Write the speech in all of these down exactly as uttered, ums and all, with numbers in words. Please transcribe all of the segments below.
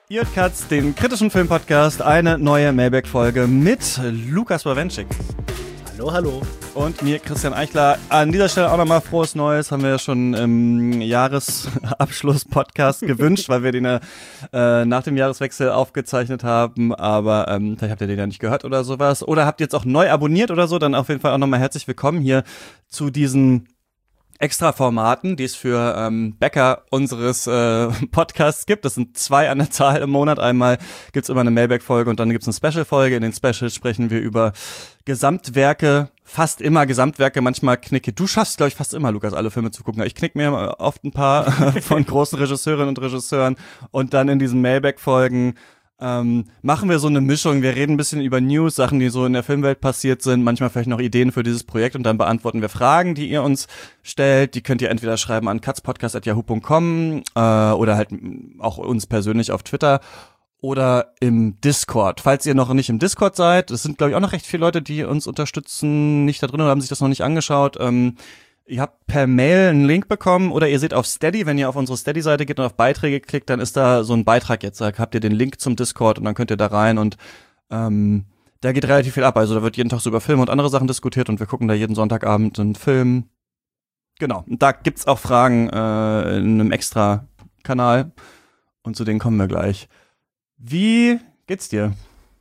Ihr hört Katz, den kritischen Filmpodcast, eine neue Mailback-Folge mit Lukas Bawenschik. Hallo, hallo. Und mir, Christian Eichler. An dieser Stelle auch nochmal frohes Neues, haben wir ja schon im Jahresabschluss-Podcast gewünscht, weil wir den ja äh, nach dem Jahreswechsel aufgezeichnet haben, aber ähm, vielleicht habt ihr den ja nicht gehört oder sowas. Oder habt ihr jetzt auch neu abonniert oder so, dann auf jeden Fall auch nochmal herzlich willkommen hier zu diesen Extra-Formaten, die es für ähm, Bäcker unseres äh, Podcasts gibt. Das sind zwei an der Zahl im Monat. Einmal gibt's immer eine Mailback-Folge und dann gibt's eine Special-Folge. In den Specials sprechen wir über Gesamtwerke, fast immer Gesamtwerke. Manchmal knicke, du schaffst, glaube ich, fast immer, Lukas, alle Filme zu gucken. Ich knick mir oft ein paar von großen Regisseurinnen und Regisseuren. Und dann in diesen Mailback-Folgen Ähm, machen wir so eine Mischung. Wir reden ein bisschen über News, Sachen, die so in der Filmwelt passiert sind, manchmal vielleicht noch Ideen für dieses Projekt und dann beantworten wir Fragen, die ihr uns stellt. Die könnt ihr entweder schreiben an katzpodcast at yahoo punkt com äh, oder halt auch uns persönlich auf Twitter oder im Discord. Falls ihr noch nicht im Discord seid, es sind, glaube ich, auch noch recht viele Leute, die uns unterstützen, nicht da drin oder haben sich das noch nicht angeschaut. Ähm, Ihr habt per Mail einen Link bekommen oder ihr seht auf Steady, wenn ihr auf unsere Steady-Seite geht und auf Beiträge klickt, dann ist da so ein Beitrag jetzt. Da habt ihr den Link zum Discord und dann könnt ihr da rein und ähm, da geht relativ viel ab. Also da wird jeden Tag so über Filme und andere Sachen diskutiert und wir gucken da jeden Sonntagabend einen Film. Genau. Und da gibt's auch Fragen äh, in einem extra Kanal und zu denen kommen wir gleich. Wie geht's dir?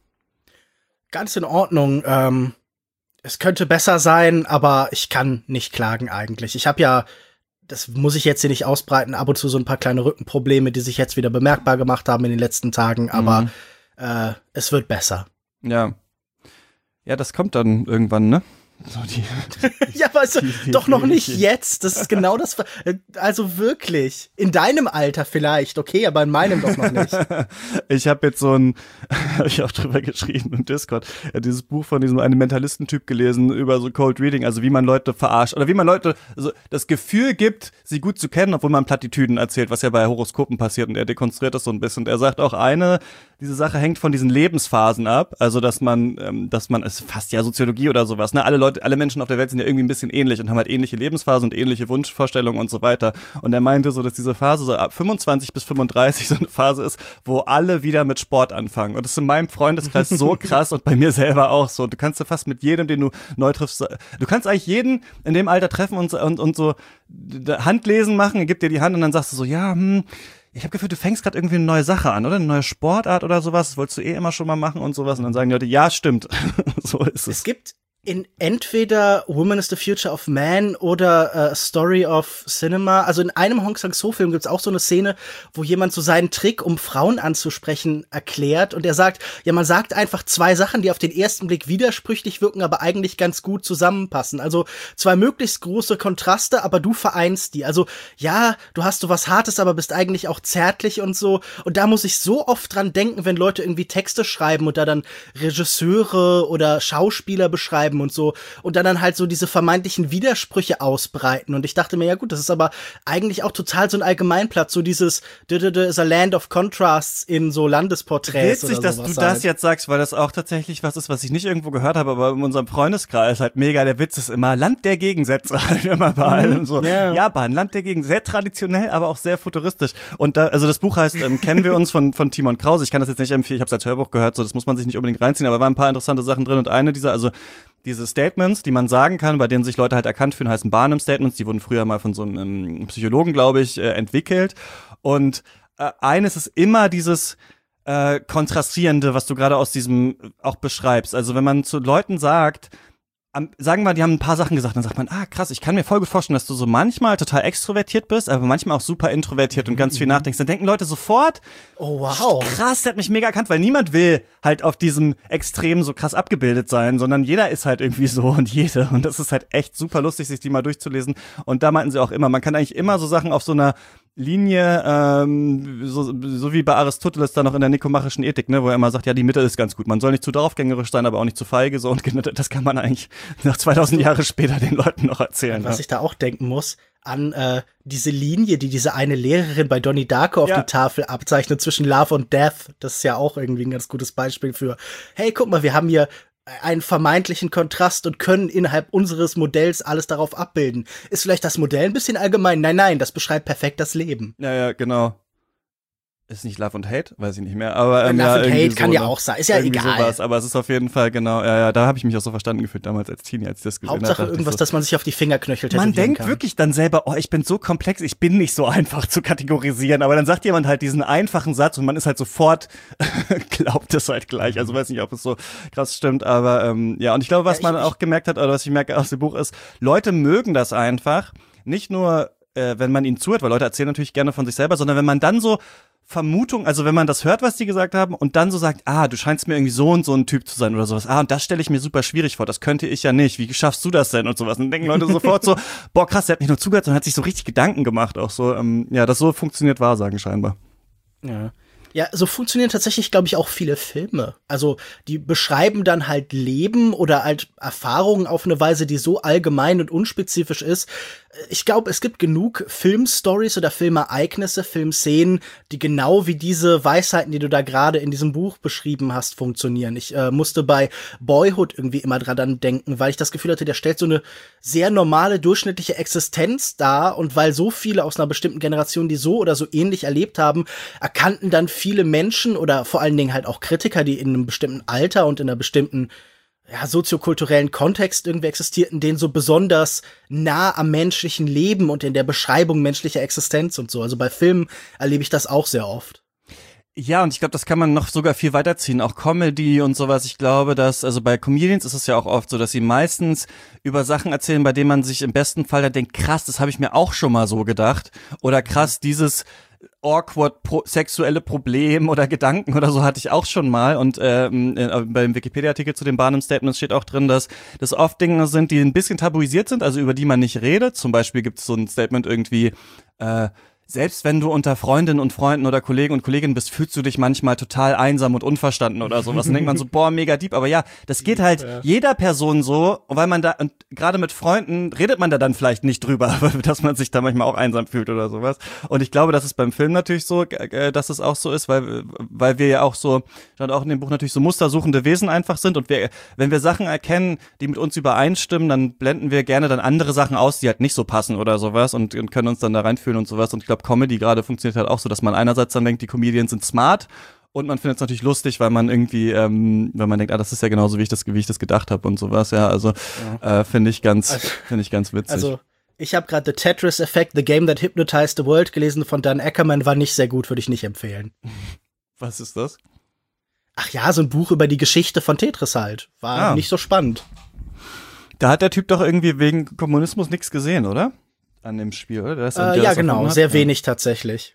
Ganz in Ordnung. Ähm Es könnte besser sein, aber ich kann nicht klagen eigentlich. Ich habe ja, das muss ich jetzt hier nicht ausbreiten, ab und zu so ein paar kleine Rückenprobleme, die sich jetzt wieder bemerkbar gemacht haben in den letzten Tagen, aber mhm. äh, es wird besser. Ja. Ja, das kommt dann irgendwann, ne? So die, ja, weißt du, die, die, doch noch nicht jetzt. Das ist genau das. Also wirklich. In deinem Alter vielleicht, okay, aber in meinem doch noch nicht. Ich habe jetzt so ein, habe ich auch drüber geschrieben im Discord, ja, dieses Buch von diesem einen Mentalistentyp gelesen über so Cold Reading, also wie man Leute verarscht oder wie man Leute so das Gefühl gibt, sie gut zu kennen, obwohl man Plattitüden erzählt, was ja bei Horoskopen passiert und er dekonstruiert das so ein bisschen. Und er sagt auch eine, diese Sache hängt von diesen Lebensphasen ab, also dass man, ähm, dass man, es fast ja Soziologie oder sowas, ne, alle Leute alle Menschen auf der Welt sind ja irgendwie ein bisschen ähnlich und haben halt ähnliche Lebensphasen und ähnliche Wunschvorstellungen und so weiter. Und er meinte so, dass diese Phase so ab fünfundzwanzig bis fünfunddreißig so eine Phase ist, wo alle wieder mit Sport anfangen. Und das ist in meinem Freundeskreis so krass und bei mir selber auch so. Du kannst ja fast mit jedem, den du neu triffst, du kannst eigentlich jeden in dem Alter treffen und, und, und so Handlesen machen, er gibt dir die Hand und dann sagst du so, ja, hm, ich habe gefühlt, du fängst gerade irgendwie eine neue Sache an, oder? Eine neue Sportart oder sowas. Das wolltest du eh immer schon mal machen und sowas. Und dann sagen die Leute, ja, stimmt. So ist es. Es gibt in entweder Woman is the Future of Man oder uh, Story of Cinema, also in einem Hong Sang-soo-Film gibt's auch so eine Szene, wo jemand so seinen Trick, um Frauen anzusprechen, erklärt und er sagt, ja, man sagt einfach zwei Sachen, die auf den ersten Blick widersprüchlich wirken, aber eigentlich ganz gut zusammenpassen. Also zwei möglichst große Kontraste, aber du vereinst die. Also ja, du hast so was Hartes, aber bist eigentlich auch zärtlich und so. Und da muss ich so oft dran denken, wenn Leute irgendwie Texte schreiben und da dann Regisseure oder Schauspieler beschreiben und so und dann dann halt so diese vermeintlichen Widersprüche ausbreiten und ich dachte mir, ja gut, das ist aber eigentlich auch total so ein Allgemeinplatz, so dieses is a land of contrasts in so Landesporträts Witzig, oder dass sowas du das halt. jetzt sagst, weil das auch tatsächlich was ist, was ich nicht irgendwo gehört habe, aber in unserem Freundeskreis halt mega, der Witz ist immer Land der Gegensätze, halt immer bei allem so. Yeah. Japan, Land der Gegensätze, sehr traditionell, aber auch sehr futuristisch und da, also das Buch heißt ähm, Kennen wir uns von von Timon Krause, ich kann das jetzt nicht empfehlen, ich habe es als Hörbuch gehört, so das muss man sich nicht unbedingt reinziehen, aber waren ein paar interessante Sachen drin und eine dieser, also diese Statements, die man sagen kann, bei denen sich Leute halt erkannt fühlen, heißen Barnum-Statements. Die wurden früher mal von so einem Psychologen, glaube ich, äh, entwickelt. Und äh, eines ist immer dieses äh, Kontrastierende, was du gerade aus diesem auch beschreibst. Also wenn man zu Leuten sagt, am, sagen wir, die haben ein paar Sachen gesagt, dann sagt man, ah krass, ich kann mir voll gut vorstellen, dass du so manchmal total extrovertiert bist, aber manchmal auch super introvertiert und ganz viel nachdenkst. Dann denken Leute sofort, oh wow, krass, der hat mich mega erkannt, weil niemand will halt auf diesem Extrem so krass abgebildet sein, sondern jeder ist halt irgendwie so und jede. Und das ist halt echt super lustig, sich die mal durchzulesen. Und da meinten sie auch immer, man kann eigentlich immer so Sachen auf so einer Linie, ähm, so, so wie bei Aristoteles da noch in der nikomachischen Ethik, ne, wo er immer sagt, ja, die Mitte ist ganz gut. Man soll nicht zu draufgängerisch sein, aber auch nicht zu feige, so. Und das kann man eigentlich noch zweitausend Jahre später den Leuten noch erzählen. Was ja. ich da auch denken muss, an äh, diese Linie, die diese eine Lehrerin bei Donnie Darko auf ja. die Tafel abzeichnet zwischen Love und Death. Das ist ja auch irgendwie ein ganz gutes Beispiel für, hey, guck mal, wir haben hier einen vermeintlichen Kontrast und können innerhalb unseres Modells alles darauf abbilden. Ist vielleicht das Modell ein bisschen allgemein? Nein, nein, das beschreibt perfekt das Leben. Ja, ja, genau. ist nicht Love und Hate, weiß ich nicht mehr, aber ähm, Love ja, and irgendwie Hate so, kann ja ne? auch sein, ist ja irgendwie egal. Sowas, aber es ist auf jeden Fall genau, ja, ja, da habe ich mich auch so verstanden gefühlt damals als Teenie, als ich das gesehen habe. Hauptsache irgendwas, so, dass man sich auf die Finger knöchelt. man denkt kann. Wirklich dann selber, oh, ich bin so komplex, ich bin nicht so einfach zu kategorisieren, aber dann sagt jemand halt diesen einfachen Satz und man ist halt sofort, glaubt es halt gleich, also weiß nicht, ob es so krass stimmt, aber ähm, ja, und ich glaube, was ja, ich, man auch gemerkt hat, oder was ich merke aus dem Buch ist, Leute mögen das einfach, nicht nur, äh, wenn man ihnen zuhört, weil Leute erzählen natürlich gerne von sich selber, sondern wenn man dann so Vermutung, also wenn man das hört, was die gesagt haben und dann so sagt, ah, du scheinst mir irgendwie so und so ein Typ zu sein oder sowas, ah, und das stelle ich mir super schwierig vor, das könnte ich ja nicht, wie schaffst du das denn und sowas, und dann denken Leute sofort so, boah, krass, der hat nicht nur zugehört, sondern hat sich so richtig Gedanken gemacht, auch so, ähm, ja, das so funktioniert Wahrsagen scheinbar. Ja. Ja, so funktionieren tatsächlich, glaube ich, auch viele Filme. Also die beschreiben dann halt Leben oder halt Erfahrungen auf eine Weise, die so allgemein und unspezifisch ist. Ich glaube, es gibt genug Filmstories oder Filmereignisse, Filmszenen, die genau wie diese Weisheiten, die du da gerade in diesem Buch beschrieben hast, funktionieren. Ich äh, musste bei Boyhood irgendwie immer dran denken, weil ich das Gefühl hatte, der stellt so eine sehr normale, durchschnittliche Existenz dar, und weil so viele aus einer bestimmten Generation, die so oder so ähnlich erlebt haben, erkannten dann viele Menschen oder vor allen Dingen halt auch Kritiker, die in einem bestimmten Alter und in einer bestimmten ja, soziokulturellen Kontext irgendwie existierten, den so besonders nah am menschlichen Leben und in der Beschreibung menschlicher Existenz und so. Also bei Filmen erlebe ich das auch sehr oft. Ja, und ich glaube, das kann man noch sogar viel weiterziehen, auch Comedy und sowas. Ich glaube, dass, also bei Comedians ist es ja auch oft so, dass sie meistens über Sachen erzählen, bei denen man sich im besten Fall dann denkt, krass, das habe ich mir auch schon mal so gedacht. Oder krass, dieses awkward pro- sexuelle Problem oder Gedanken oder so hatte ich auch schon mal, und ähm, äh, beim Wikipedia-Artikel zu den Barnum-Statements steht auch drin, dass das oft Dinge sind, die ein bisschen tabuisiert sind, also über die man nicht redet. Zum Beispiel gibt es so ein Statement irgendwie, äh, selbst wenn du unter Freundinnen und Freunden oder Kollegen und Kolleginnen bist, fühlst du dich manchmal total einsam und unverstanden oder sowas. Dann denkt man so, boah, mega deep. Aber ja, das geht halt ja. jeder Person so, weil man da, und gerade mit Freunden redet man da dann vielleicht nicht drüber, dass man sich da manchmal auch einsam fühlt oder sowas. Und ich glaube, das ist beim Film natürlich so, dass es auch so ist, weil, weil wir ja auch so, stand auch in dem Buch natürlich so mustersuchende Wesen einfach sind, und wir, wenn wir Sachen erkennen, die mit uns übereinstimmen, dann blenden wir gerne dann andere Sachen aus, die halt nicht so passen oder sowas, und, und können uns dann da reinfühlen und sowas. Und ich glaube, Comedy gerade funktioniert halt auch so, dass man einerseits dann denkt, die Comedians sind smart, und man findet es natürlich lustig, weil man irgendwie, ähm, weil man denkt, ah, das ist ja genauso, wie ich das, wie ich das gedacht habe und sowas, ja, also ja. äh, finde ich ganz, also, finde ich ganz witzig. Also ich habe gerade The Tetris Effect, The Game That Hypnotized the World gelesen von Dan Ackerman, war nicht sehr gut, würde ich nicht empfehlen. Was ist das? Ach ja, so ein Buch über die Geschichte von Tetris halt, war ah. nicht so spannend. Da hat der Typ doch irgendwie wegen Kommunismus nichts gesehen, oder? An dem Spiel, oder? Das äh, ja, genau, sehr wenig tatsächlich.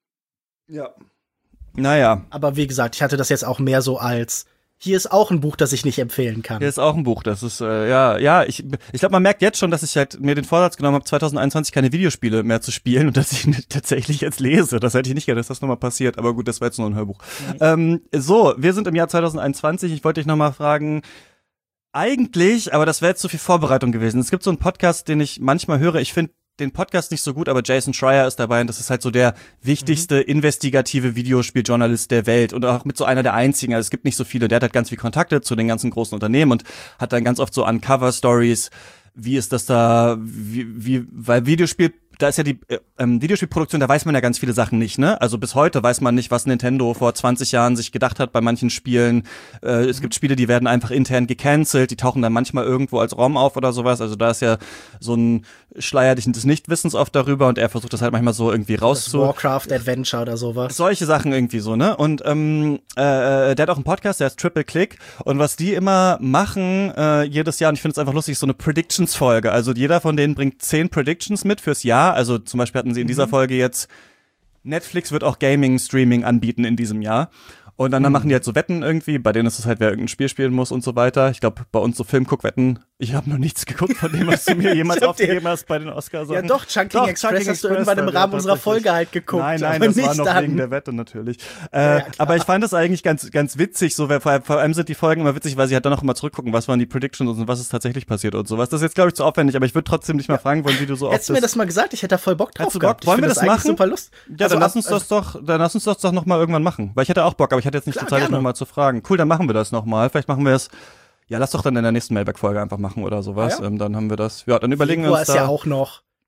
Ja. Naja. Aber wie gesagt, ich hatte das jetzt auch mehr so als, hier ist auch ein Buch, das ich nicht empfehlen kann. Hier ist auch ein Buch, das ist, äh, ja, ja, ich ich glaube, man merkt jetzt schon, dass ich halt mir den Vorsatz genommen habe, zwanzig einundzwanzig keine Videospiele mehr zu spielen und dass ich tatsächlich jetzt lese. Das hätte ich nicht gedacht, dass das nochmal passiert, aber gut, das war jetzt nur ein Hörbuch. Mhm. Ähm, so, wir sind im Jahr zwanzig einundzwanzig, ich wollte dich nochmal fragen, eigentlich, aber das wäre jetzt zu viel Vorbereitung gewesen. Es gibt so einen Podcast, den ich manchmal höre, ich finde den Podcast nicht so gut, aber Jason Schreier ist dabei, und das ist halt so der wichtigste mhm. investigative Videospieljournalist der Welt und auch mit so einer der einzigen. Also es gibt nicht so viele. Der hat halt ganz viel Kontakte zu den ganzen großen Unternehmen und hat dann ganz oft so Uncover-Stories. Wie ist das da, wie, wie, weil Videospiel, da ist ja die äh, ähm, Videospielproduktion, da weiß man ja ganz viele Sachen nicht, ne? Also bis heute weiß man nicht, was Nintendo vor zwanzig Jahren sich gedacht hat bei manchen Spielen. Äh, mhm. Es gibt Spiele, die werden einfach intern gecancelt, die tauchen dann manchmal irgendwo als ROM auf oder sowas. Also da ist ja so ein Schleier des Nichtwissens oft darüber, und er versucht das halt manchmal so irgendwie rauszu... Warcraft Adventure oder sowas. Solche Sachen irgendwie so, ne? Und ähm, äh, der hat auch einen Podcast, der heißt Triple Click, und was die immer machen äh, jedes Jahr, und ich finde es einfach lustig, so eine Predictions-Folge. Also jeder von denen bringt zehn Predictions mit fürs Jahr. Also zum Beispiel hatten sie in dieser Folge jetzt, Netflix wird auch Gaming-Streaming anbieten in diesem Jahr. Und dann, dann machen die halt so Wetten irgendwie, bei denen ist es halt, wer irgendein Spiel spielen muss und so weiter. Ich glaube, bei uns so Filmguckwetten, ich habe noch nichts geguckt von dem, was du mir jemals aufgegeben hast bei den Oscars. Ja doch, Chunking doch, Express Chunking hast du irgendwann im Rahmen unserer Folge halt geguckt. Nein, nein, das war noch dann. wegen der Wette natürlich. Äh, ja, ja, aber ich fand das eigentlich ganz ganz witzig, so vor allem, vor allem sind die Folgen immer witzig, weil sie halt dann auch immer zurückgucken, was waren die Predictions und was ist tatsächlich passiert und sowas. Das ist jetzt, glaube ich, zu aufwendig, aber ich würde trotzdem dich mal ja. fragen wollen, wie du so oft Hättest du mir das mal gesagt, ich hätte da voll Bock drauf gehabt. Wollen wir das, das machen? Super Lust. Ja, also, dann lass uns das doch, dann lass uns das doch noch mal irgendwann machen, weil ich hätte auch Bock, aber ich hatte jetzt nicht die Zeit, noch mal zu fragen. Cool, dann machen wir das nochmal. Vielleicht machen wir es, ja, lass doch dann in der nächsten Mailback-Folge einfach machen oder sowas. Ja, ja. Ähm, dann haben wir das, ja, dann überlegen Februar wir uns ist da. ja auch noch,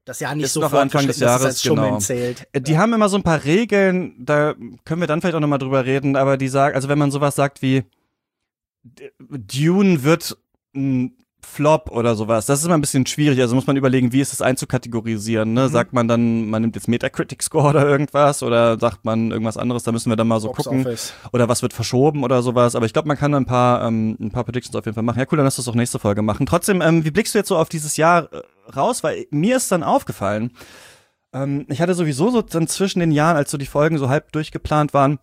das ja nicht ist so noch Anfang des Jahres, dass es als Schummeln genau. zählt. Die ja. haben immer so ein paar Regeln, da können wir dann vielleicht auch nochmal drüber reden, aber die sagen, also wenn man sowas sagt wie Dune wird ein Flop oder sowas, das ist immer ein bisschen schwierig, also muss man überlegen, wie ist es einzukategorisieren, ne? Mhm. Sagt man dann, man nimmt jetzt Metacritic-Score oder irgendwas oder sagt man irgendwas anderes, da müssen wir dann mal so Box gucken. Office. Oder was wird verschoben oder sowas, aber ich glaube, man kann ein paar ähm, ein paar Predictions auf jeden Fall machen. Ja, cool, dann lass das doch nächste Folge machen. Trotzdem, ähm, wie blickst du jetzt so auf dieses Jahr äh, raus? Weil mir ist dann aufgefallen, ähm, ich hatte sowieso so dann zwischen den Jahren, als so die Folgen so halb durchgeplant waren,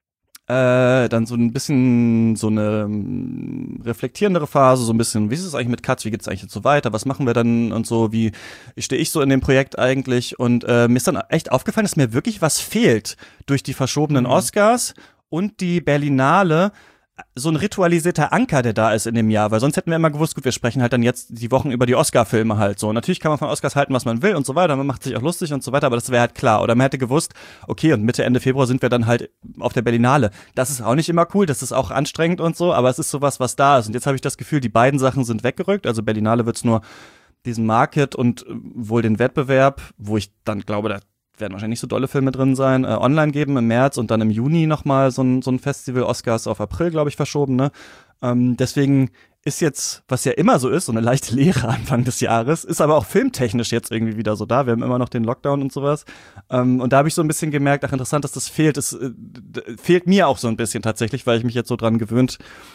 Äh, dann so ein bisschen so eine um, reflektierendere Phase, so ein bisschen, wie ist es eigentlich mit Cuts, wie geht's eigentlich jetzt so weiter, was machen wir dann und so, wie stehe ich so in dem Projekt eigentlich und äh, mir ist dann echt aufgefallen, dass mir wirklich was fehlt durch die verschobenen mhm. Oscars und die Berlinale, so ein ritualisierter Anker, der da ist in dem Jahr, weil sonst hätten wir immer gewusst, gut, wir sprechen halt dann jetzt die Wochen über die Oscar-Filme halt so. Natürlich kann man von Oscars halten, was man will und so weiter, man macht sich auch lustig und so weiter, aber das wäre halt klar. Oder man hätte gewusst, okay, und Mitte, Ende Februar sind wir dann halt auf der Berlinale. Das ist auch nicht immer cool, das ist auch anstrengend und so, aber es ist sowas, was da ist. Und jetzt habe ich das Gefühl, die beiden Sachen sind weggerückt, also Berlinale wird's nur diesen Market und wohl den Wettbewerb, wo ich dann glaube, da werden wahrscheinlich nicht so dolle Filme drin sein, äh, online geben im März und dann im Juni nochmal so ein, so ein Festival, Oscars auf April, glaube ich, verschoben, ne? Ähm, deswegen ist jetzt, was ja immer so ist, so eine leichte Leere Anfang des Jahres, ist aber auch filmtechnisch jetzt irgendwie wieder so da. Wir haben immer noch den Lockdown und sowas. Ähm, und da habe ich so ein bisschen gemerkt, ach interessant, dass das fehlt. Es äh, fehlt mir auch so ein bisschen tatsächlich, weil ich mich jetzt so dran gewöhnt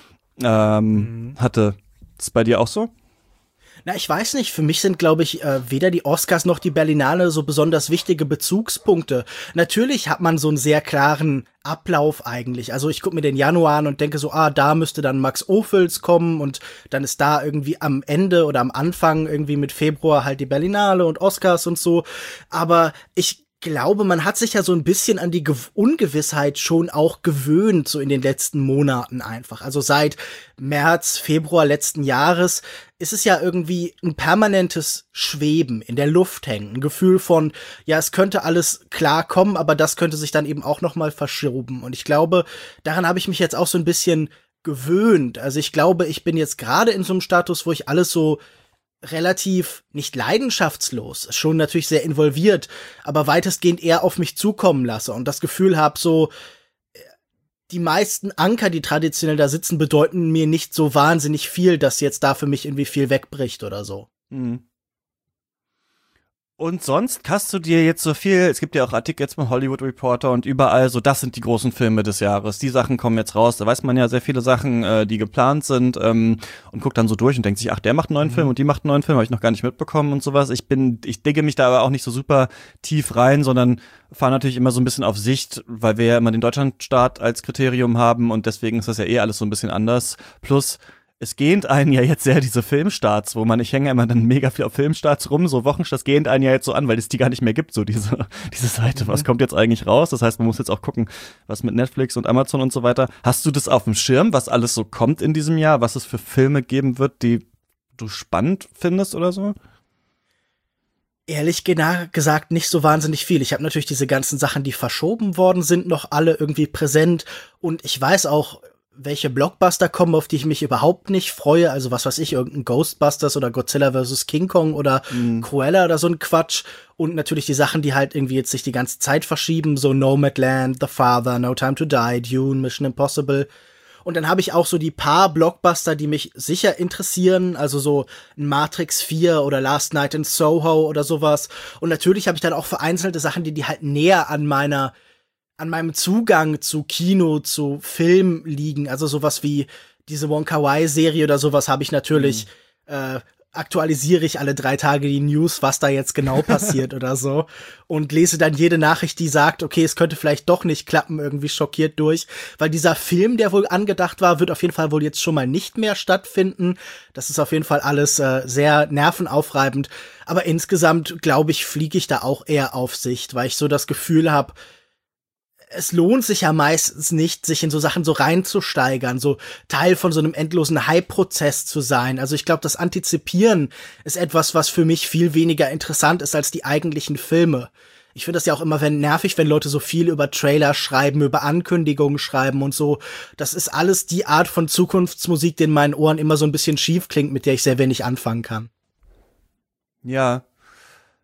ähm, mhm. hatte. Ist bei dir auch so? Na, ich weiß nicht. Für mich sind, glaube ich, äh, weder die Oscars noch die Berlinale so besonders wichtige Bezugspunkte. Natürlich hat man so einen sehr klaren Ablauf eigentlich. Also ich gucke mir den Januar an und denke so, ah, da müsste dann Max Ophüls kommen und dann ist da irgendwie am Ende oder am Anfang irgendwie mit Februar halt die Berlinale und Oscars und so. Aber ich glaube, man hat sich ja so ein bisschen an die Ge- Ungewissheit schon auch gewöhnt, so in den letzten Monaten einfach. Also seit März, Februar letzten Jahres ist es ja irgendwie ein permanentes Schweben, in der Luft hängen. Ein Gefühl von, ja, es könnte alles klar kommen, aber das könnte sich dann eben auch noch mal verschoben. Und ich glaube, daran habe ich mich jetzt auch so ein bisschen gewöhnt. Also ich glaube, ich bin jetzt gerade in so einem Status, wo ich alles so relativ, nicht leidenschaftslos, schon natürlich sehr involviert, aber weitestgehend eher auf mich zukommen lasse und das Gefühl habe, so die meisten Anker, die traditionell da sitzen, bedeuten mir nicht so wahnsinnig viel, dass jetzt da für mich irgendwie viel wegbricht oder so. Mhm. Und sonst hast du dir jetzt so viel, es gibt ja auch Artikel jetzt beim Hollywood Reporter und überall so, das sind die großen Filme des Jahres, die Sachen kommen jetzt raus, da weiß man ja sehr viele Sachen, äh, die geplant sind ähm, und guckt dann so durch und denkt sich, ach, der macht einen neuen mhm. Film und die macht einen neuen Film, habe ich noch gar nicht mitbekommen und sowas. Ich bin, ich digge mich da aber auch nicht so super tief rein, sondern fahre natürlich immer so ein bisschen auf Sicht, weil wir ja immer den Deutschlandstart als Kriterium haben und deswegen ist das ja eh alles so ein bisschen anders. Plus es gähnt einen ja jetzt sehr diese Filmstarts, wo man, ich hänge immer dann mega viel auf Filmstarts rum, so Wochenstarts gähnt einen ja jetzt so an, weil es die gar nicht mehr gibt, so diese, diese Seite, was kommt jetzt eigentlich raus? Das heißt, man muss jetzt auch gucken, was mit Netflix und Amazon und so weiter. Hast du das auf dem Schirm, was alles so kommt in diesem Jahr, was es für Filme geben wird, die du spannend findest oder so? Ehrlich gesagt nicht so wahnsinnig viel. Ich habe natürlich diese ganzen Sachen, die verschoben worden sind, noch alle irgendwie präsent und ich weiß auch, welche Blockbuster kommen, auf die ich mich überhaupt nicht freue. Also was weiß ich, irgendein Ghostbusters oder Godzilla versus King Kong oder mm. Cruella oder so ein Quatsch. Und natürlich die Sachen, die halt irgendwie jetzt sich die ganze Zeit verschieben, so Nomadland, The Father, No Time to Die, Dune, Mission Impossible. Und dann habe ich auch so die paar Blockbuster, die mich sicher interessieren, also so Matrix vier oder Last Night in Soho oder sowas. Und natürlich habe ich dann auch vereinzelte Sachen, die die halt näher an meiner an meinem Zugang zu Kino, zu Film liegen. Also sowas wie diese Wong-Kar-wai-Serie oder sowas habe ich natürlich, mhm. äh, aktualisiere ich alle drei Tage die News, was da jetzt genau passiert oder so. Und lese dann jede Nachricht, die sagt, okay, es könnte vielleicht doch nicht klappen, irgendwie schockiert durch. Weil dieser Film, der wohl angedacht war, wird auf jeden Fall wohl jetzt schon mal nicht mehr stattfinden. Das ist auf jeden Fall alles äh, sehr nervenaufreibend. Aber insgesamt, glaube ich, fliege ich da auch eher auf Sicht, weil ich so das Gefühl habe, es lohnt sich ja meistens nicht, sich in so Sachen so reinzusteigern, so Teil von so einem endlosen Hype-Prozess zu sein. Also ich glaube, das Antizipieren ist etwas, was für mich viel weniger interessant ist als die eigentlichen Filme. Ich finde das ja auch immer wenn, nervig, wenn Leute so viel über Trailer schreiben, über Ankündigungen schreiben und so. Das ist alles die Art von Zukunftsmusik, die in meinen Ohren immer so ein bisschen schief klingt, mit der ich sehr wenig anfangen kann. Ja.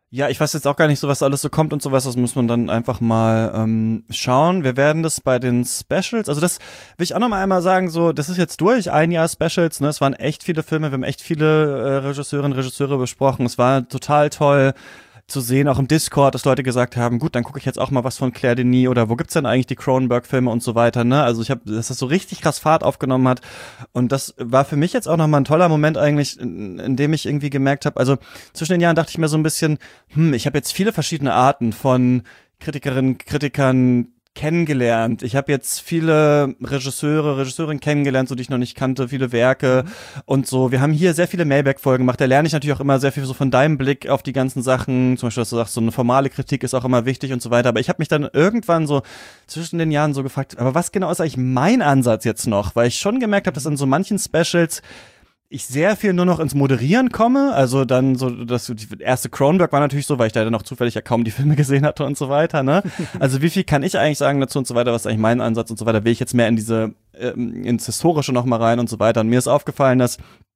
Ja, ich weiß jetzt auch gar nicht so, was alles so kommt und sowas. Das muss man dann einfach mal ähm, schauen. Wir werden das bei den Specials, also das will ich auch noch mal einmal sagen, so, das ist jetzt durch, ein Jahr Specials, ne? Es waren echt viele Filme, wir haben echt viele äh, Regisseurinnen und Regisseure besprochen. Es war total toll zu sehen, auch im Discord, dass Leute gesagt haben, gut, dann gucke ich jetzt auch mal was von Claire Denis oder wo gibt's denn eigentlich die Cronenberg-Filme und so weiter, ne? Also ich habe, dass das so richtig krass Fahrt aufgenommen hat und das war für mich jetzt auch nochmal ein toller Moment eigentlich, in, in dem ich irgendwie gemerkt habe, also zwischen den Jahren dachte ich mir so ein bisschen, hm, ich habe jetzt viele verschiedene Arten von Kritikerinnen, Kritikern kennengelernt. Ich habe jetzt viele Regisseure, Regisseurinnen kennengelernt, so die ich noch nicht kannte, viele Werke mhm. und so. Wir haben hier sehr viele Mailback-Folgen gemacht. Da lerne ich natürlich auch immer sehr viel so von deinem Blick auf die ganzen Sachen. Zum Beispiel, dass du sagst, so eine formale Kritik ist auch immer wichtig und so weiter. Aber ich habe mich dann irgendwann so zwischen den Jahren so gefragt, aber was genau ist eigentlich mein Ansatz jetzt noch? Weil ich schon gemerkt habe, dass in so manchen Specials ich sehr viel nur noch ins Moderieren komme, also dann so, das die erste Cronenberg war natürlich so, weil ich da dann noch zufällig ja kaum die Filme gesehen hatte und so weiter, ne? Also wie viel kann ich eigentlich sagen dazu und so weiter, was ist eigentlich mein Ansatz und so weiter, will ich jetzt mehr in diese, ähm, ins Historische noch mal rein und so weiter. Und mir ist aufgefallen, dass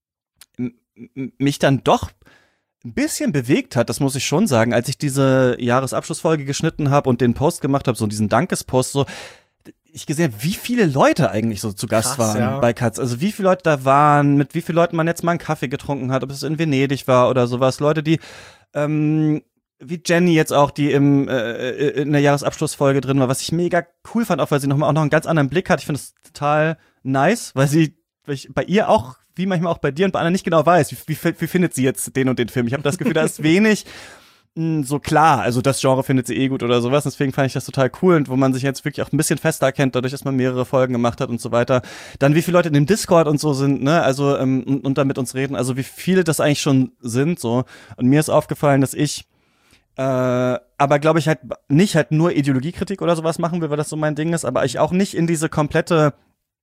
m- m- mich dann doch ein bisschen bewegt hat, das muss ich schon sagen, als ich diese Jahresabschlussfolge geschnitten habe und den Post gemacht habe, so diesen Dankespost, so ich gesehen habe, wie viele Leute eigentlich so zu Gast Krass, waren ja. bei Katz. Also wie viele Leute da waren, mit wie vielen Leuten man jetzt mal einen Kaffee getrunken hat, ob es in Venedig war oder sowas. Leute, die ähm, wie Jenny jetzt auch, die im äh, in der Jahresabschlussfolge drin war, was ich mega cool fand, auch weil sie noch mal auch noch einen ganz anderen Blick hat. Ich finde es total nice, weil sie weil ich bei ihr auch, wie manchmal auch bei dir und bei anderen nicht genau weiß, wie, wie, wie findet sie jetzt den und den Film. Ich habe das Gefühl, da ist wenig so klar, also das Genre findet sie eh gut oder sowas, deswegen fand ich das total cool und wo man sich jetzt wirklich auch ein bisschen fester erkennt, dadurch, dass man mehrere Folgen gemacht hat und so weiter. Dann wie viele Leute in dem Discord und so sind, ne, also ähm, und, und da mit uns reden, also wie viele das eigentlich schon sind, so. Und mir ist aufgefallen, dass ich äh, aber glaube ich halt nicht halt nur Ideologiekritik oder sowas machen will, weil das so mein Ding ist, aber ich auch nicht in diese komplette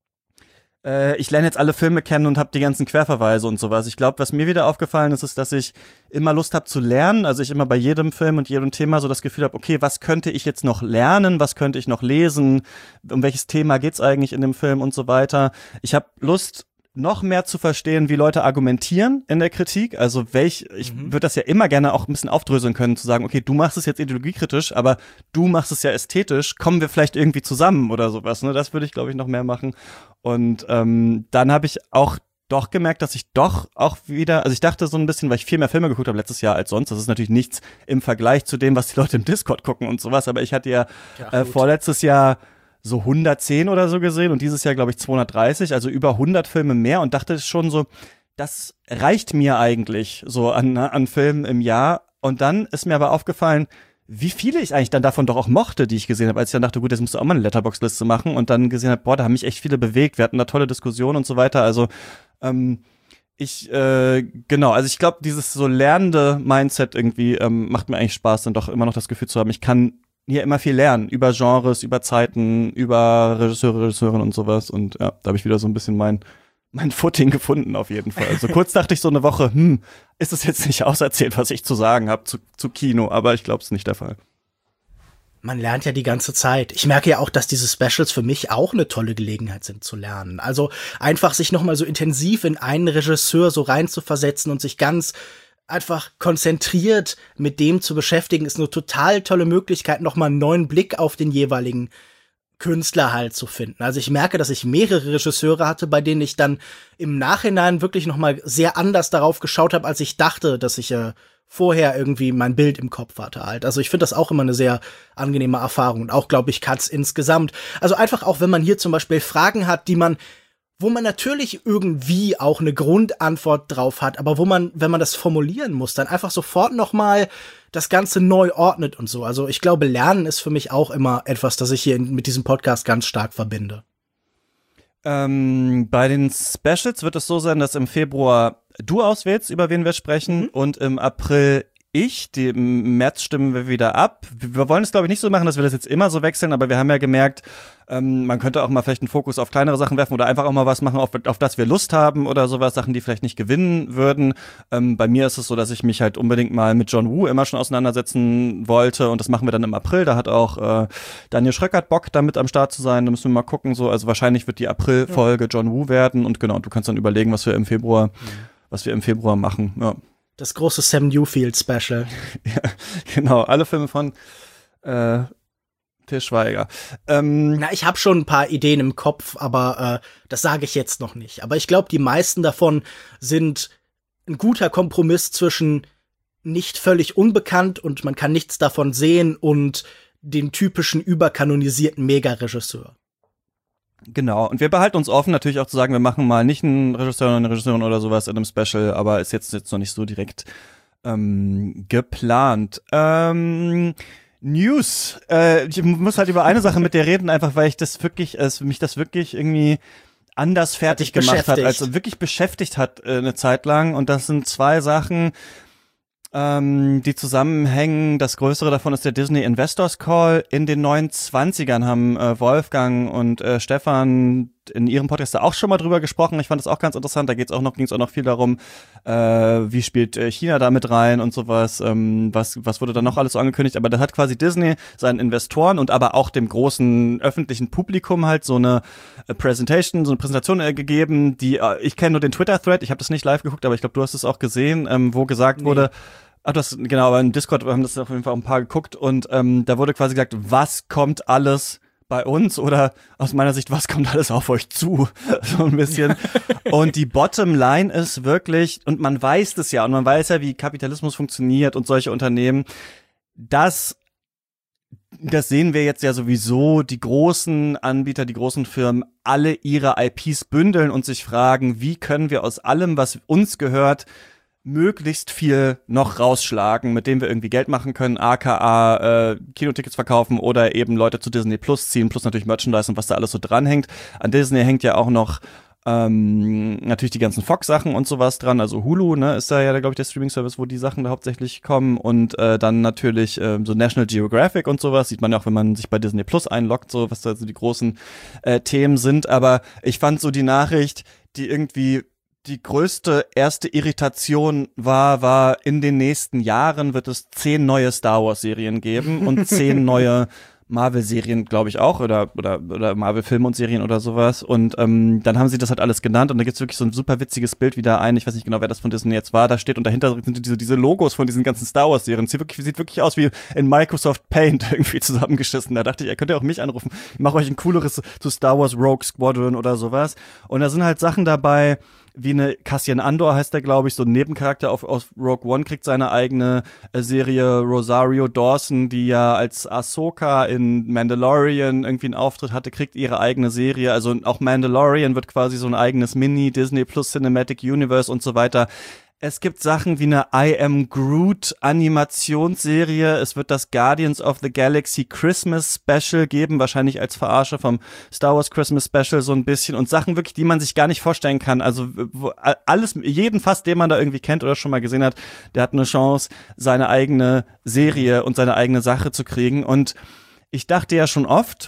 ich lerne jetzt alle Filme kennen und habe die ganzen Querverweise und sowas. Ich glaube, was mir wieder aufgefallen ist, ist, dass ich immer Lust habe zu lernen. Also ich immer bei jedem Film und jedem Thema so das Gefühl habe, okay, was könnte ich jetzt noch lernen? Was könnte ich noch lesen? Um welches Thema geht's eigentlich in dem Film und so weiter? Ich habe Lust, noch mehr zu verstehen, wie Leute argumentieren in der Kritik. Also welch, ich mhm. würde das ja immer gerne auch ein bisschen aufdröseln können, zu sagen, okay, du machst es jetzt ideologiekritisch, aber du machst es ja ästhetisch, kommen wir vielleicht irgendwie zusammen oder sowas. Ne? Das würde ich, glaube ich, noch mehr machen. Und ähm, dann habe ich auch doch gemerkt, dass ich doch auch wieder, also ich dachte so ein bisschen, weil ich viel mehr Filme geguckt habe letztes Jahr als sonst, das ist natürlich nichts im Vergleich zu dem, was die Leute im Discord gucken und sowas, aber ich hatte ja, ja äh, vorletztes Jahr so hundertzehn oder so gesehen und dieses Jahr, glaube ich, zweihundertdreißig, also über hundert Filme mehr und dachte schon so, das reicht mir eigentlich so an, an Filmen im Jahr. Und dann ist mir aber aufgefallen, wie viele ich eigentlich dann davon doch auch mochte, die ich gesehen habe, als ich dann dachte, gut, jetzt musst du auch mal eine Letterboxd-Liste machen und dann gesehen habe, boah, da haben mich echt viele bewegt, wir hatten da tolle Diskussionen und so weiter, also ähm, ich, äh, genau, also ich glaube, dieses so lernende Mindset irgendwie ähm, macht mir eigentlich Spaß, dann doch immer noch das Gefühl zu haben, ich kann hier immer viel lernen, über Genres, über Zeiten, über Regisseure, Regisseurinnen und sowas und ja, da habe ich wieder so ein bisschen mein mein Footing gefunden auf jeden Fall. Also kurz dachte ich so eine Woche, hm, ist es jetzt nicht auserzählt, was ich zu sagen habe zu, zu Kino, aber ich glaube, es ist nicht der Fall. Man lernt ja die ganze Zeit. Ich merke ja auch, dass diese Specials für mich auch eine tolle Gelegenheit sind zu lernen. Also einfach sich nochmal so intensiv in einen Regisseur so reinzuversetzen und sich ganz einfach konzentriert mit dem zu beschäftigen, ist eine total tolle Möglichkeit, nochmal einen neuen Blick auf den jeweiligen Künstler halt zu finden. Also ich merke, dass ich mehrere Regisseure hatte, bei denen ich dann im Nachhinein wirklich nochmal sehr anders darauf geschaut habe, als ich dachte, dass ich äh, vorher irgendwie mein Bild im Kopf hatte halt. Also ich finde das auch immer eine sehr angenehme Erfahrung und auch, glaube ich, Katz insgesamt. Also einfach auch, wenn man hier zum Beispiel Fragen hat, die man wo man natürlich irgendwie auch eine Grundantwort drauf hat, aber wo man, wenn man das formulieren muss, dann einfach sofort noch mal das Ganze neu ordnet und so. Also ich glaube, Lernen ist für mich auch immer etwas, das ich hier mit diesem Podcast ganz stark verbinde. Ähm, bei den Specials wird es so sein, dass im Februar du auswählst, über wen wir sprechen, mhm. und im April ich, die, im März stimmen wir wieder ab. Wir wollen es, glaube ich, nicht so machen, dass wir das jetzt immer so wechseln, aber wir haben ja gemerkt, ähm, man könnte auch mal vielleicht einen Fokus auf kleinere Sachen werfen oder einfach auch mal was machen, auf, auf das wir Lust haben oder sowas, Sachen, die vielleicht nicht gewinnen würden. Ähm, bei mir ist es so, dass ich mich halt unbedingt mal mit John Woo immer schon auseinandersetzen wollte und das machen wir dann im April. Da hat auch äh, Daniel Schröckert Bock, da mit am Start zu sein. Da müssen wir mal gucken. So, also wahrscheinlich wird die April-Folge John Woo werden und genau, du kannst dann überlegen, was wir im Februar, mhm. was wir im Februar machen. Ja. Das große Sam Newfield-Special. Ja, genau, alle Filme von äh, Til Schweiger. Ähm, Na, ich habe schon ein paar Ideen im Kopf, aber äh, das sage ich jetzt noch nicht. Aber ich glaube, die meisten davon sind ein guter Kompromiss zwischen nicht völlig unbekannt und man kann nichts davon sehen und den typischen überkanonisierten Megaregisseur. Genau, und wir behalten uns offen, natürlich auch zu sagen, wir machen mal nicht einen Regisseur oder eine Regisseurin oder sowas in einem Special, aber ist jetzt, jetzt noch nicht so direkt ähm, geplant. Ähm, News. Äh, ich muss halt über eine Sache mit dir reden, einfach weil ich das wirklich, es mich das wirklich irgendwie anders fertig gemacht hat, also wirklich beschäftigt hat äh, eine Zeit lang. Und das sind zwei Sachen, ähm, die zusammenhängen. Das größere davon ist der Disney Investors Call. In den neunzwanzigern haben äh, Wolfgang und äh, Stefan in ihrem Podcast da auch schon mal drüber gesprochen. Ich fand das auch ganz interessant. Da geht's auch noch, ging's auch noch viel darum, äh, wie spielt äh, China da mit rein und sowas. Ähm, was, was wurde da noch alles so angekündigt? Aber da hat quasi Disney seinen Investoren und aber auch dem großen öffentlichen Publikum halt so eine äh, Presentation, so eine Präsentation äh, gegeben, die, äh, ich kenne nur den Twitter-Thread, ich habe das nicht live geguckt, aber ich glaube, du hast es auch gesehen, ähm, wo gesagt nee. wurde, ach, das, genau, aber im Discord haben das auf jeden Fall auch ein paar geguckt und ähm, da wurde quasi gesagt, was kommt alles bei uns oder aus meiner Sicht, was kommt alles auf euch zu? So ein bisschen. Und die Bottomline ist wirklich, und man weiß das ja, und man weiß ja, wie Kapitalismus funktioniert und solche Unternehmen, dass, das sehen wir jetzt ja sowieso, die großen Anbieter, die großen Firmen, alle ihre I Ps bündeln und sich fragen, wie können wir aus allem, was uns gehört, möglichst viel noch rausschlagen, mit dem wir irgendwie Geld machen können, aka äh, Kinotickets verkaufen oder eben Leute zu Disney Plus ziehen, plus natürlich Merchandise und was da alles so dranhängt. An Disney hängt ja auch noch ähm, natürlich die ganzen Fox-Sachen und sowas dran, also Hulu, ne, ist da ja, glaube ich, der Streaming-Service, wo die Sachen da hauptsächlich kommen und äh, dann natürlich äh, so National Geographic und sowas, sieht man ja auch, wenn man sich bei Disney Plus einloggt, so was da so die großen äh, Themen sind, aber ich fand so die Nachricht, die irgendwie die größte erste Irritation war, war, in den nächsten Jahren wird es zehn neue Star Wars Serien geben und zehn neue Marvel-Serien, glaube ich auch, oder oder oder Marvel-Filme und Serien oder sowas. Und ähm, dann haben sie das halt alles genannt und da gibt's wirklich so ein super witziges Bild wieder ein. Ich weiß nicht genau, wer das von Disney jetzt war. Da steht und dahinter sind diese diese Logos von diesen ganzen Star Wars-Serien. Sieht wirklich, sieht wirklich aus wie in Microsoft Paint irgendwie zusammengeschissen. Da dachte ich, ihr könnt ja auch mich anrufen. Ich mache euch ein cooleres zu Star Wars Rogue Squadron oder sowas. Und da sind halt Sachen dabei, wie eine Cassian Andor heißt der, glaube ich, so ein Nebencharakter auf, auf Rogue One, kriegt seine eigene äh, Serie. Rosario Dawson, die ja als Ahsoka in Mandalorian irgendwie einen Auftritt hatte, kriegt ihre eigene Serie. Also auch Mandalorian wird quasi so ein eigenes Mini-Disney Plus Cinematic Universe und so weiter. Es gibt Sachen wie eine I Am Groot Animationsserie. Es wird das Guardians of the Galaxy Christmas Special geben, wahrscheinlich als Verarsche vom Star Wars Christmas Special so ein bisschen. Und Sachen wirklich, die man sich gar nicht vorstellen kann. Also wo, alles, jeden fast, den man da irgendwie kennt oder schon mal gesehen hat, der hat eine Chance, seine eigene Serie und seine eigene Sache zu kriegen. Und ich dachte ja schon oft,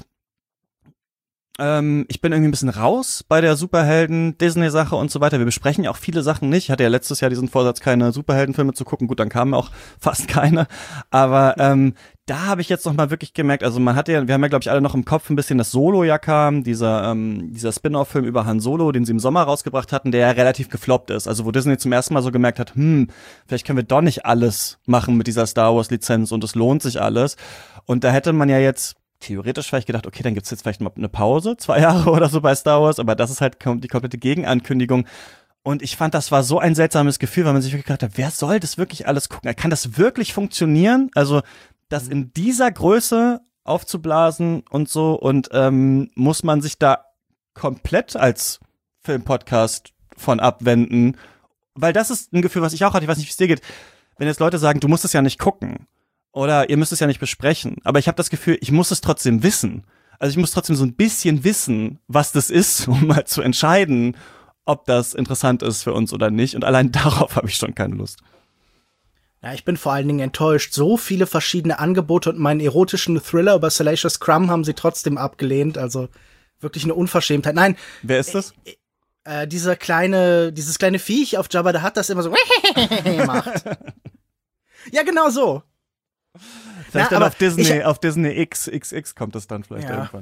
Ähm, ich bin irgendwie ein bisschen raus bei der Superhelden-Disney-Sache und so weiter. Wir besprechen ja auch viele Sachen nicht. Ich hatte ja letztes Jahr diesen Vorsatz, keine Superheldenfilme zu gucken. Gut, dann kamen auch fast keine. Aber ähm, da habe ich jetzt noch mal wirklich gemerkt, also man hat ja, wir haben ja, glaube ich, alle noch im Kopf ein bisschen, dass Solo ja kam, dieser ähm, dieser Spin-off-Film über Han Solo, den sie im Sommer rausgebracht hatten, der ja relativ gefloppt ist. Also wo Disney zum ersten Mal so gemerkt hat, hm, vielleicht können wir doch nicht alles machen mit dieser Star Wars-Lizenz und es lohnt sich alles. Und da hätte man ja jetzt theoretisch vielleicht gedacht, okay, dann gibt's jetzt vielleicht mal eine Pause, zwei Jahre oder so bei Star Wars, aber das ist halt die komplette Gegenankündigung. Und ich fand, das war so ein seltsames Gefühl, weil man sich wirklich gedacht hat, wer soll das wirklich alles gucken? Kann das wirklich funktionieren? Also, das in dieser Größe aufzublasen und so, und ähm, muss man sich da komplett als Filmpodcast von abwenden? Weil das ist ein Gefühl, was ich auch hatte, ich weiß nicht, wie es dir geht. Wenn jetzt Leute sagen, du musst es ja nicht gucken, oder ihr müsst es ja nicht besprechen. Aber ich habe das Gefühl, ich muss es trotzdem wissen. Also ich muss trotzdem so ein bisschen wissen, was das ist, um mal zu entscheiden, ob das interessant ist für uns oder nicht. Und allein darauf habe ich schon keine Lust. Ja, ich bin vor allen Dingen enttäuscht. So viele verschiedene Angebote und meinen erotischen Thriller über Salacious Crumb haben sie trotzdem abgelehnt. Also wirklich eine Unverschämtheit. Nein. Wer ist das? Äh, äh, dieser kleine, dieses kleine Viech auf Jabba, der hat das immer so macht. Ja, genau so. Vielleicht Na, dann auf Disney, ich, auf Disney X, X X kommt das dann vielleicht ja. irgendwann, ja.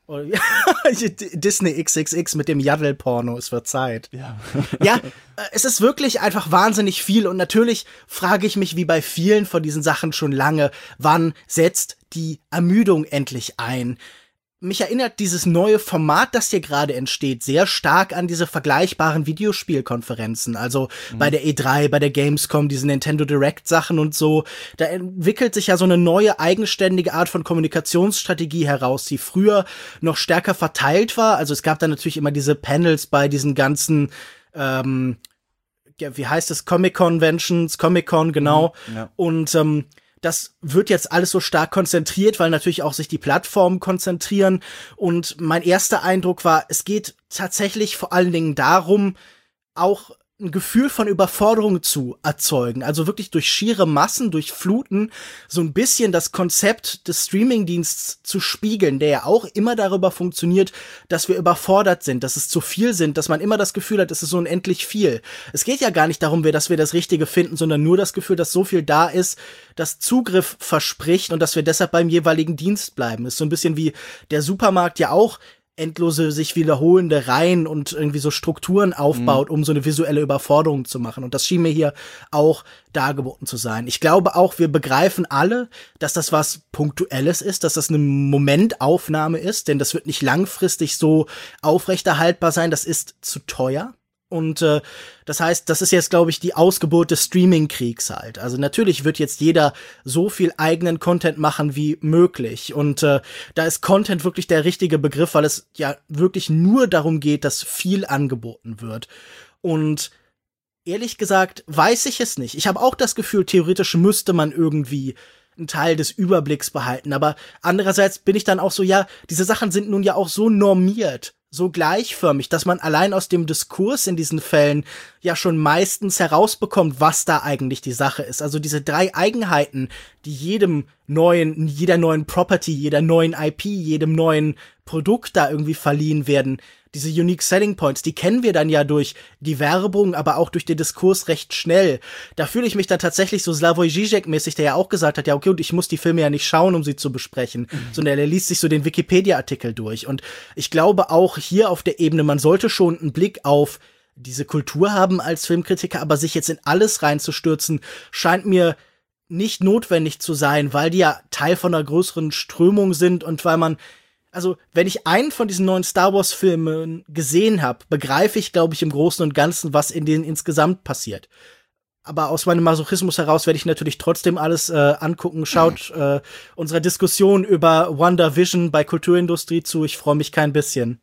Disney X X X mit dem Jaddel-Porno, es wird Zeit. Ja. Ja, es ist wirklich einfach wahnsinnig viel und natürlich frage ich mich, wie bei vielen von diesen Sachen schon lange, wann setzt die Ermüdung endlich ein? Mich erinnert dieses neue Format, das hier gerade entsteht, sehr stark an diese vergleichbaren Videospielkonferenzen. Also mhm. bei der E drei, bei der Gamescom, diese Nintendo Direct Sachen und so. Da entwickelt sich ja so eine neue, eigenständige Art von Kommunikationsstrategie heraus, die früher noch stärker verteilt war. Also es gab da natürlich immer diese Panels bei diesen ganzen, ähm, ja, wie heißt es, Comic-Conventions, Comic-Con, genau. Mhm. Ja. Und, ähm, das wird jetzt alles so stark konzentriert, weil natürlich auch sich die Plattformen konzentrieren. Und mein erster Eindruck war, es geht tatsächlich vor allen Dingen darum, auch ein Gefühl von Überforderung zu erzeugen. Also wirklich durch schiere Massen, durch Fluten, so ein bisschen das Konzept des Streamingdienstes zu spiegeln, der ja auch immer darüber funktioniert, dass wir überfordert sind, dass es zu viel sind, dass man immer das Gefühl hat, es ist so unendlich viel. Es geht ja gar nicht darum, dass wir das Richtige finden, sondern nur das Gefühl, dass so viel da ist, dass Zugriff verspricht und dass wir deshalb beim jeweiligen Dienst bleiben. Ist so ein bisschen wie der Supermarkt ja auch endlose, sich wiederholende Reihen und irgendwie so Strukturen aufbaut, mhm. um so eine visuelle Überforderung zu machen. Und das schien mir hier auch dargeboten zu sein. Ich glaube auch, wir begreifen alle, dass das was Punktuelles ist, dass das eine Momentaufnahme ist, denn das wird nicht langfristig so aufrechterhaltbar sein. Das ist zu teuer. Und äh, das heißt, das ist jetzt, glaube ich, die Ausgeburt des Streaming-Kriegs halt. Also natürlich wird jetzt jeder so viel eigenen Content machen wie möglich. Und äh, da ist Content wirklich der richtige Begriff, weil es ja wirklich nur darum geht, dass viel angeboten wird. Und ehrlich gesagt weiß ich es nicht. Ich habe auch das Gefühl, theoretisch müsste man irgendwie einen Teil des Überblicks behalten. Aber andererseits bin ich dann auch so, ja, diese Sachen sind nun ja auch so normiert, so gleichförmig, dass man allein aus dem Diskurs in diesen Fällen ja schon meistens herausbekommt, was da eigentlich die Sache ist. Also diese drei Eigenheiten, die jedem neuen, jeder neuen Property, jeder neuen I P, jedem neuen Produkt da irgendwie verliehen werden, diese Unique Selling Points, die kennen wir dann ja durch die Werbung, aber auch durch den Diskurs recht schnell. Da fühle ich mich dann tatsächlich so Slavoj Žižek-mäßig, der ja auch gesagt hat, ja okay, und ich muss die Filme ja nicht schauen, um sie zu besprechen, mhm. sondern er liest sich so den Wikipedia-Artikel durch. Und ich glaube auch hier auf der Ebene, man sollte schon einen Blick auf diese Kultur haben als Filmkritiker, aber sich jetzt in alles reinzustürzen, scheint mir nicht notwendig zu sein, weil die ja Teil von einer größeren Strömung sind und weil man Also, wenn ich einen von diesen neuen Star Wars Filmen gesehen habe, begreife ich, glaube ich, im Großen und Ganzen, was in denen insgesamt passiert. Aber aus meinem Masochismus heraus werde ich natürlich trotzdem alles äh, angucken. Schaut äh, unserer Diskussion über WandaVision bei Kulturindustrie zu. Ich freue mich kein bisschen.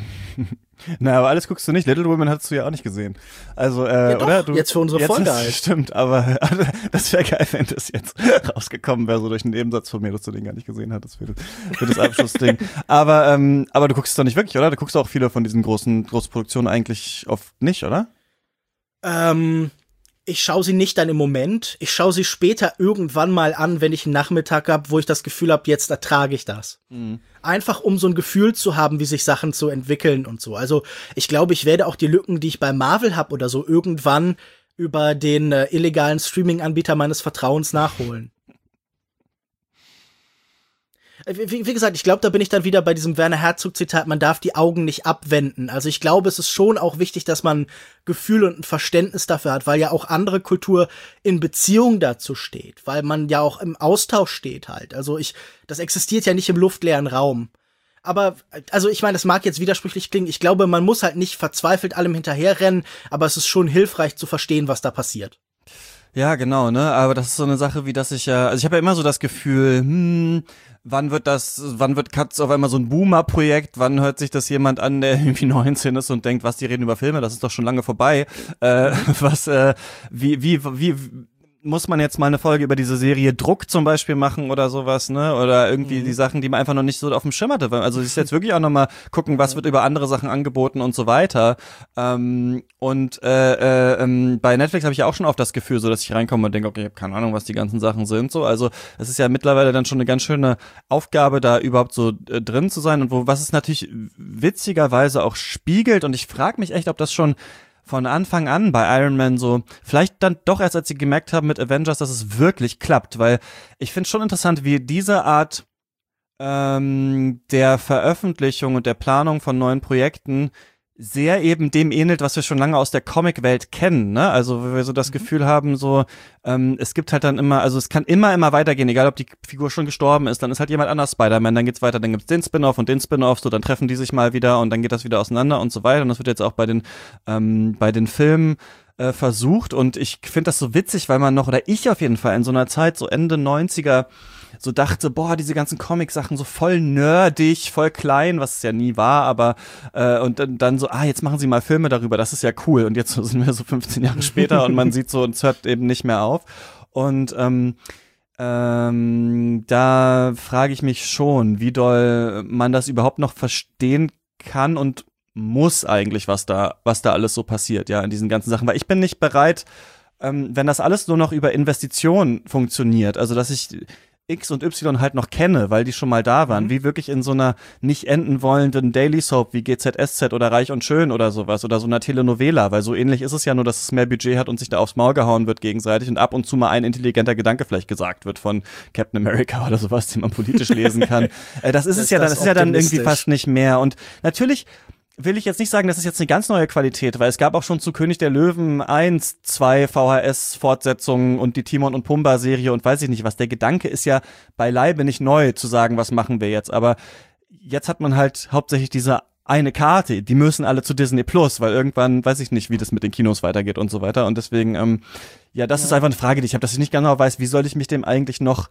Na, aber alles guckst du nicht. Little Women hast du ja auch nicht gesehen. Also, äh, ja, doch, oder? Du, jetzt für unsere jetzt Folge hast, halt. Stimmt, aber das wäre geil, wenn das jetzt rausgekommen wäre, so durch einen Nebensatz von mir, dass du den gar nicht gesehen hattest für das, für das Abschlussding. aber, ähm, aber du guckst es doch nicht wirklich, oder? Du guckst auch viele von diesen großen Großproduktionen eigentlich oft nicht, oder? Ähm, ich schaue sie nicht dann im Moment. Ich schaue sie später irgendwann mal an, wenn ich einen Nachmittag habe, wo ich das Gefühl habe, jetzt ertrage ich das. Mhm. Einfach um so ein Gefühl zu haben, wie sich Sachen so entwickeln und so. Also ich glaube, ich werde auch die Lücken, die ich bei Marvel habe oder so, irgendwann über den äh, illegalen Streaming-Anbieter meines Vertrauens nachholen. Wie, wie gesagt, ich glaube, da bin ich dann wieder bei diesem Werner Herzog-Zitat, man darf die Augen nicht abwenden. Also ich glaube, es ist schon auch wichtig, dass man Gefühl und ein Verständnis dafür hat, weil ja auch andere Kultur in Beziehung dazu steht, weil man ja auch im Austausch steht halt. Also ich, das existiert ja nicht im luftleeren Raum. Aber, also ich meine, das mag jetzt widersprüchlich klingen, ich glaube, man muss halt nicht verzweifelt allem hinterherrennen, aber es ist schon hilfreich zu verstehen, was da passiert. Ja, genau, ne, aber das ist so eine Sache, wie dass ich ja, also ich habe ja immer so das Gefühl, hm, wann wird das, wann wird Katz auf einmal so ein Boomer-Projekt, wann hört sich das jemand an, der irgendwie neunzehn ist und denkt, was, die reden über Filme, das ist doch schon lange vorbei, äh, was, äh, wie, wie, wie, muss man jetzt mal eine Folge über diese Serie Druck zum Beispiel machen oder sowas, ne? Oder irgendwie mhm. die Sachen, die man einfach noch nicht so auf dem Schirm hatte. Also ich jetzt wirklich auch nochmal gucken, was wird über andere Sachen angeboten und so weiter. Ähm, und äh, äh, ähm, bei Netflix habe ich ja auch schon oft das Gefühl, so dass ich reinkomme und denke, okay, ich habe keine Ahnung, was die ganzen Sachen sind. So, also es ist ja mittlerweile dann schon eine ganz schöne Aufgabe, da überhaupt so äh, drin zu sein und wo was es natürlich witzigerweise auch spiegelt. Und ich frage mich echt, ob das schon von Anfang an bei Iron Man so, vielleicht dann doch erst, als sie gemerkt haben mit Avengers, dass es wirklich klappt, weil ich finde schon interessant, wie diese Art ähm, der Veröffentlichung und der Planung von neuen Projekten sehr eben dem ähnelt, was wir schon lange aus der Comic-Welt kennen, ne? Also wo wir so das mhm. Gefühl haben, so ähm, es gibt halt dann immer, also es kann immer, immer weitergehen, egal ob die Figur schon gestorben ist, dann ist halt jemand anders Spider-Man, dann geht's weiter, dann gibt's den Spin-Off und den Spin-Off, so dann treffen die sich mal wieder und dann geht das wieder auseinander und so weiter und das wird jetzt auch bei den ähm, bei den Filmen äh, versucht und ich finde das so witzig, weil man noch, oder ich auf jeden Fall in so einer Zeit, so Ende neunziger so dachte, boah, diese ganzen Comic-Sachen so voll nerdig, voll klein, was es ja nie war, aber äh, und dann, dann so, ah, jetzt machen sie mal Filme darüber, das ist ja cool und jetzt sind wir so fünfzehn Jahre später und man sieht so, und es hört eben nicht mehr auf und ähm, ähm, da frage ich mich schon, wie doll man das überhaupt noch verstehen kann und muss eigentlich, was da, was da alles so passiert, ja, in diesen ganzen Sachen, weil ich bin nicht bereit, ähm, wenn das alles nur noch über Investitionen funktioniert, also dass ich X und Y halt noch kenne, weil die schon mal da waren, mhm. wie wirklich in so einer nicht enden wollenden Daily Soap wie G Z S Z oder Reich und Schön oder sowas oder so einer Telenovela, weil so ähnlich ist es ja nur, dass es mehr Budget hat und sich da aufs Maul gehauen wird gegenseitig und ab und zu mal ein intelligenter Gedanke vielleicht gesagt wird von Captain America oder sowas, den man politisch lesen kann. äh, das ist das es ja dann, das ist ja dann irgendwie fast nicht mehr und natürlich will ich jetzt nicht sagen, das ist jetzt eine ganz neue Qualität, weil es gab auch schon zu König der Löwen eins, zwei V H S-Fortsetzungen und die Timon und Pumba-Serie und weiß ich nicht was. Der Gedanke ist ja beileibe nicht neu, zu sagen, was machen wir jetzt. Aber jetzt hat man halt hauptsächlich diese eine Karte. Die müssen alle zu Disney Plus, weil irgendwann weiß ich nicht, wie das mit den Kinos weitergeht und so weiter. Und deswegen, ähm, ja, das ja. ist einfach eine Frage, die ich habe, dass ich nicht genau weiß, wie soll ich mich dem eigentlich noch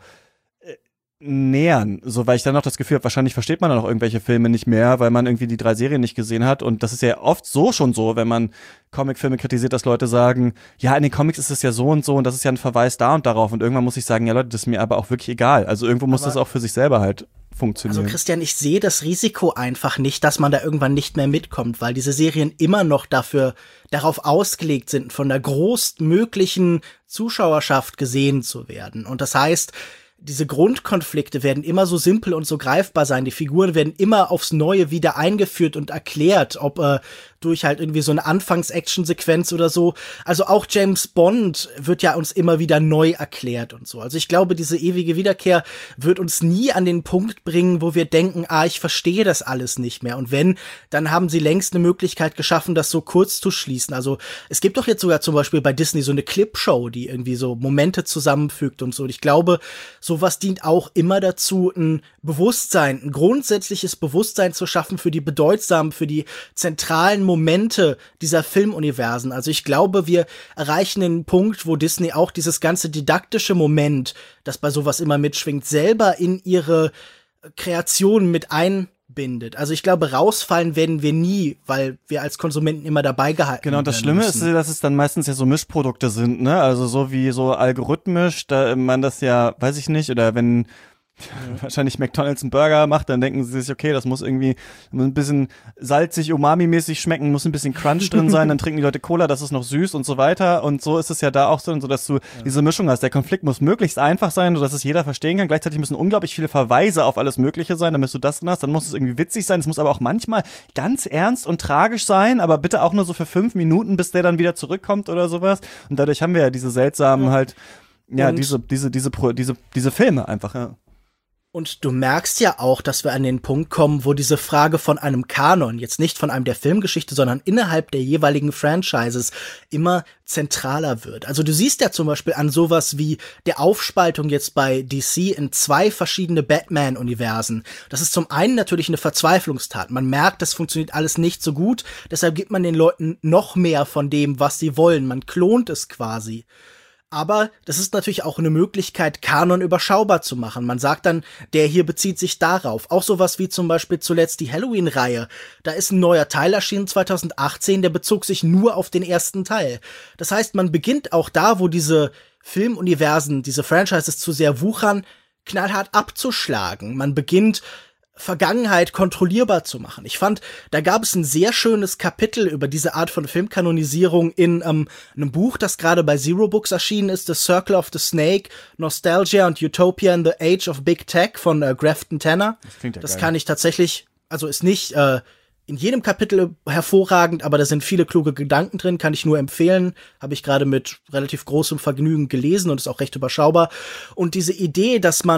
nähern, so, weil ich dann noch das Gefühl habe, wahrscheinlich versteht man dann auch irgendwelche Filme nicht mehr, weil man irgendwie die drei Serien nicht gesehen hat und das ist ja oft so schon so, wenn man Comicfilme kritisiert, dass Leute sagen, ja, in den Comics ist es ja so und so und das ist ja ein Verweis da und darauf und irgendwann muss ich sagen, ja Leute, das ist mir aber auch wirklich egal, also irgendwo muss aber das auch für sich selber halt funktionieren. Also Christian, ich sehe das Risiko einfach nicht, dass man da irgendwann nicht mehr mitkommt, weil diese Serien immer noch dafür, darauf ausgelegt sind, von der größtmöglichen Zuschauerschaft gesehen zu werden und das heißt, diese Grundkonflikte werden immer so simpel und so greifbar sein. Die Figuren werden immer aufs Neue wieder eingeführt und erklärt, ob äh, durch halt irgendwie so eine Anfangs-Action-Sequenz oder so. Also auch James Bond wird ja uns immer wieder neu erklärt und so. Also ich glaube, diese ewige Wiederkehr wird uns nie an den Punkt bringen, wo wir denken, ah, ich verstehe das alles nicht mehr. Und wenn, dann haben sie längst eine Möglichkeit geschaffen, das so kurz zu schließen. Also es gibt doch jetzt sogar zum Beispiel bei Disney so eine Clipshow, die irgendwie so Momente zusammenfügt und so. Und ich glaube, sowas dient auch immer dazu, ein Bewusstsein, ein grundsätzliches Bewusstsein zu schaffen für die bedeutsamen, für die zentralen Momente dieser Filmuniversen. Also ich glaube, wir erreichen den Punkt, wo Disney auch dieses ganze didaktische Moment, das bei sowas immer mitschwingt, selber in ihre Kreation mit einbindet. Also ich glaube, rausfallen werden wir nie, weil wir als Konsumenten immer dabei gehalten werden. Genau, das Schlimme müssen. ist, dass es dann meistens ja so Mischprodukte sind, ne? Also so wie so algorithmisch, da man das ja, weiß ich nicht, oder wenn ja. wahrscheinlich McDonald's einen Burger macht, dann denken sie sich, okay, das muss irgendwie ein bisschen salzig, umami-mäßig schmecken, muss ein bisschen Crunch drin sein, dann trinken die Leute Cola, das ist noch süß und so weiter und so ist es ja da auch so, so dass du ja. diese Mischung hast. Der Konflikt muss möglichst einfach sein, sodass es jeder verstehen kann. Gleichzeitig müssen unglaublich viele Verweise auf alles Mögliche sein, damit du das drin hast. Dann muss es irgendwie witzig sein, es muss aber auch manchmal ganz ernst und tragisch sein, aber bitte auch nur so für fünf Minuten, bis der dann wieder zurückkommt oder sowas. Und dadurch haben wir ja diese seltsamen ja. halt, ja, und diese, diese, diese, diese, diese, diese Filme einfach, ja. Und du merkst ja auch, dass wir an den Punkt kommen, wo diese Frage von einem Kanon, jetzt nicht von einem der Filmgeschichte, sondern innerhalb der jeweiligen Franchises immer zentraler wird. Also du siehst ja zum Beispiel an sowas wie der Aufspaltung jetzt bei D C in zwei verschiedene Batman-Universen. Das ist zum einen natürlich eine Verzweiflungstat. Man merkt, das funktioniert alles nicht so gut, deshalb gibt man den Leuten noch mehr von dem, was sie wollen. Man klont es quasi. Aber das ist natürlich auch eine Möglichkeit, Kanon überschaubar zu machen. Man sagt dann, der hier bezieht sich darauf. Auch sowas wie zum Beispiel zuletzt die Halloween-Reihe. Da ist ein neuer Teil erschienen zwanzig achtzehn, der bezog sich nur auf den ersten Teil. Das heißt, man beginnt auch da, wo diese Filmuniversen, diese Franchises zu sehr wuchern, knallhart abzuschlagen. Man beginnt Vergangenheit kontrollierbar zu machen. Ich fand, da gab es ein sehr schönes Kapitel über diese Art von Filmkanonisierung in ähm, einem Buch, das gerade bei Zero Books erschienen ist, The Circle of the Snake, Nostalgia and Utopia in the Age of Big Tech von äh, Grafton Tanner. Das klingt ja Das geil. Kann ich tatsächlich, also ist nicht äh, in jedem Kapitel hervorragend, aber da sind viele kluge Gedanken drin, kann ich nur empfehlen. Habe ich gerade mit relativ großem Vergnügen gelesen und ist auch recht überschaubar. Und diese Idee, dass man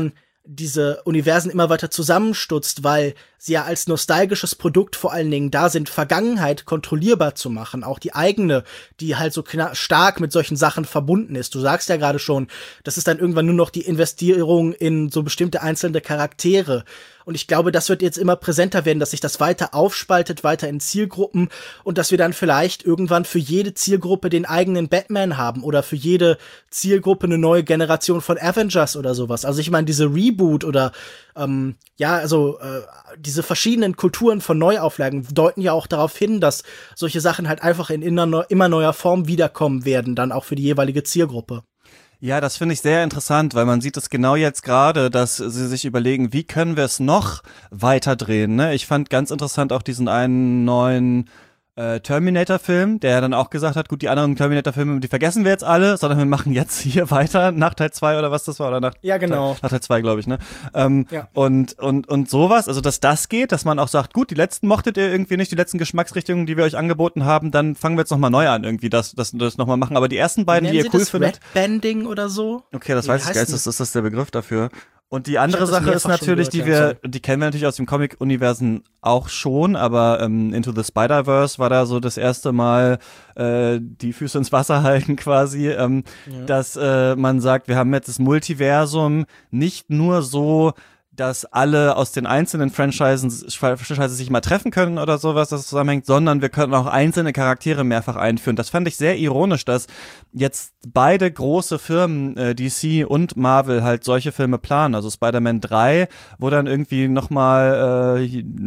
diese Universen immer weiter zusammenstutzt, weil sie ja als nostalgisches Produkt vor allen Dingen da sind, Vergangenheit kontrollierbar zu machen, auch die eigene, die halt so kna- stark mit solchen Sachen verbunden ist. Du sagst ja gerade schon, das ist dann irgendwann nur noch die Investierung in so bestimmte einzelne Charaktere. Und ich glaube, das wird jetzt immer präsenter werden, dass sich das weiter aufspaltet, weiter in Zielgruppen und dass wir dann vielleicht irgendwann für jede Zielgruppe den eigenen Batman haben oder für jede Zielgruppe eine neue Generation von Avengers oder sowas. Also ich meine, diese Reboot oder ähm, ja, also äh, diese verschiedenen Kulturen von Neuauflagen deuten ja auch darauf hin, dass solche Sachen halt einfach in immer neuer Form wiederkommen werden, dann auch für die jeweilige Zielgruppe. Ja, das finde ich sehr interessant, weil man sieht es genau jetzt gerade, dass sie sich überlegen, wie können wir es noch weiter drehen, ne? Ich fand ganz interessant auch diesen einen neuen äh, Terminator-Film, der dann auch gesagt hat, gut, die anderen Terminator-Filme, die vergessen wir jetzt alle, sondern wir machen jetzt hier weiter nach Teil zwei oder was das war, oder nach, ja, genau. Teil, nach Teil zwei, glaube ich, ne? Ähm, ja. Und, und, und sowas, also dass das geht, dass man auch sagt, gut, die letzten mochtet ihr irgendwie nicht, die letzten Geschmacksrichtungen, die wir euch angeboten haben, dann fangen wir jetzt nochmal neu an, irgendwie, das, das, das nochmal machen. Aber die ersten beiden, die ihr cool findet. Red-Banding oder so? Okay, das Wie weiß ich gar nicht, das ist das der Begriff dafür. Und die andere Sache ist natürlich, gehört, die wir, ja, die kennen wir natürlich aus dem Comic-Universen auch schon, aber ähm, Into the Spider-Verse war da so das erste Mal äh, die Füße ins Wasser halten quasi, ähm, ja. dass äh, man sagt, wir haben jetzt das Multiversum nicht nur so, dass alle aus den einzelnen Franchises, Franchises sich mal treffen können oder sowas, das zusammenhängt, sondern wir können auch einzelne Charaktere mehrfach einführen. Das fand ich sehr ironisch, dass jetzt beide große Firmen, äh, D C und Marvel, halt solche Filme planen. Also Spider-Man drei, wo dann irgendwie nochmal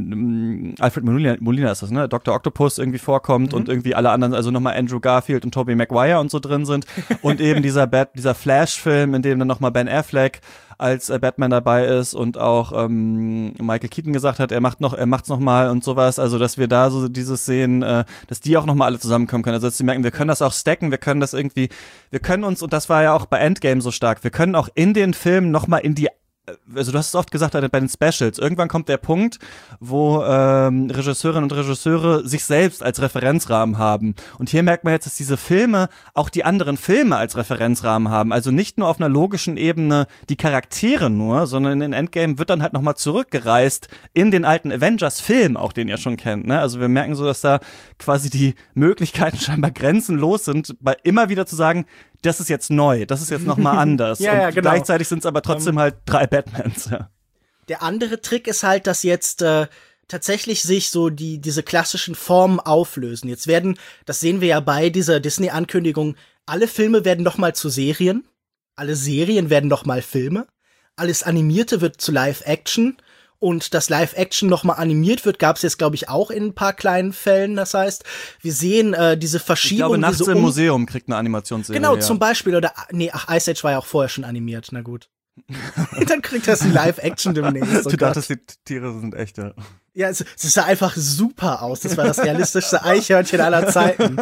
äh, Alfred Molina, Molina ist das, ne? Doktor Octopus irgendwie vorkommt mhm. und irgendwie alle anderen, also nochmal Andrew Garfield und Tobey Maguire und so drin sind. Und eben dieser Bat, dieser Flash-Film, in dem dann nochmal Ben Affleck als äh, Batman dabei ist und auch ähm, Michael Keaton gesagt hat, er macht noch, er macht's noch mal und sowas, also dass wir da so dieses sehen, äh, dass die auch noch mal alle zusammenkommen können, also dass sie merken, wir können das auch stacken, wir können das irgendwie, wir können uns, und das war ja auch bei Endgame so stark, wir können auch in den Filmen noch mal in die, also du hast es oft gesagt bei den Specials, irgendwann kommt der Punkt, wo ähm, Regisseurinnen und Regisseure sich selbst als Referenzrahmen haben. Und hier merkt man jetzt, dass diese Filme auch die anderen Filme als Referenzrahmen haben. Also nicht nur auf einer logischen Ebene die Charaktere nur, sondern in Endgame wird dann halt nochmal zurückgereist in den alten Avengers-Film, auch den ihr schon kennt. Ne? Also wir merken so, dass da quasi die Möglichkeiten scheinbar grenzenlos sind, bei immer wieder zu sagen, das ist jetzt neu, das ist jetzt nochmal anders. ja, und ja, genau. Gleichzeitig sind es aber trotzdem um, halt drei Batmans. Ja. Der andere Trick ist halt, dass jetzt äh, tatsächlich sich so die diese klassischen Formen auflösen. Jetzt werden, das sehen wir ja bei dieser Disney-Ankündigung, alle Filme werden nochmal zu Serien, alle Serien werden nochmal Filme, alles Animierte wird zu Live-Action. Und das Live-Action nochmal animiert wird, gab es jetzt, glaube ich, auch in ein paar kleinen Fällen. Das heißt, wir sehen äh, diese Verschiebung. Ich glaube, nachts diese im um- Museum kriegt eine Animationsserie. Genau, ja. zum Beispiel. Oder, nee, ach, Ice Age war ja auch vorher schon animiert. Na gut. Dann kriegt das ein Live-Action demnächst. Oh du dachtest, die Tiere sind echt, ja. Ja, es, es sah einfach super aus. Das war das realistischste Eichhörnchen aller Zeiten.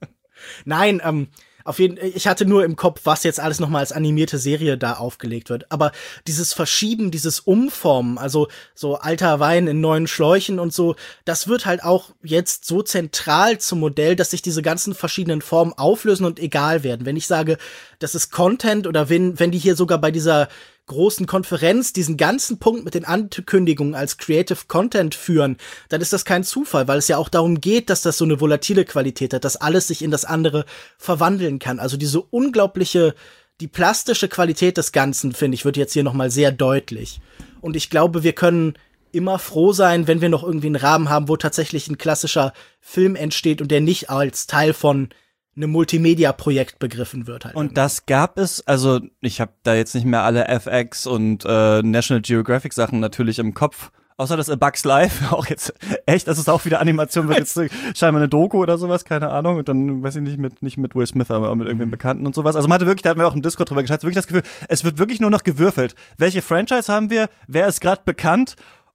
Nein, ähm, auf jeden, ich hatte nur im Kopf, was jetzt alles nochmal als animierte Serie da aufgelegt wird. Aber dieses Verschieben, dieses Umformen, also so alter Wein in neuen Schläuchen und so, das wird halt auch jetzt so zentral zum Modell, dass sich diese ganzen verschiedenen Formen auflösen und egal werden. Wenn ich sage, das ist Content oder wenn, wenn die hier sogar bei dieser großen Konferenz diesen ganzen Punkt mit den Ankündigungen als Creative Content führen, dann ist das kein Zufall, weil es ja auch darum geht, dass das so eine volatile Qualität hat, dass alles sich in das andere verwandeln kann. Also diese unglaubliche, die plastische Qualität des Ganzen, finde ich, wird jetzt hier nochmal sehr deutlich. Und ich glaube, wir können immer froh sein, wenn wir noch irgendwie einen Rahmen haben, wo tatsächlich ein klassischer Film entsteht und der nicht als Teil von einem Multimedia-Projekt begriffen wird halt. Und das gab es, also ich habe da jetzt nicht mehr alle F X und äh, National Geographic Sachen natürlich im Kopf, außer das A Bug's Life, auch jetzt echt, das ist auch wieder Animation, wird jetzt scheinbar eine Doku oder sowas, keine Ahnung, und dann, weiß ich nicht, mit nicht mit Will Smith, aber mit irgendwem Bekannten und sowas. Also man hatte wirklich, da hatten wir auch im Discord drüber geschaut, wirklich das Gefühl, es wird wirklich nur noch gewürfelt. Welche Franchise haben wir? Wer ist gerade bekannt?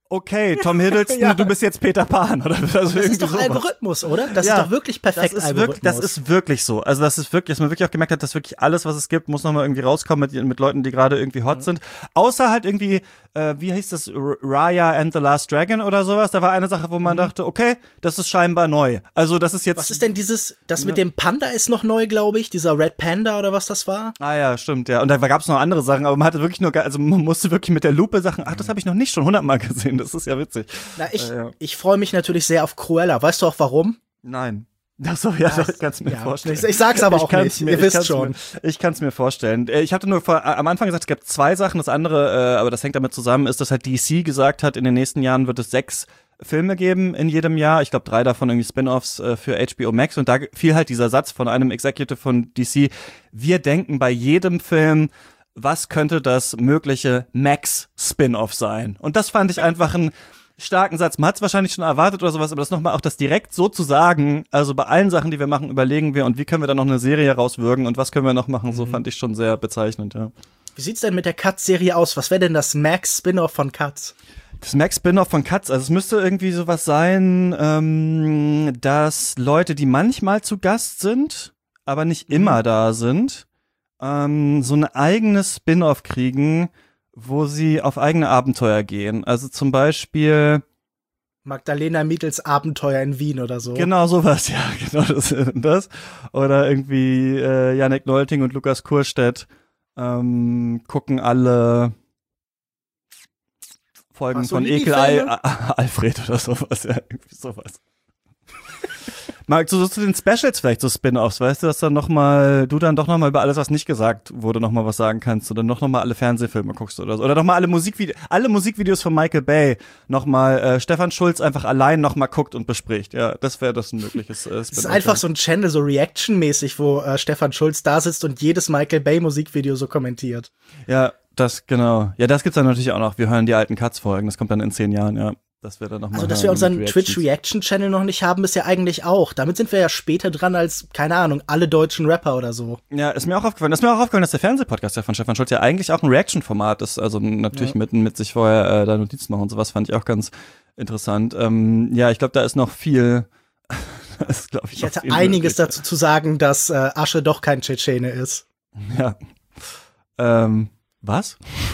okay, Tom Hiddleston, ja. du bist jetzt Peter Pan. Oder also das ist doch sowas. Algorithmus, oder? Das ja, ist doch wirklich perfekt das ist Algorithmus. Wirklich, das ist wirklich so. Also das ist wirklich, dass man wirklich auch gemerkt hat, dass wirklich alles, was es gibt, muss nochmal irgendwie rauskommen mit, mit Leuten, die gerade irgendwie hot mhm. sind. Außer halt irgendwie, äh, wie hieß das, R- Raya and the Last Dragon oder sowas. Da war eine Sache, wo man mhm. dachte, okay, das ist scheinbar neu. Also das ist jetzt... Was ist denn dieses, das mit dem Panda ist noch neu, glaube ich, dieser Red Panda oder was das war? Ah ja, stimmt, ja. Und da gab es noch andere Sachen, aber man hatte wirklich nur, also man musste wirklich mit der Lupe Sachen, ach, das habe ich noch nicht schon hundertmal gesehen, das ist ja witzig. Na, ich, äh, ja. ich freue mich natürlich sehr auf Cruella. Weißt du auch warum? Nein. Ach so, ja, das kannst du mir ja, vorstellen. Ich, ich sag's aber auch nicht, mir, ihr wisst schon. Mir, ich kann's mir vorstellen. Ich hatte nur vor, am Anfang gesagt, es gab zwei Sachen. Das andere, äh, aber das hängt damit zusammen, ist, dass halt D C gesagt hat, in den nächsten Jahren wird es sechs Filme geben in jedem Jahr. Ich glaube, drei davon irgendwie Spin-Offs äh, für H B O Max. Und da fiel halt dieser Satz von einem Executive von D C, wir denken bei jedem Film, was könnte das mögliche Max-Spin-Off sein? Und das fand ich einfach ein starken Satz. Man hat es wahrscheinlich schon erwartet oder sowas, aber das nochmal auch das direkt so zu sagen, also bei allen Sachen, die wir machen, überlegen wir und wie können wir da noch eine Serie rauswürgen und was können wir noch machen, so fand ich schon sehr bezeichnend, ja. Wie sieht's denn mit der Cats-Serie aus? Was wäre denn das Max-Spin-Off von Cats? Das Max-Spin-Off von Cats, also es müsste irgendwie sowas sein, ähm, dass Leute, die manchmal zu Gast sind, aber nicht mhm. immer da sind, ähm, so ein eigenes Spin-Off kriegen, wo sie auf eigene Abenteuer gehen. Also zum Beispiel Magdalena Mietels Abenteuer in Wien oder so. Genau, sowas, ja, genau das. das. Oder irgendwie äh, Jannik Nolting und Lukas Kurstedt ähm, gucken alle Folgen von Ekel Al- Al- Alfred oder sowas, ja, irgendwie sowas. Marc, so, so zu den Specials vielleicht, so Spin-Offs, weißt du, dass dann noch mal, du dann doch noch mal über alles, was nicht gesagt wurde, noch mal was sagen kannst oder noch noch mal alle Fernsehfilme guckst oder so. Oder noch mal alle Musikvideos, alle Musikvideos von Michael Bay noch mal äh, Stefan Schulz einfach allein noch mal guckt und bespricht. Ja, das wäre das ein mögliches äh, Spin-Off. Das ist einfach so ein Channel, so Reaction-mäßig, wo äh, Stefan Schulz da sitzt und jedes Michael Bay Musikvideo so kommentiert. Ja, das, genau. Ja, das gibt's dann natürlich auch noch. Wir hören die alten Cuts-Folgen. Das kommt dann in zehn Jahren, ja. Dass wir dann noch mal also, dass wir unseren Twitch-Reaction-Channel noch nicht haben, ist ja eigentlich auch. Damit sind wir ja später dran als, keine Ahnung, alle deutschen Rapper oder so. Ja, ist mir auch aufgefallen. Ist mir auch aufgefallen, dass der Fernsehpodcast ja von Stefan Schulz ja eigentlich auch ein Reaction-Format ist. Also natürlich ja. mit, mit sich vorher äh, da Notizen machen und sowas fand ich auch ganz interessant. Ähm, ja, ich glaube, da ist noch viel. das ist, glaub ich, ich hätte einiges möglich. dazu zu sagen, dass äh, Asche doch kein Tschetschene ist. Ja. Ähm, was?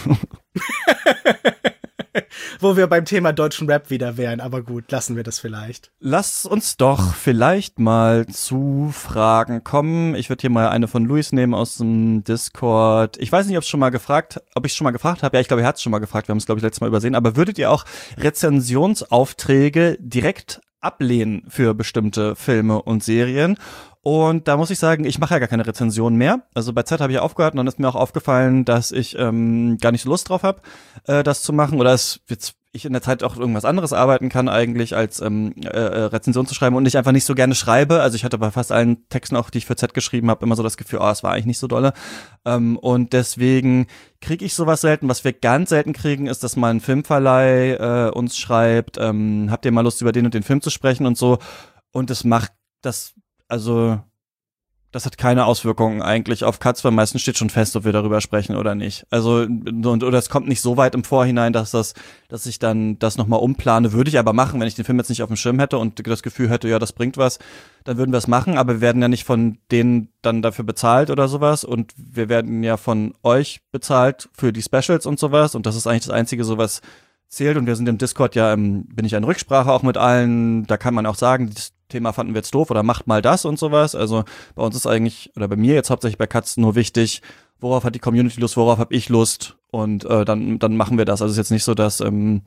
Wo wir beim Thema deutschen Rap wieder wären, aber gut, lassen wir das vielleicht. Lass uns doch vielleicht mal zu Fragen kommen. Ich würde hier mal eine von Luis nehmen aus dem Discord. Ich weiß nicht, ob ich schon mal gefragt, ob ich schon mal gefragt habe. Ja, ich glaube, er hat es schon mal gefragt. Wir haben es, glaube ich, letztes Mal übersehen. Aber würdet ihr auch Rezensionsaufträge direkt ablehnen für bestimmte Filme und Serien? Und da muss ich sagen, ich mache ja gar keine Rezension mehr. Also bei Z habe ich aufgehört und dann ist mir auch aufgefallen, dass ich ähm, gar nicht so Lust drauf habe, äh, das zu machen. Oder dass jetzt ich in der Zeit auch irgendwas anderes arbeiten kann eigentlich, als ähm, äh, Rezension zu schreiben und ich einfach nicht so gerne schreibe. Also ich hatte bei fast allen Texten, auch die ich für Z geschrieben habe, immer so das Gefühl, oh, es war eigentlich nicht so dolle. Ähm, und deswegen kriege ich sowas selten. Was wir ganz selten kriegen, ist, dass mal ein Filmverleih äh, uns schreibt, ähm, habt ihr mal Lust, über den und den Film zu sprechen und so. Und das macht das Also, das hat keine Auswirkungen eigentlich auf Cuts, weil meistens steht schon fest, ob wir darüber sprechen oder nicht. Also, und, oder es kommt nicht so weit im Vorhinein, dass das, dass ich dann das nochmal umplane. Würde ich aber machen, wenn ich den Film jetzt nicht auf dem Schirm hätte und das Gefühl hätte, ja, das bringt was, dann würden wir es machen, aber wir werden ja nicht von denen dann dafür bezahlt oder sowas und wir werden ja von euch bezahlt für die Specials und sowas und das ist eigentlich das Einzige, sowas zählt und wir sind im Discord ja, ähm, bin ich in Rücksprache auch mit allen, da kann man auch sagen, das Thema fanden wir jetzt doof oder macht mal das und sowas, also bei uns ist eigentlich, oder bei mir jetzt hauptsächlich bei Cuts nur wichtig, worauf hat die Community Lust, worauf habe ich Lust und äh, dann dann machen wir das, also es ist jetzt nicht so, dass ähm,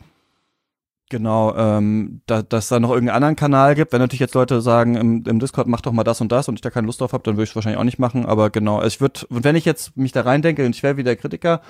genau, ähm, da, dass da noch irgendeinen anderen Kanal gibt, wenn natürlich jetzt Leute sagen, im, im Discord mach doch mal das und das und ich da keine Lust drauf habe, dann würde ich es wahrscheinlich auch nicht machen, aber genau, also ich würde, und wenn ich jetzt mich da reindenke und ich wäre wieder Kritiker,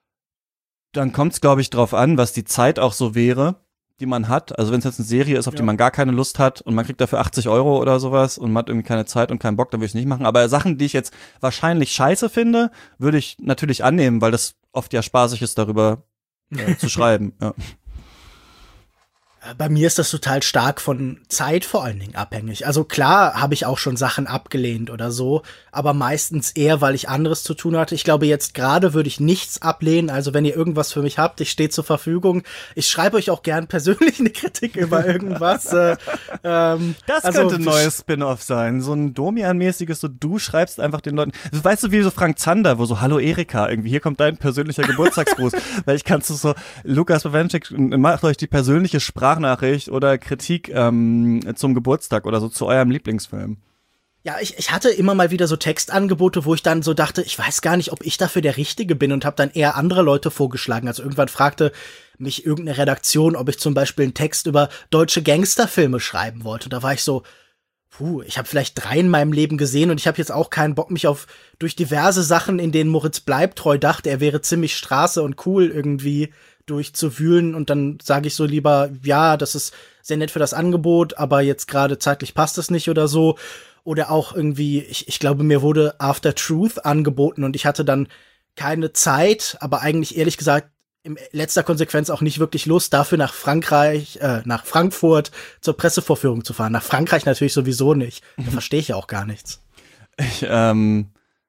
dann kommt es, glaube ich, drauf an, was die Zeit auch so wäre, die man hat. Also wenn es jetzt eine Serie ist, auf ja. die man gar keine Lust hat und man kriegt dafür achtzig Euro oder sowas und man hat irgendwie keine Zeit und keinen Bock, dann würde ich es nicht machen. Aber Sachen, die ich jetzt wahrscheinlich scheiße finde, würde ich natürlich annehmen, weil das oft ja spaßig ist, darüber äh, zu schreiben. Ja. Bei mir ist das total stark von Zeit vor allen Dingen abhängig. Also klar habe ich auch schon Sachen abgelehnt oder so, aber meistens eher, weil ich anderes zu tun hatte. Ich glaube, jetzt gerade würde ich nichts ablehnen. Also wenn ihr irgendwas für mich habt, ich stehe zur Verfügung. Ich schreibe euch auch gern persönlich eine Kritik über irgendwas. äh, ähm, das also, könnte ein neues Spin-off sein. So ein Domian-mäßiges, so du schreibst einfach den Leuten. Weißt du, wie so Frank Zander, wo so, hallo Erika, irgendwie, hier kommt dein persönlicher Geburtstagsgruß. Weil ich kannst du so, Lukas Bawenschik, macht euch die persönliche Sprache Nachricht oder Kritik ähm, zum Geburtstag oder so zu eurem Lieblingsfilm. Ja, ich, ich hatte immer mal wieder so Textangebote, wo ich dann so dachte, ich weiß gar nicht, ob ich dafür der Richtige bin und habe dann eher andere Leute vorgeschlagen. Also irgendwann fragte mich irgendeine Redaktion, ob ich zum Beispiel einen Text über deutsche Gangsterfilme schreiben wollte. Und da war ich so, puh, ich habe vielleicht drei in meinem Leben gesehen und ich habe jetzt auch keinen Bock, mich auf durch diverse Sachen, in denen Moritz Bleibtreu dachte, er wäre ziemlich Straße und cool irgendwie durchzuwühlen, und dann sage ich so lieber, ja, das ist sehr nett für das Angebot, aber jetzt gerade zeitlich passt es nicht oder so. Oder auch irgendwie, ich, ich glaube, mir wurde After Truth angeboten und ich hatte dann keine Zeit, aber eigentlich ehrlich gesagt in letzter Konsequenz auch nicht wirklich Lust, dafür nach Frankreich, äh, nach Frankfurt zur Pressevorführung zu fahren. Nach Frankreich natürlich sowieso nicht. Da verstehe ich ja auch gar nichts. Ich, ähm,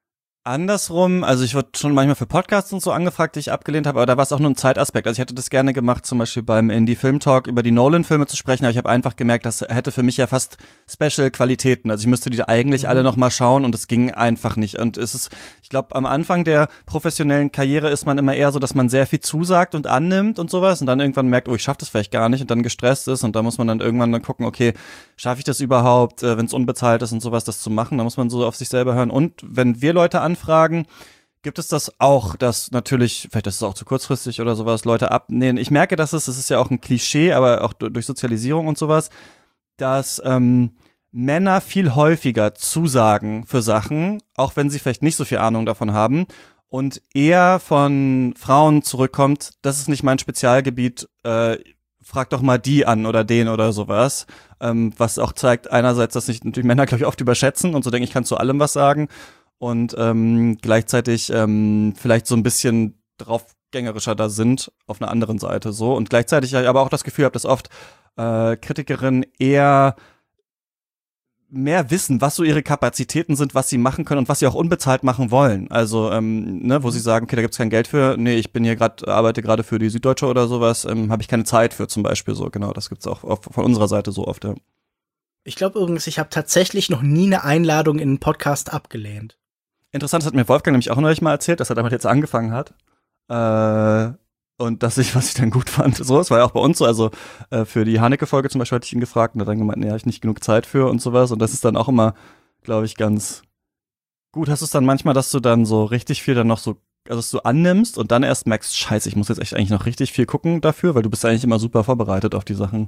andersrum, also ich wurde schon manchmal für Podcasts und so angefragt, die ich abgelehnt habe, aber da war es auch nur ein Zeitaspekt. Also ich hätte das gerne gemacht, zum Beispiel beim Indie Film Talk über die Nolan-Filme zu sprechen, aber ich habe einfach gemerkt, das hätte für mich ja fast Special-Qualitäten. Also ich müsste die eigentlich mhm. alle noch mal schauen und es ging einfach nicht. Und es ist, ich glaube, am Anfang der professionellen Karriere ist man immer eher so, dass man sehr viel zusagt und annimmt und sowas und dann irgendwann merkt, oh, ich schaffe das vielleicht gar nicht und dann gestresst ist und da muss man dann irgendwann dann gucken, okay, schaffe ich das überhaupt, äh, wenn es unbezahlt ist und sowas, das zu machen. Da muss man so auf sich selber hören. Und wenn wir Leute an Fragen, gibt es das auch, dass natürlich, vielleicht ist es auch zu kurzfristig oder sowas, Leute abnehmen. Ich merke, dass es, das ist ja auch ein Klischee, aber auch durch Sozialisierung und sowas, dass ähm, Männer viel häufiger zusagen für Sachen, auch wenn sie vielleicht nicht so viel Ahnung davon haben und eher von Frauen zurückkommt, das ist nicht mein Spezialgebiet, äh, frag doch mal die an oder den oder sowas, ähm, was auch zeigt einerseits, dass sich natürlich Männer, glaube ich, oft überschätzen und so denke ich, kann zu allem was sagen. Und ähm, gleichzeitig ähm, vielleicht so ein bisschen draufgängerischer da sind auf einer anderen Seite so. Und gleichzeitig aber auch das Gefühl habe, dass oft äh, Kritikerinnen eher mehr wissen, was so ihre Kapazitäten sind, was sie machen können und was sie auch unbezahlt machen wollen. Also, ähm, ne, wo sie sagen, okay, da gibt's kein Geld für, nee, ich bin hier gerade, arbeite gerade für die Süddeutsche oder sowas, ähm, habe ich keine Zeit für zum Beispiel so. Genau, das gibt's auch auf, von unserer Seite so oft, ja. Ich glaube übrigens, ich habe tatsächlich noch nie eine Einladung in einen Podcast abgelehnt. Interessant, das hat mir Wolfgang nämlich auch neulich mal erzählt, dass er damit jetzt angefangen hat. Äh, und dass ich, was ich dann gut fand, so, es war ja auch bei uns so, also äh, für die Haneke-Folge zum Beispiel hatte ich ihn gefragt und hat dann gemeint, nee, habe ich nicht genug Zeit für und sowas. Und das ist dann auch immer, glaube ich, ganz gut. Hast du es dann manchmal, dass du dann so richtig viel dann noch so, also dass du annimmst und dann erst merkst, scheiße, ich muss jetzt echt eigentlich noch richtig viel gucken dafür, weil du bist eigentlich immer super vorbereitet auf die Sachen.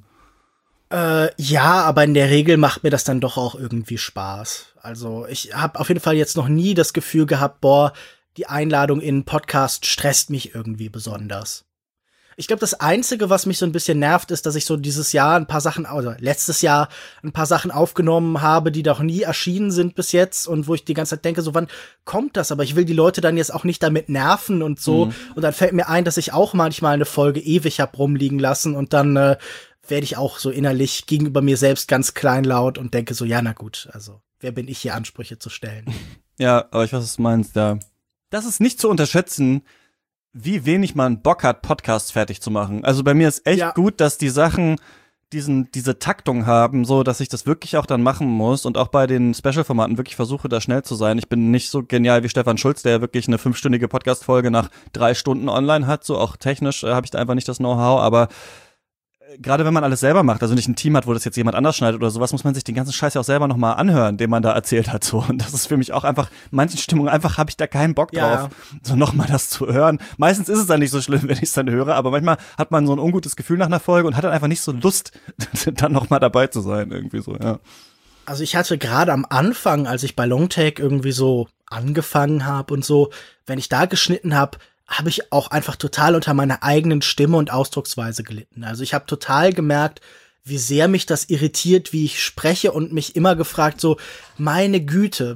Äh, ja, aber in der Regel macht mir das dann doch auch irgendwie Spaß. Also ich habe auf jeden Fall jetzt noch nie das Gefühl gehabt, boah, die Einladung in einen Podcast stresst mich irgendwie besonders. Ich glaube, das Einzige, was mich so ein bisschen nervt, ist, dass ich so dieses Jahr ein paar Sachen, also letztes Jahr ein paar Sachen aufgenommen habe, die doch nie erschienen sind bis jetzt und wo ich die ganze Zeit denke, so wann kommt das? Aber ich will die Leute dann jetzt auch nicht damit nerven und so. Mhm. Und dann fällt mir ein, dass ich auch manchmal eine Folge ewig hab rumliegen lassen und dann äh, werde ich auch so innerlich gegenüber mir selbst ganz kleinlaut und denke so, ja, na gut, also wer bin ich hier, Ansprüche zu stellen? Ja, aber ich weiß, was du meinst, ja. Das ist nicht zu unterschätzen, wie wenig man Bock hat, Podcasts fertig zu machen. Also bei mir ist echt ja. gut, dass die Sachen diesen diese Taktung haben, so dass ich das wirklich auch dann machen muss und auch bei den Special-Formaten wirklich versuche, da schnell zu sein. Ich bin nicht so genial wie Stefan Schulz, der wirklich eine fünfstündige Podcast-Folge nach drei Stunden online hat. So auch technisch äh, habe ich da einfach nicht das Know-how, aber gerade wenn man alles selber macht, also nicht ein Team hat, wo das jetzt jemand anders schneidet oder sowas, muss man sich den ganzen Scheiß ja auch selber nochmal anhören, den man da erzählt hat. So. Und das ist für mich auch einfach, manchen Stimmungen einfach habe ich da keinen Bock drauf, ja. so nochmal das zu hören. Meistens ist es dann nicht so schlimm, wenn ich es dann höre, aber manchmal hat man so ein ungutes Gefühl nach einer Folge und hat dann einfach nicht so Lust, dann nochmal dabei zu sein, irgendwie so, ja. Also ich hatte gerade am Anfang, als ich bei Longtake irgendwie so angefangen habe und so, wenn ich da geschnitten habe, habe ich auch einfach total unter meiner eigenen Stimme und Ausdrucksweise gelitten. Also ich habe total gemerkt, wie sehr mich das irritiert, wie ich spreche und mich immer gefragt so, meine Güte, wie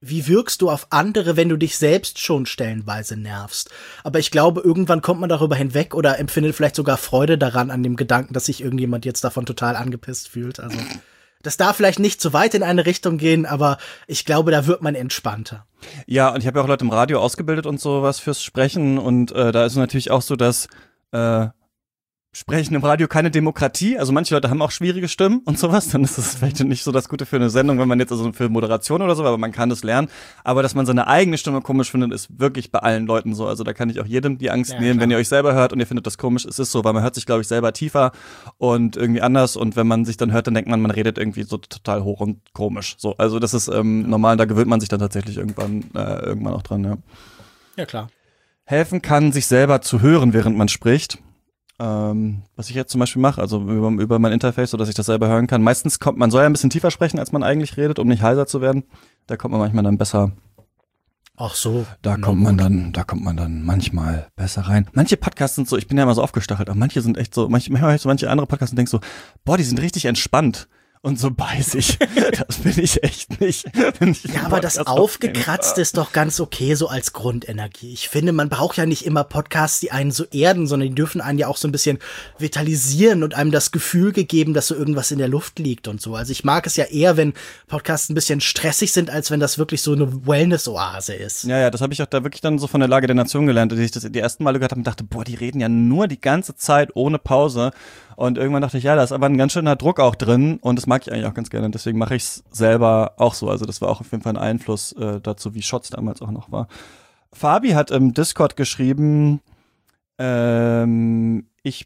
wie wirkst du auf andere, wenn du dich selbst schon stellenweise nervst? Aber ich glaube, irgendwann kommt man darüber hinweg oder empfindet vielleicht sogar Freude daran, an dem Gedanken, dass sich irgendjemand jetzt davon total angepisst fühlt. Also das darf vielleicht nicht zu weit in eine Richtung gehen, aber ich glaube, da wird man entspannter. Ja, und ich habe ja auch Leute im Radio ausgebildet und sowas fürs Sprechen und äh, da ist es natürlich auch so, dass äh, Sprechen im Radio keine Demokratie, also manche Leute haben auch schwierige Stimmen und sowas, dann ist das vielleicht nicht so das Gute für eine Sendung, wenn man jetzt also für Moderation oder so, aber man kann das lernen, aber dass man seine eigene Stimme komisch findet, ist wirklich bei allen Leuten so, also da kann ich auch jedem die Angst ja, nehmen, klar. Wenn ihr euch selber hört und ihr findet das komisch, es ist so, weil man hört sich, glaube ich, selber tiefer und irgendwie anders und wenn man sich dann hört, dann denkt man, man redet irgendwie so total hoch und komisch, so, also das ist ähm, normal, da gewöhnt man sich dann tatsächlich irgendwann, äh, irgendwann auch dran, ja. Ja, klar. Helfen kann, sich selber zu hören, während man spricht. Ähm, was ich jetzt zum Beispiel mache, also über, über mein Interface, so dass ich das selber hören kann. Meistens kommt man, soll ja ein bisschen tiefer sprechen, als man eigentlich redet, um nicht heiser zu werden. Da kommt man manchmal dann besser. Ach so. Da kommt man dann, da kommt man dann manchmal besser rein. Manche Podcasts sind so, ich bin ja immer so aufgestachelt, aber manche sind echt so, manche, manchmal so manche andere Podcasts und denkst so, boah, die sind richtig entspannt. Und so beißig. Das bin ich echt nicht. Ich ja, aber das Aufgekratzte ist doch ganz okay so als Grundenergie. Ich finde, man braucht ja nicht immer Podcasts, die einen so erden, sondern die dürfen einen ja auch so ein bisschen vitalisieren und einem das Gefühl gegeben, dass so irgendwas in der Luft liegt und so. Also ich mag es ja eher, wenn Podcasts ein bisschen stressig sind, als wenn das wirklich so eine Wellness-Oase ist. Ja, ja, das habe ich auch da wirklich dann so von der Lage der Nation gelernt, dass ich das die ersten Male gehört habe und dachte, boah, die reden ja nur die ganze Zeit ohne Pause. Und irgendwann dachte ich, ja, da ist aber ein ganz schöner Druck auch drin und das mag ich eigentlich auch ganz gerne. Deswegen mache ich es selber auch so. Also das war auch auf jeden Fall ein Einfluss äh, dazu, wie Shots damals auch noch war. Fabi hat im Discord geschrieben, ähm, ich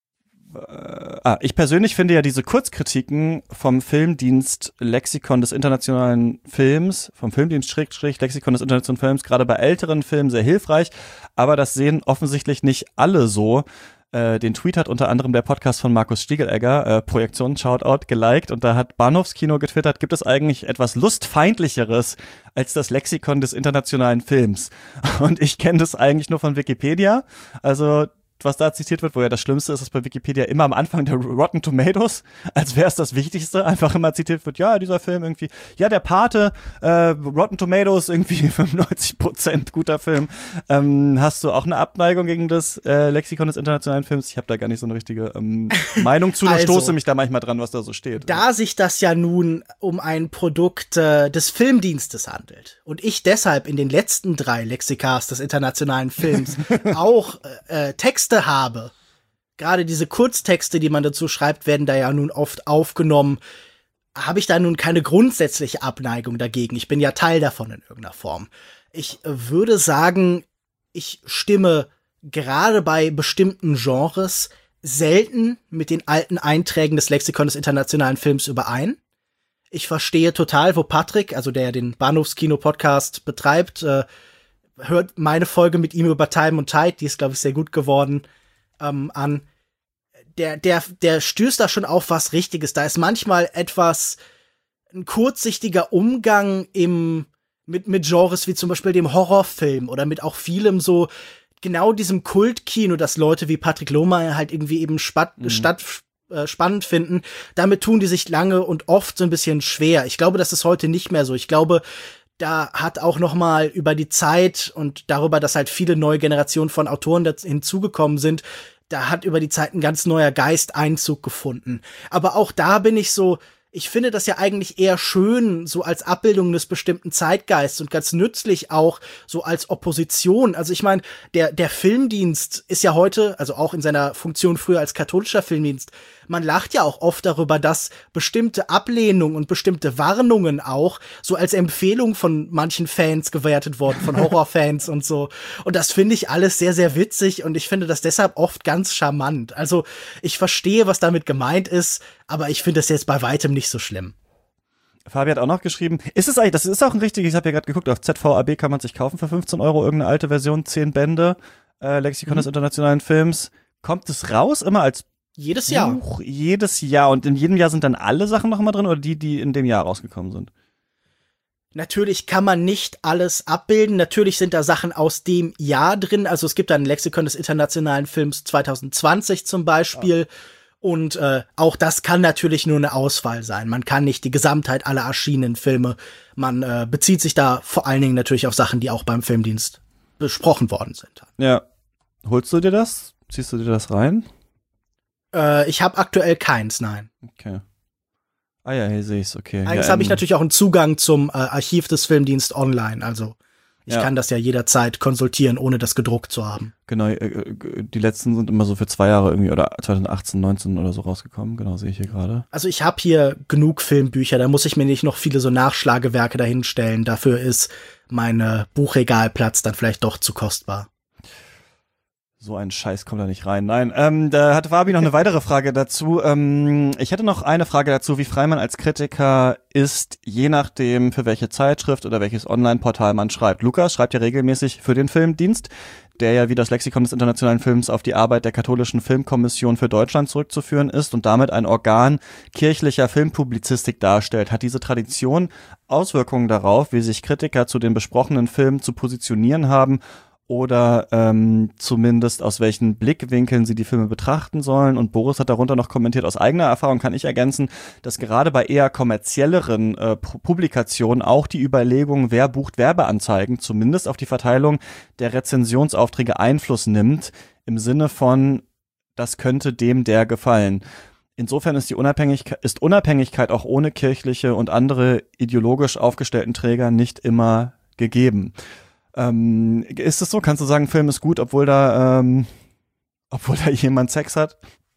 äh, ah, ich persönlich finde ja diese Kurzkritiken vom Filmdienst Lexikon des internationalen Films, vom Filmdienst Schrägstrich Lexikon des internationalen Films, gerade bei älteren Filmen sehr hilfreich, aber das sehen offensichtlich nicht alle so. Äh, den Tweet hat unter anderem der Podcast von Markus Stiegelegger, äh, Projektion Shoutout, geliked und da hat Bahnhofskino getwittert, gibt es eigentlich etwas Lustfeindlicheres als das Lexikon des internationalen Films? Und ich kenne das eigentlich nur von Wikipedia, also was da zitiert wird, wo ja das Schlimmste ist, dass bei Wikipedia immer am Anfang der Rotten Tomatoes, als wäre es das Wichtigste, einfach immer zitiert wird, ja, dieser Film irgendwie, ja, der Pate, äh, Rotten Tomatoes irgendwie fünfundneunzig Prozent guter Film. Ähm, hast du auch eine Abneigung gegen das äh, Lexikon des internationalen Films? Ich habe da gar nicht so eine richtige ähm, Meinung zu, nur also, stoße mich da manchmal dran, was da so steht. Da sich das ja nun um ein Produkt äh, des Filmdienstes handelt und ich deshalb in den letzten drei Lexikas des internationalen Films auch äh, Texte habe. Gerade diese Kurztexte, die man dazu schreibt, werden da ja nun oft aufgenommen. Habe ich da nun keine grundsätzliche Abneigung dagegen? Ich bin ja Teil davon in irgendeiner Form. Ich würde sagen, ich stimme gerade bei bestimmten Genres selten mit den alten Einträgen des Lexikon des internationalen Films überein. Ich verstehe total, wo Patrick, also der den Bahnhofskino-Podcast betreibt, äh, hört meine Folge mit ihm über Time und Tide, die ist, glaube ich, sehr gut geworden, ähm, an. Der, der, der stößt da schon auf was Richtiges. Da ist manchmal etwas ein kurzsichtiger Umgang im, mit, mit Genres wie zum Beispiel dem Horrorfilm oder mit auch vielem so genau diesem Kultkino, das Leute wie Patrick Lohmeier halt irgendwie eben spat- mhm. statt, äh, spannend finden. Damit tun die sich lange und oft so ein bisschen schwer. Ich glaube, das ist heute nicht mehr so. Ich glaube, da hat auch noch mal über die Zeit und darüber, dass halt viele neue Generationen von Autoren hinzugekommen sind, da hat über die Zeit ein ganz neuer Geist Einzug gefunden. Aber auch da bin ich so, ich finde das ja eigentlich eher schön, so als Abbildung des bestimmten Zeitgeists und ganz nützlich auch so als Opposition. Also ich meine, der, der Filmdienst ist ja heute, also auch in seiner Funktion früher als katholischer Filmdienst, man lacht ja auch oft darüber, dass bestimmte Ablehnungen und bestimmte Warnungen auch so als Empfehlung von manchen Fans gewertet wurden, von Horrorfans und so. Und das finde ich alles sehr, sehr witzig und ich finde das deshalb oft ganz charmant. Also ich verstehe, was damit gemeint ist, aber ich finde das jetzt bei weitem nicht so schlimm. Fabi hat auch noch geschrieben, ist es eigentlich, das ist auch ein richtiges, ich habe ja gerade geguckt, auf Z V A B kann man sich kaufen für fünfzehn Euro, irgendeine alte Version, zehn Bände, äh, Lexikon mhm. des internationalen Films. Kommt es raus immer als Jedes Jahr. Buch, jedes Jahr. Und in jedem Jahr sind dann alle Sachen noch immer drin oder die, die in dem Jahr rausgekommen sind? Natürlich kann man nicht alles abbilden. Natürlich sind da Sachen aus dem Jahr drin. Also es gibt ein Lexikon des internationalen Films zwanzig zwanzig zum Beispiel. Ja. Und äh, auch das kann natürlich nur eine Auswahl sein. Man kann nicht die Gesamtheit aller erschienenen Filme. Man äh, bezieht sich da vor allen Dingen natürlich auf Sachen, die auch beim Filmdienst besprochen worden sind. Ja. Holst du dir das? Ziehst du dir das rein? Äh, ich habe aktuell keins, nein. Okay. Ah ja, hier sehe ich's, okay. Eigentlich ja, habe ich natürlich auch einen Zugang zum äh, Archiv des Filmdienst online, also ich ja. kann das ja jederzeit konsultieren, ohne das gedruckt zu haben. Genau, äh, die letzten sind immer so für zwei Jahre irgendwie oder zwanzig achtzehn, neunzehn oder so rausgekommen, genau, sehe ich hier gerade. Also ich habe hier genug Filmbücher, da muss ich mir nicht noch viele so Nachschlagewerke dahinstellen, dafür ist mein äh, Buchregalplatz dann vielleicht doch zu kostbar. So ein Scheiß kommt da nicht rein. Nein, ähm, da hatte Fabi noch eine weitere Frage dazu. Ähm, ich hätte noch eine Frage dazu, wie frei man als Kritiker ist, je nachdem, für welche Zeitschrift oder welches Online-Portal man schreibt. Lukas schreibt ja regelmäßig für den Filmdienst, der ja wie das Lexikon des internationalen Films auf die Arbeit der katholischen Filmkommission für Deutschland zurückzuführen ist und damit ein Organ kirchlicher Filmpublizistik darstellt. Hat diese Tradition Auswirkungen darauf, wie sich Kritiker zu den besprochenen Filmen zu positionieren haben, oder ähm, zumindest aus welchen Blickwinkeln sie die Filme betrachten sollen? Und Boris hat darunter noch kommentiert, aus eigener Erfahrung kann ich ergänzen, dass gerade bei eher kommerzielleren äh, Publikationen auch die Überlegung, wer bucht Werbeanzeigen, zumindest auf die Verteilung der Rezensionsaufträge Einfluss nimmt, im Sinne von, das könnte dem der gefallen. Insofern ist die Unabhängigkeit, ist Unabhängigkeit auch ohne kirchliche und andere ideologisch aufgestellten Träger nicht immer gegeben. Ähm, ist es so? Kannst du sagen, Film ist gut, obwohl da, ähm, obwohl da jemand Sex hat?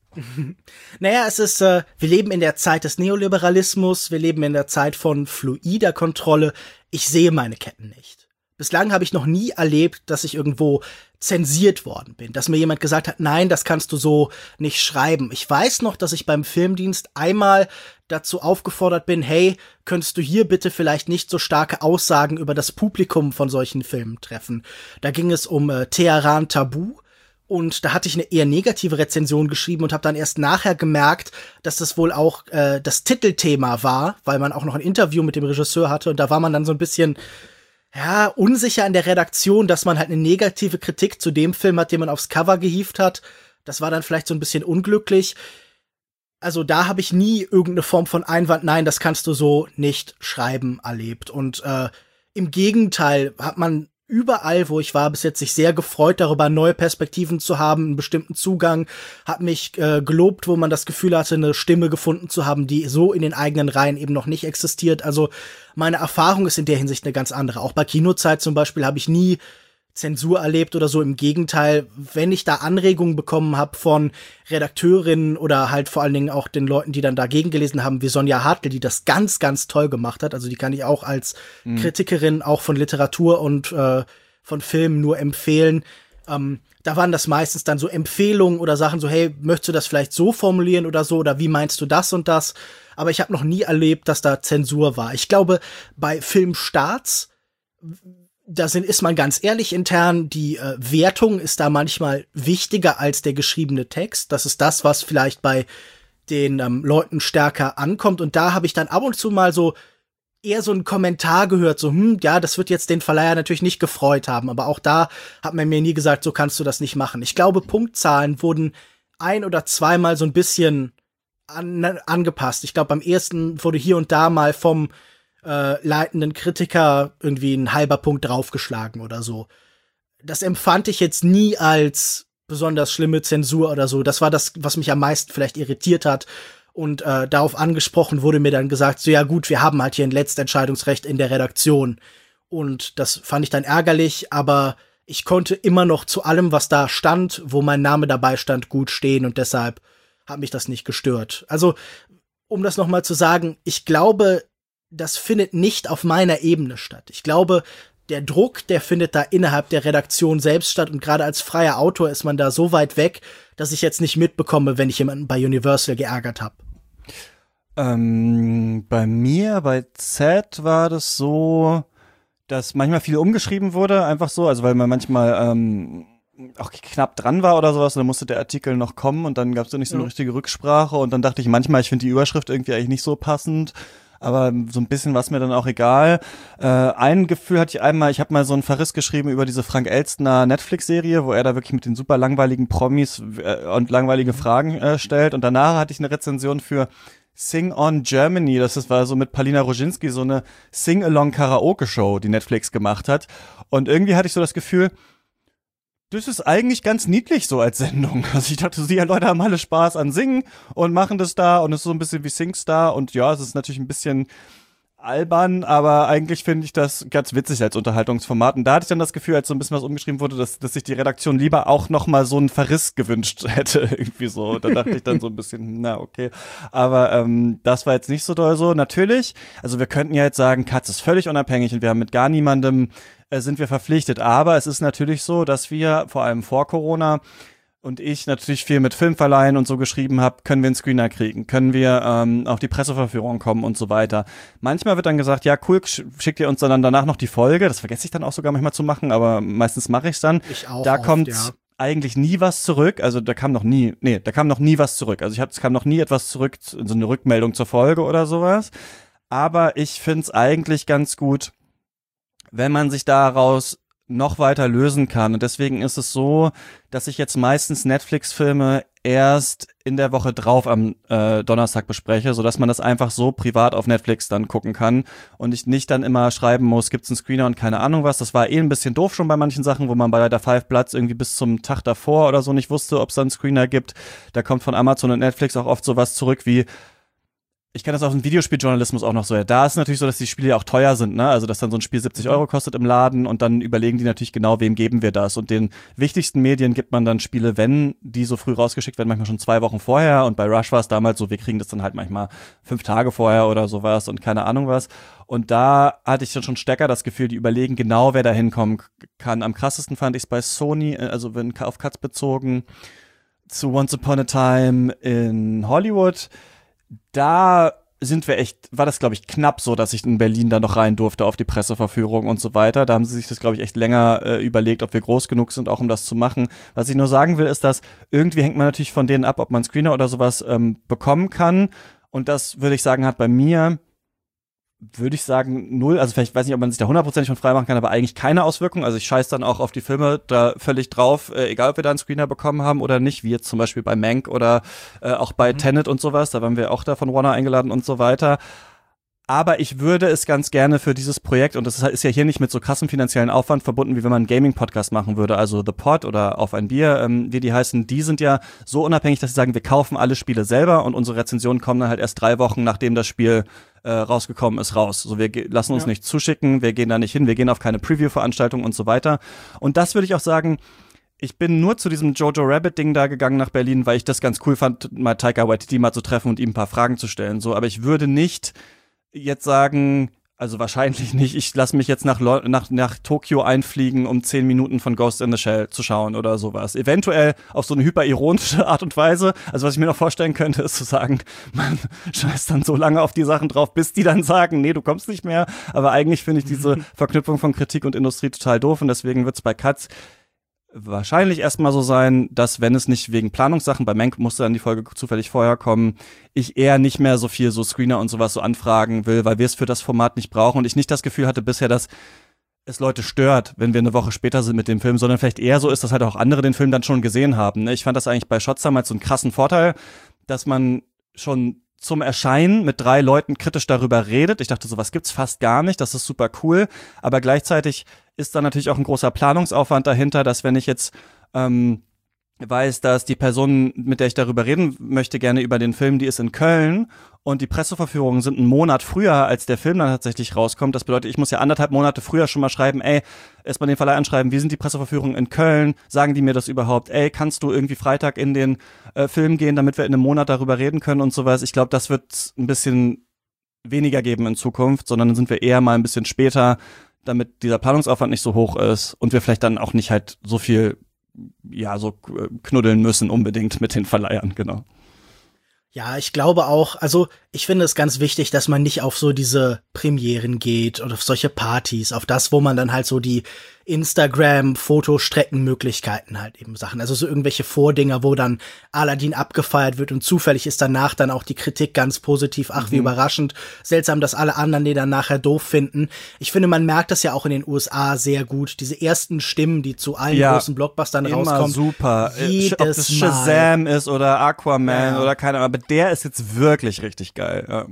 Naja, es ist, äh, wir leben in der Zeit des Neoliberalismus, wir leben in der Zeit von fluider Kontrolle. Ich sehe meine Ketten nicht. Bislang habe ich noch nie erlebt, dass ich irgendwo zensiert worden bin, dass mir jemand gesagt hat, nein, das kannst du so nicht schreiben. Ich weiß noch, dass ich beim Filmdienst einmal dazu aufgefordert bin, hey, könntest du hier bitte vielleicht nicht so starke Aussagen über das Publikum von solchen Filmen treffen. Da ging es um äh, Teheran Tabu. Und da hatte ich eine eher negative Rezension geschrieben und habe dann erst nachher gemerkt, dass das wohl auch äh, das Titelthema war, weil man auch noch ein Interview mit dem Regisseur hatte. Und da war man dann so ein bisschen ja, unsicher in der Redaktion, dass man halt eine negative Kritik zu dem Film hat, den man aufs Cover gehievt hat. Das war dann vielleicht so ein bisschen unglücklich. Also da habe ich nie irgendeine Form von Einwand, nein, das kannst du so nicht schreiben, erlebt. Und äh, im Gegenteil hat man überall, wo ich war, bis jetzt sich sehr gefreut darüber, neue Perspektiven zu haben, einen bestimmten Zugang, hat mich äh, gelobt, wo man das Gefühl hatte, eine Stimme gefunden zu haben, die so in den eigenen Reihen eben noch nicht existiert. Also meine Erfahrung ist in der Hinsicht eine ganz andere. Auch bei Kinozeit zum Beispiel habe ich nie Zensur erlebt oder so. Im Gegenteil, wenn ich da Anregungen bekommen habe von Redakteurinnen oder halt vor allen Dingen auch den Leuten, die dann dagegen gelesen haben, wie Sonja Hartl, die das ganz, ganz toll gemacht hat. Also die kann ich auch als mhm. Kritikerin auch von Literatur und äh, von Filmen nur empfehlen. Ähm, da waren das meistens dann so Empfehlungen oder Sachen so, hey, möchtest du das vielleicht so formulieren oder so? Oder wie meinst du das und das? Aber ich habe noch nie erlebt, dass da Zensur war. Ich glaube, bei Filmstarts da sind, ist man ganz ehrlich intern, die äh, Wertung ist da manchmal wichtiger als der geschriebene Text. Das ist das, was vielleicht bei den ähm, Leuten stärker ankommt. Und da habe ich dann ab und zu mal so eher so einen Kommentar gehört, so, hm, ja, das wird jetzt den Verleiher natürlich nicht gefreut haben. Aber auch da hat man mir nie gesagt, so kannst du das nicht machen. Ich glaube, Punktzahlen wurden ein- oder zweimal so ein bisschen an, angepasst. Ich glaube, beim ersten wurde hier und da mal vom Äh, leitenden Kritiker irgendwie ein halber Punkt draufgeschlagen oder so. Das empfand ich jetzt nie als besonders schlimme Zensur oder so. Das war das, was mich am meisten vielleicht irritiert hat. Und äh, darauf angesprochen wurde mir dann gesagt, so ja gut, wir haben halt hier ein Letztentscheidungsrecht in der Redaktion. Und das fand ich dann ärgerlich, aber ich konnte immer noch zu allem, was da stand, wo mein Name dabei stand, gut stehen und deshalb hat mich das nicht gestört. Also, um das nochmal zu sagen, ich glaube, das findet nicht auf meiner Ebene statt. Ich glaube, der Druck, der findet da innerhalb der Redaktion selbst statt und gerade als freier Autor ist man da so weit weg, dass ich jetzt nicht mitbekomme, wenn ich jemanden bei Universal geärgert habe. Ähm, bei mir, bei Z war das so, dass manchmal viel umgeschrieben wurde, einfach so, also weil man manchmal ähm, auch knapp dran war oder sowas und dann musste der Artikel noch kommen und dann gab es ja nicht so eine richtige Rücksprache und dann dachte ich manchmal, ich finde die Überschrift irgendwie eigentlich nicht so passend. aber so ein bisschen war es mir dann auch egal. Äh, ein Gefühl hatte ich einmal, ich habe mal so einen Verriss geschrieben über diese Frank Elstner Netflix-Serie, wo er da wirklich mit den super langweiligen Promis äh, und langweilige Fragen äh, stellt. Und danach hatte ich eine Rezension für Sing On Germany, das ist, war so mit Paulina Roginski so eine Sing-Along-Karaoke-Show, die Netflix gemacht hat. Und irgendwie hatte ich so das Gefühl, das ist eigentlich ganz niedlich so als Sendung. Also ich dachte, die Leute haben alle Spaß an Singen und machen das da und es ist so ein bisschen wie Singstar und ja, es ist natürlich ein bisschen albern, aber eigentlich finde ich das ganz witzig als Unterhaltungsformat. Und da hatte ich dann das Gefühl, als so ein bisschen was umgeschrieben wurde, dass, dass sich die Redaktion lieber auch noch mal so einen Verriss gewünscht hätte, irgendwie so. Da dachte ich dann so ein bisschen, na okay. Aber ähm, das war jetzt nicht so doll so. Natürlich, also wir könnten ja jetzt sagen, Katz ist völlig unabhängig und wir haben mit gar niemandem, äh, sind wir verpflichtet. Aber es ist natürlich so, dass wir, vor allem vor Corona, und ich natürlich viel mit Filmverleihen und so geschrieben habe, können wir einen Screener kriegen, können wir ähm, auf die Presseverführung kommen und so weiter. Manchmal wird dann gesagt, ja cool, schickt ihr uns dann danach noch die Folge. Das vergesse ich dann auch sogar manchmal zu machen, aber meistens mache ich es dann. Ich auch da oft, kommt ja. eigentlich nie was zurück. Also da kam noch nie, nee, da kam noch nie was zurück. Also ich hab, es kam noch nie etwas zurück, so eine Rückmeldung zur Folge oder sowas. Aber ich find's eigentlich ganz gut, wenn man sich daraus noch weiter lösen kann. Und deswegen ist es so, dass ich jetzt meistens Netflix-Filme erst in der Woche drauf am äh, Donnerstag bespreche, sodass man das einfach so privat auf Netflix dann gucken kann und ich nicht dann immer schreiben muss, gibt's einen Screener und keine Ahnung was. Das war eh ein bisschen doof schon bei manchen Sachen, wo man bei der Five Bloods irgendwie bis zum Tag davor oder so nicht wusste, ob es da einen Screener gibt. Da kommt von Amazon und Netflix auch oft sowas zurück wie, ich kann das auf den Videospieljournalismus auch noch so. Ja, da ist natürlich so, dass die Spiele ja auch teuer sind, ne? Also, dass dann so ein Spiel siebzig Euro kostet im Laden und dann überlegen die natürlich genau, wem geben wir das. Und den wichtigsten Medien gibt man dann Spiele, wenn die so früh rausgeschickt werden, manchmal schon zwei Wochen vorher. Und bei Rush war es damals so, wir kriegen das dann halt manchmal fünf Tage vorher oder sowas und keine Ahnung was. Und da hatte ich dann schon stärker das Gefühl, die überlegen genau, wer da hinkommen kann. Am krassesten fand ich es bei Sony, also wenn auf Katz bezogen, zu Once Upon a Time in Hollywood. Da sind wir echt, war das, glaube ich, knapp so, dass ich in Berlin da noch rein durfte auf die Presseverführung und so weiter. Da haben sie sich das, glaube ich, echt länger äh, überlegt, ob wir groß genug sind, auch um das zu machen. Was ich nur sagen will, ist, dass irgendwie hängt man natürlich von denen ab, ob man Screener oder sowas ähm, bekommen kann. Und das, würde ich sagen, hat bei mir, würde ich sagen, null, also vielleicht weiß nicht, ob man sich da hundertprozentig von frei machen kann, aber eigentlich keine Auswirkung. Also ich scheiß dann auch auf die Filme da völlig drauf, äh, egal ob wir da einen Screener bekommen haben oder nicht, wie jetzt zum Beispiel bei Mank oder äh, auch bei mhm. Tenet und sowas, da waren wir auch da von Warner eingeladen und so weiter. Aber ich würde es ganz gerne für dieses Projekt, und das ist ja hier nicht mit so krassem finanziellen Aufwand verbunden, wie wenn man einen Gaming-Podcast machen würde, also The Pod oder Auf ein Bier, ähm, wie die heißen, die sind ja so unabhängig, dass sie sagen, wir kaufen alle Spiele selber und unsere Rezensionen kommen dann halt erst drei Wochen, nachdem das Spiel äh, rausgekommen ist, raus. So, wir ge- lassen uns ja. nicht zuschicken, wir gehen da nicht hin, wir gehen auf keine Preview-Veranstaltung und so weiter. Und das würde ich auch sagen, ich bin nur zu diesem Jojo Rabbit-Ding da gegangen nach Berlin, weil ich das ganz cool fand, mal Taika Waititi mal zu treffen und ihm ein paar Fragen zu stellen. So, aber ich würde nicht jetzt sagen, also wahrscheinlich nicht, ich lasse mich jetzt nach, Lo- nach, nach Tokio einfliegen, um zehn Minuten von Ghost in the Shell zu schauen oder sowas. Eventuell auf so eine hyperironische Art und Weise. Also was ich mir noch vorstellen könnte, ist zu sagen, man scheißt dann so lange auf die Sachen drauf, bis die dann sagen, nee, du kommst nicht mehr. Aber eigentlich finde ich diese Verknüpfung von Kritik und Industrie total doof und deswegen wird's bei Katz wahrscheinlich erstmal so sein, dass, wenn es nicht wegen Planungssachen, bei Mank musste dann die Folge zufällig vorher kommen, ich eher nicht mehr so viel so Screener und sowas so anfragen will, weil wir es für das Format nicht brauchen und ich nicht das Gefühl hatte bisher, dass es Leute stört, wenn wir eine Woche später sind mit dem Film, sondern vielleicht eher so ist, dass halt auch andere den Film dann schon gesehen haben. Ich fand das eigentlich bei Shots damals so einen krassen Vorteil, dass man schon zum Erscheinen mit drei Leuten kritisch darüber redet. Ich dachte, sowas gibt's fast gar nicht, das ist super cool, aber gleichzeitig ist da natürlich auch ein großer Planungsaufwand dahinter, dass wenn ich jetzt ähm, weiß, dass die Person, mit der ich darüber reden möchte, gerne über den Film, die ist in Köln und die Presseverführungen sind einen Monat früher, als der Film dann tatsächlich rauskommt. Das bedeutet, ich muss ja anderthalb Monate früher schon mal schreiben, ey, erstmal den Verleih anschreiben, wie sind die Presseverführungen in Köln? Sagen die mir das überhaupt? Ey, kannst du irgendwie Freitag in den äh, Film gehen, damit wir in einem Monat darüber reden können und sowas? Ich glaube, das wird ein bisschen weniger geben in Zukunft, sondern dann sind wir eher mal ein bisschen später, damit dieser Planungsaufwand nicht so hoch ist und wir vielleicht dann auch nicht halt so viel, ja, so knuddeln müssen unbedingt mit den Verleihern, genau. Ja, ich glaube auch, also ich finde es ganz wichtig, dass man nicht auf so diese Premieren geht oder auf solche Partys, auf das, wo man dann halt so die Instagram, Fotostreckenmöglichkeiten halt eben Sachen. Also so irgendwelche Vordinger, wo dann Aladdin abgefeiert wird und zufällig ist danach dann auch die Kritik ganz positiv. Ach, wie mhm. überraschend. Seltsam, dass alle anderen den dann nachher doof finden. Ich finde, man merkt das ja auch in den U S A sehr gut. Diese ersten Stimmen, die zu allen ja, großen Blockbustern immer rauskommen. Super. Jedes Ob das Shazam Mal. ist oder Aquaman ja. oder keine Ahnung. Aber der ist jetzt wirklich richtig geil. Ja.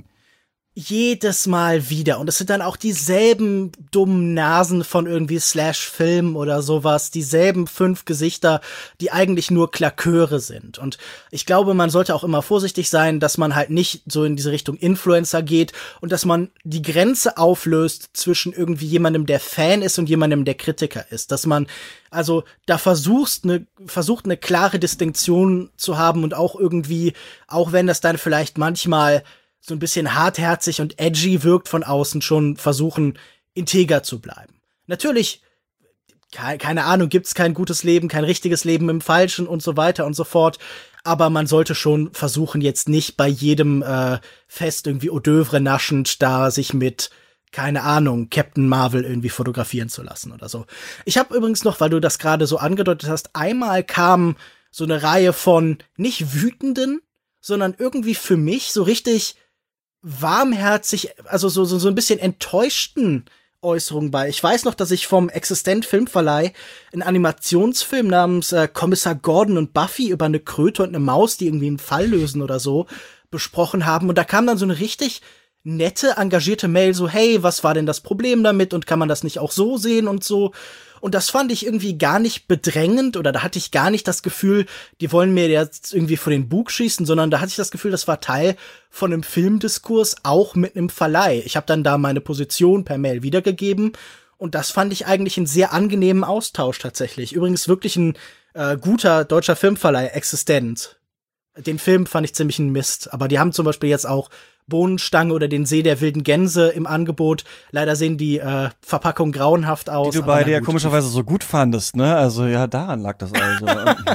Jedes Mal wieder. Und es sind dann auch dieselben dummen Nasen von irgendwie Slash-Film oder sowas, dieselben fünf Gesichter, die eigentlich nur Klaköre sind. Und ich glaube, man sollte auch immer vorsichtig sein, dass man halt nicht so in diese Richtung Influencer geht und dass man die Grenze auflöst zwischen irgendwie jemandem, der Fan ist und jemandem, der Kritiker ist. Dass man also da versuchst eine, versucht eine klare Distinktion zu haben und auch irgendwie, auch wenn das dann vielleicht manchmal so ein bisschen hartherzig und edgy wirkt von außen, schon versuchen, integer zu bleiben. Natürlich, ke- keine Ahnung, gibt's kein gutes Leben, kein richtiges Leben im Falschen und so weiter und so fort, aber man sollte schon versuchen, jetzt nicht bei jedem äh, Fest irgendwie Hors d'oeuvre naschend da sich mit, keine Ahnung, Captain Marvel irgendwie fotografieren zu lassen oder so. Ich habe übrigens noch, weil du das gerade so angedeutet hast, einmal kam so eine Reihe von nicht wütenden, sondern irgendwie für mich so richtig warmherzig, also so, so, so ein bisschen enttäuschten Äußerungen bei. Ich weiß noch, dass ich vom Existent Filmverleih einen Animationsfilm namens äh, Kommissar Gordon und Buffy über eine Kröte und eine Maus, die irgendwie einen Fall lösen oder so, besprochen haben. Und da kam dann so eine richtig nette, engagierte Mail, so, hey, was war denn das Problem damit und kann man das nicht auch so sehen und so. Und das fand ich irgendwie gar nicht bedrängend oder da hatte ich gar nicht das Gefühl, die wollen mir jetzt irgendwie vor den Bug schießen, sondern da hatte ich das Gefühl, das war Teil von einem Filmdiskurs, auch mit einem Verleih. Ich habe dann da meine Position per Mail wiedergegeben und das fand ich eigentlich einen sehr angenehmen Austausch tatsächlich. Übrigens wirklich ein äh, guter deutscher Filmverleih, Existent. Den Film fand ich ziemlich ein Mist, aber die haben zum Beispiel jetzt auch Bohnenstange oder den See der wilden Gänse im Angebot. Leider sehen die äh, Verpackungen grauenhaft aus. Die du beide ja komischerweise so gut fandest, ne? Also ja, daran lag das also.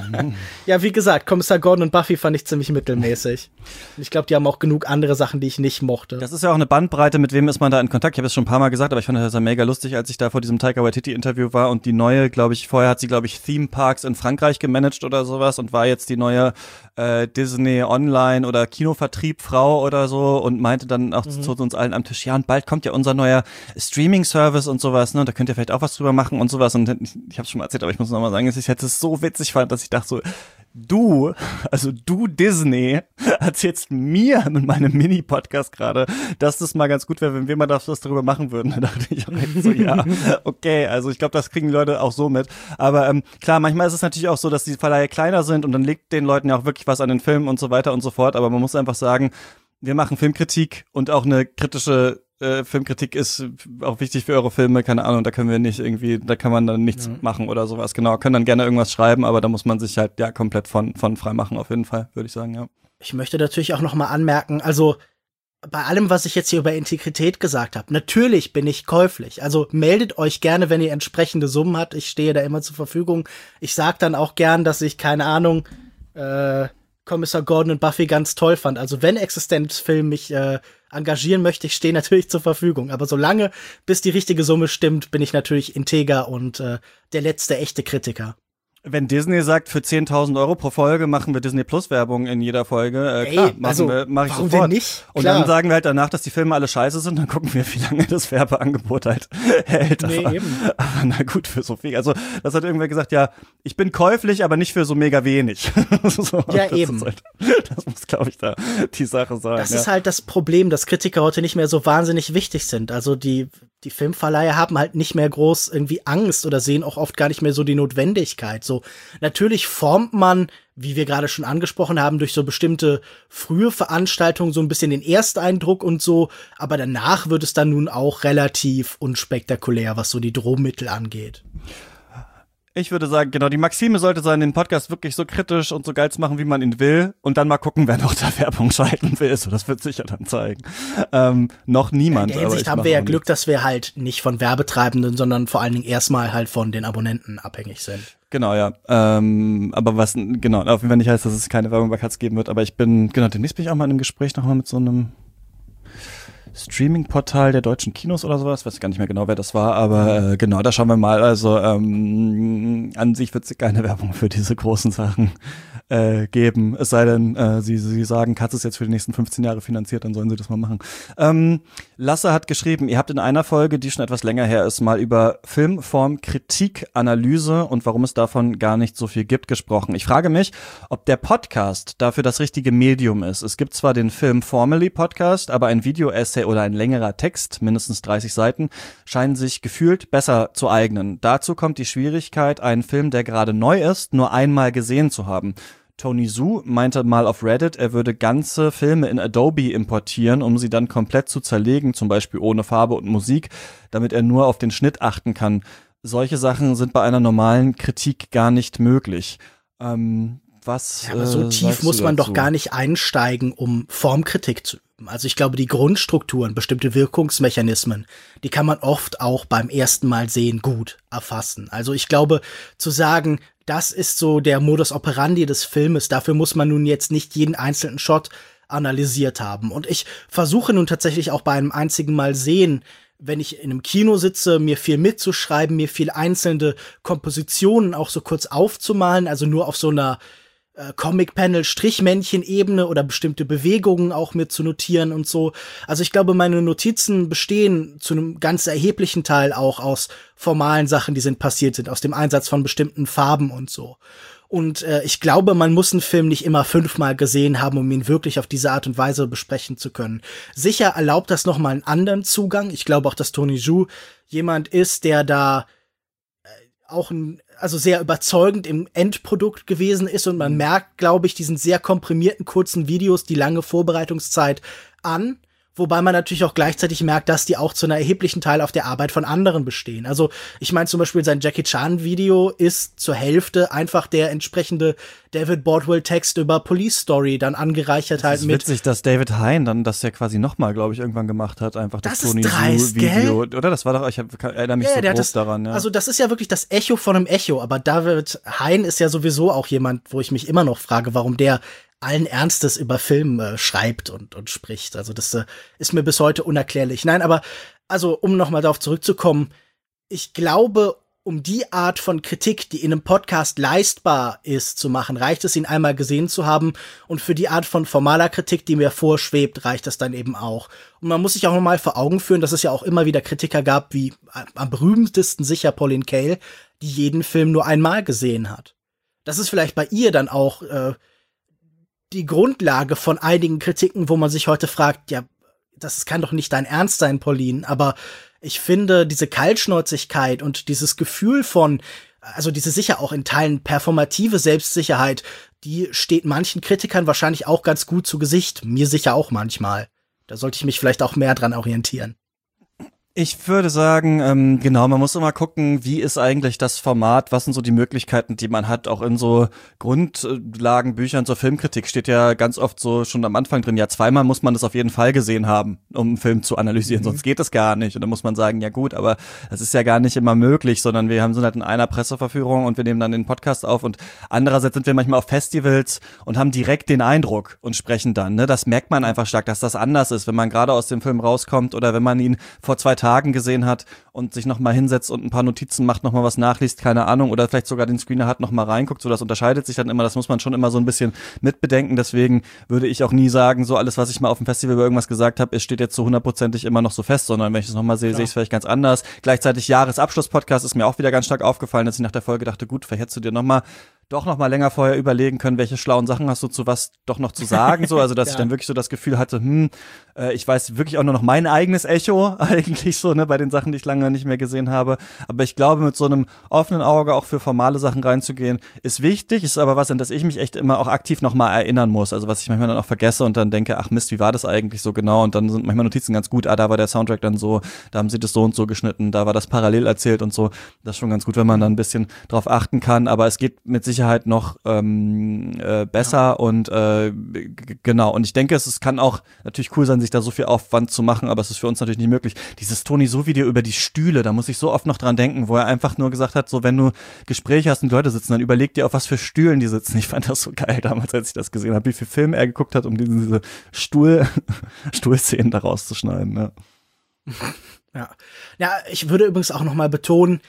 Ja, wie gesagt, Kommissar Gordon und Buffy fand ich ziemlich mittelmäßig. Und ich glaube, die haben auch genug andere Sachen, die ich nicht mochte. Das ist ja auch eine Bandbreite, mit wem ist man da in Kontakt? Ich habe es schon ein paar Mal gesagt, aber ich fand das ja mega lustig, als ich da vor diesem Taika Waititi-Interview war und die neue, glaube ich, vorher hat sie, glaube ich, Theme Parks in Frankreich gemanagt oder sowas und war jetzt die neue äh, Disney Online- oder Kinovertrieb-Frau oder so und meinte dann auch mhm. zu uns allen am Tisch, ja, und bald kommt ja unser neuer Streaming-Service und sowas, ne, und da könnt ihr vielleicht auch was drüber machen und sowas. Und ich, ich habe es schon mal erzählt, aber ich muss noch mal sagen, dass ich jetzt so witzig fand, dass ich dachte so, du, also du Disney, erzählst mir mit meinem Mini-Podcast gerade, dass das mal ganz gut wäre, wenn wir mal das darüber machen würden. Da dachte ich auch echt so, ja, okay, also ich glaube, das kriegen die Leute auch so mit. Aber ähm, klar, manchmal ist es natürlich auch so, dass die Verleihe kleiner sind und dann liegt den Leuten ja auch wirklich was an den Filmen und so weiter und so fort. Aber man muss einfach sagen, wir machen Filmkritik und auch eine kritische äh, Filmkritik ist auch wichtig für eure Filme, keine Ahnung, da können wir nicht irgendwie, da kann man dann nichts ja. machen oder sowas, genau, können dann gerne irgendwas schreiben, aber da muss man sich halt ja komplett von, von frei machen, auf jeden Fall, würde ich sagen, ja. Ich möchte natürlich auch noch mal anmerken, also bei allem, was ich jetzt hier über Integrität gesagt habe, natürlich bin ich käuflich, also meldet euch gerne, wenn ihr entsprechende Summen habt, ich stehe da immer zur Verfügung, ich sag dann auch gern, dass ich, keine Ahnung, äh, Kommissar Gordon und Buffy ganz toll fand. Also wenn Existenzfilm mich äh, engagieren möchte, ich stehe natürlich zur Verfügung. Aber solange, bis die richtige Summe stimmt, bin ich natürlich integer und äh, der letzte echte Kritiker. Wenn Disney sagt, für zehntausend Euro pro Folge machen wir Disney Plus Werbung in jeder Folge, äh, Ey, klar, machen also, wir, mach ich warum sofort. denn nicht? Und Klar. dann sagen wir halt danach, dass die Filme alle scheiße sind, dann gucken wir, wie lange das Werbeangebot halt hält. Nee, aber, eben. aber na gut, für so viel. Also, das hat irgendwer gesagt, ja, ich bin käuflich, aber nicht für so mega wenig. so, ja, das eben. Ist halt, das muss, glaube ich, da die Sache sein. Das ja. ist halt das Problem, dass Kritiker heute nicht mehr so wahnsinnig wichtig sind. Also die Die Filmverleiher haben halt nicht mehr groß irgendwie Angst oder sehen auch oft gar nicht mehr so die Notwendigkeit. So, natürlich formt man, wie wir gerade schon angesprochen haben, durch so bestimmte frühe Veranstaltungen so ein bisschen den Ersteindruck und so, aber danach wird es dann nun auch relativ unspektakulär, was so die Drohmittel angeht. Ich würde sagen, genau, die Maxime sollte sein, den Podcast wirklich so kritisch und so geil zu machen, wie man ihn will und dann mal gucken, wer noch da Werbung schalten will. So, das wird sicher dann zeigen. Ähm, noch niemand. In der Hinsicht haben wir ja Glück, dass wir halt nicht von Werbetreibenden, sondern vor allen Dingen erstmal halt von den Abonnenten abhängig sind. Genau, ja. Ähm, aber was, genau, auf jeden Fall nicht heißt, dass es keine Werbung bei Katz geben wird, aber ich bin, genau, demnächst bin ich auch mal in einem Gespräch nochmal mit so einem Streaming-Portal der deutschen Kinos oder sowas, weiß ich gar nicht mehr genau, wer das war, aber äh, genau, da schauen wir mal. Also ähm, an sich wird es keine Werbung für diese großen Sachen äh, geben, es sei denn, äh, sie, sie sagen, Katz ist jetzt für die nächsten fünfzehn Jahre finanziert, dann sollen sie das mal machen. Ähm, Lasse hat geschrieben, ihr habt in einer Folge, die schon etwas länger her ist, mal über Filmform, Kritik, Analyse und warum es davon gar nicht so viel gibt gesprochen. Ich frage mich, ob der Podcast dafür das richtige Medium ist. Es gibt zwar den Film Formally Podcast, aber ein Video-Essay oder ein längerer Text, mindestens dreißig Seiten, scheinen sich gefühlt besser zu eignen. Dazu kommt die Schwierigkeit, einen Film, der gerade neu ist, nur einmal gesehen zu haben. Tony Zhu meinte mal auf Reddit, er würde ganze Filme in Adobe importieren, um sie dann komplett zu zerlegen, zum Beispiel ohne Farbe und Musik, damit er nur auf den Schnitt achten kann. Solche Sachen sind bei einer normalen Kritik gar nicht möglich. Ähm, was, ja, aber so äh, tief muss man dazu? doch gar nicht einsteigen, um Formkritik zu üben. Also ich glaube, die Grundstrukturen, bestimmte Wirkungsmechanismen, die kann man oft auch beim ersten Mal sehen gut erfassen. Also ich glaube, zu sagen, das ist so der Modus operandi des Filmes, dafür muss man nun jetzt nicht jeden einzelnen Shot analysiert haben. Und ich versuche nun tatsächlich auch bei einem einzigen Mal sehen, wenn ich in einem Kino sitze, mir viel mitzuschreiben, mir viel einzelne Kompositionen auch so kurz aufzumalen, also nur auf so einer äh, Comic-Panel-Strichmännchen-Ebene oder bestimmte Bewegungen auch mit zu notieren und so. Also ich glaube, meine Notizen bestehen zu einem ganz erheblichen Teil auch aus formalen Sachen, die sind passiert sind, aus dem Einsatz von bestimmten Farben und so. Und äh, ich glaube, man muss einen Film nicht immer fünfmal gesehen haben, um ihn wirklich auf diese Art und Weise besprechen zu können. Sicher erlaubt das nochmal einen anderen Zugang. Ich glaube auch, dass Tony Zhu jemand ist, der da äh, auch ein, also sehr überzeugend im Endprodukt gewesen ist. Und man merkt, glaube ich, diesen sehr komprimierten, kurzen Videos, die lange Vorbereitungszeit an. Wobei man natürlich auch gleichzeitig merkt, dass die auch zu einer erheblichen Teil auf der Arbeit von anderen bestehen. Also ich meine zum Beispiel sein Jackie Chan-Video ist zur Hälfte einfach der entsprechende David Bordwell-Text über Police Story, dann angereichert halt mit. Es ist witzig, dass David Hein dann das ja quasi nochmal, glaube ich, irgendwann gemacht hat. Einfach das, das Tony Zhu-Video. Oder? Das war doch, ich hab, erinnere mich ja, so grob das, daran. Ja. Also das ist ja wirklich das Echo von einem Echo. Aber David Hein ist ja sowieso auch jemand, wo ich mich immer noch frage, warum der allen Ernstes über Film äh, schreibt und und spricht. Also das äh, ist mir bis heute unerklärlich. Nein, aber also um nochmal darauf zurückzukommen, ich glaube, um die Art von Kritik, die in einem Podcast leistbar ist, zu machen, reicht es, ihn einmal gesehen zu haben. Und für die Art von formaler Kritik, die mir vorschwebt, reicht das dann eben auch. Und man muss sich auch noch mal vor Augen führen, dass es ja auch immer wieder Kritiker gab, wie am berühmtesten sicher Pauline Kael, die jeden Film nur einmal gesehen hat. Das ist vielleicht bei ihr dann auch äh, die Grundlage von einigen Kritiken, wo man sich heute fragt, ja, das kann doch nicht dein Ernst sein, Pauline, aber ich finde, diese Kaltschnäuzigkeit und dieses Gefühl von, also diese sicher auch in Teilen performative Selbstsicherheit, die steht manchen Kritikern wahrscheinlich auch ganz gut zu Gesicht, mir sicher auch manchmal. Da sollte ich mich vielleicht auch mehr dran orientieren. Ich würde sagen, ähm, genau, man muss immer gucken, wie ist eigentlich das Format, was sind so die Möglichkeiten, die man hat, auch in so Grundlagenbüchern zur Filmkritik steht ja ganz oft so schon am Anfang drin, ja, zweimal muss man das auf jeden Fall gesehen haben, um einen Film zu analysieren, mhm. sonst geht es gar nicht. Und dann muss man sagen, ja gut, aber das ist ja gar nicht immer möglich, sondern wir haben so halt in einer Presseverführung und wir nehmen dann den Podcast auf und andererseits sind wir manchmal auf Festivals und haben direkt den Eindruck und sprechen dann, ne, das merkt man einfach stark, dass das anders ist, wenn man gerade aus dem Film rauskommt oder wenn man ihn vor zwei Tagen gesehen hat und sich nochmal hinsetzt und ein paar Notizen macht, nochmal was nachliest, keine Ahnung, oder vielleicht sogar den Screener hat, nochmal reinguckt, so das unterscheidet sich dann immer, das muss man schon immer so ein bisschen mitbedenken, deswegen würde ich auch nie sagen, so alles, was ich mal auf dem Festival über irgendwas gesagt habe, es steht jetzt so hundertprozentig immer noch so fest, sondern wenn ich es nochmal sehe, sehe ich es vielleicht ganz anders. Gleichzeitig Jahresabschluss-Podcast ist mir auch wieder ganz stark aufgefallen, dass ich nach der Folge dachte, gut, vielleicht hättest du dir nochmal doch noch mal länger vorher überlegen können, welche schlauen Sachen hast du zu was doch noch zu sagen, so, also dass ja. ich dann wirklich so das Gefühl hatte, hm, äh, ich weiß wirklich auch nur noch mein eigenes Echo eigentlich so, ne, bei den Sachen, die ich lange nicht mehr gesehen habe, aber ich glaube, mit so einem offenen Auge auch für formale Sachen reinzugehen, ist wichtig, ist aber was, an das ich mich echt immer auch aktiv noch mal erinnern muss, also was ich manchmal dann auch vergesse und dann denke, ach Mist, wie war das eigentlich so genau, und dann sind manchmal Notizen ganz gut, ah, da war der Soundtrack dann so, da haben sie das so und so geschnitten, da war das parallel erzählt und so, das ist schon ganz gut, wenn man dann ein bisschen drauf achten kann, aber es geht mit Sicherheit Sicherheit noch ähm, äh, besser ja. und äh, g- genau. Und ich denke, es, es kann auch natürlich cool sein, sich da so viel Aufwand zu machen, aber es ist für uns natürlich nicht möglich. Dieses Tony So-Video über die Stühle, da muss ich so oft noch dran denken, wo er einfach nur gesagt hat, so wenn du Gespräche hast und Leute sitzen, dann überleg dir, auf was für Stühlen die sitzen. Ich fand das so geil damals, als ich das gesehen habe, wie viel Filme er geguckt hat, um diese, diese Stuhl, Stuhlszenen da rauszuschneiden. Ja. Ja. Ja, ich würde übrigens auch noch mal betonen,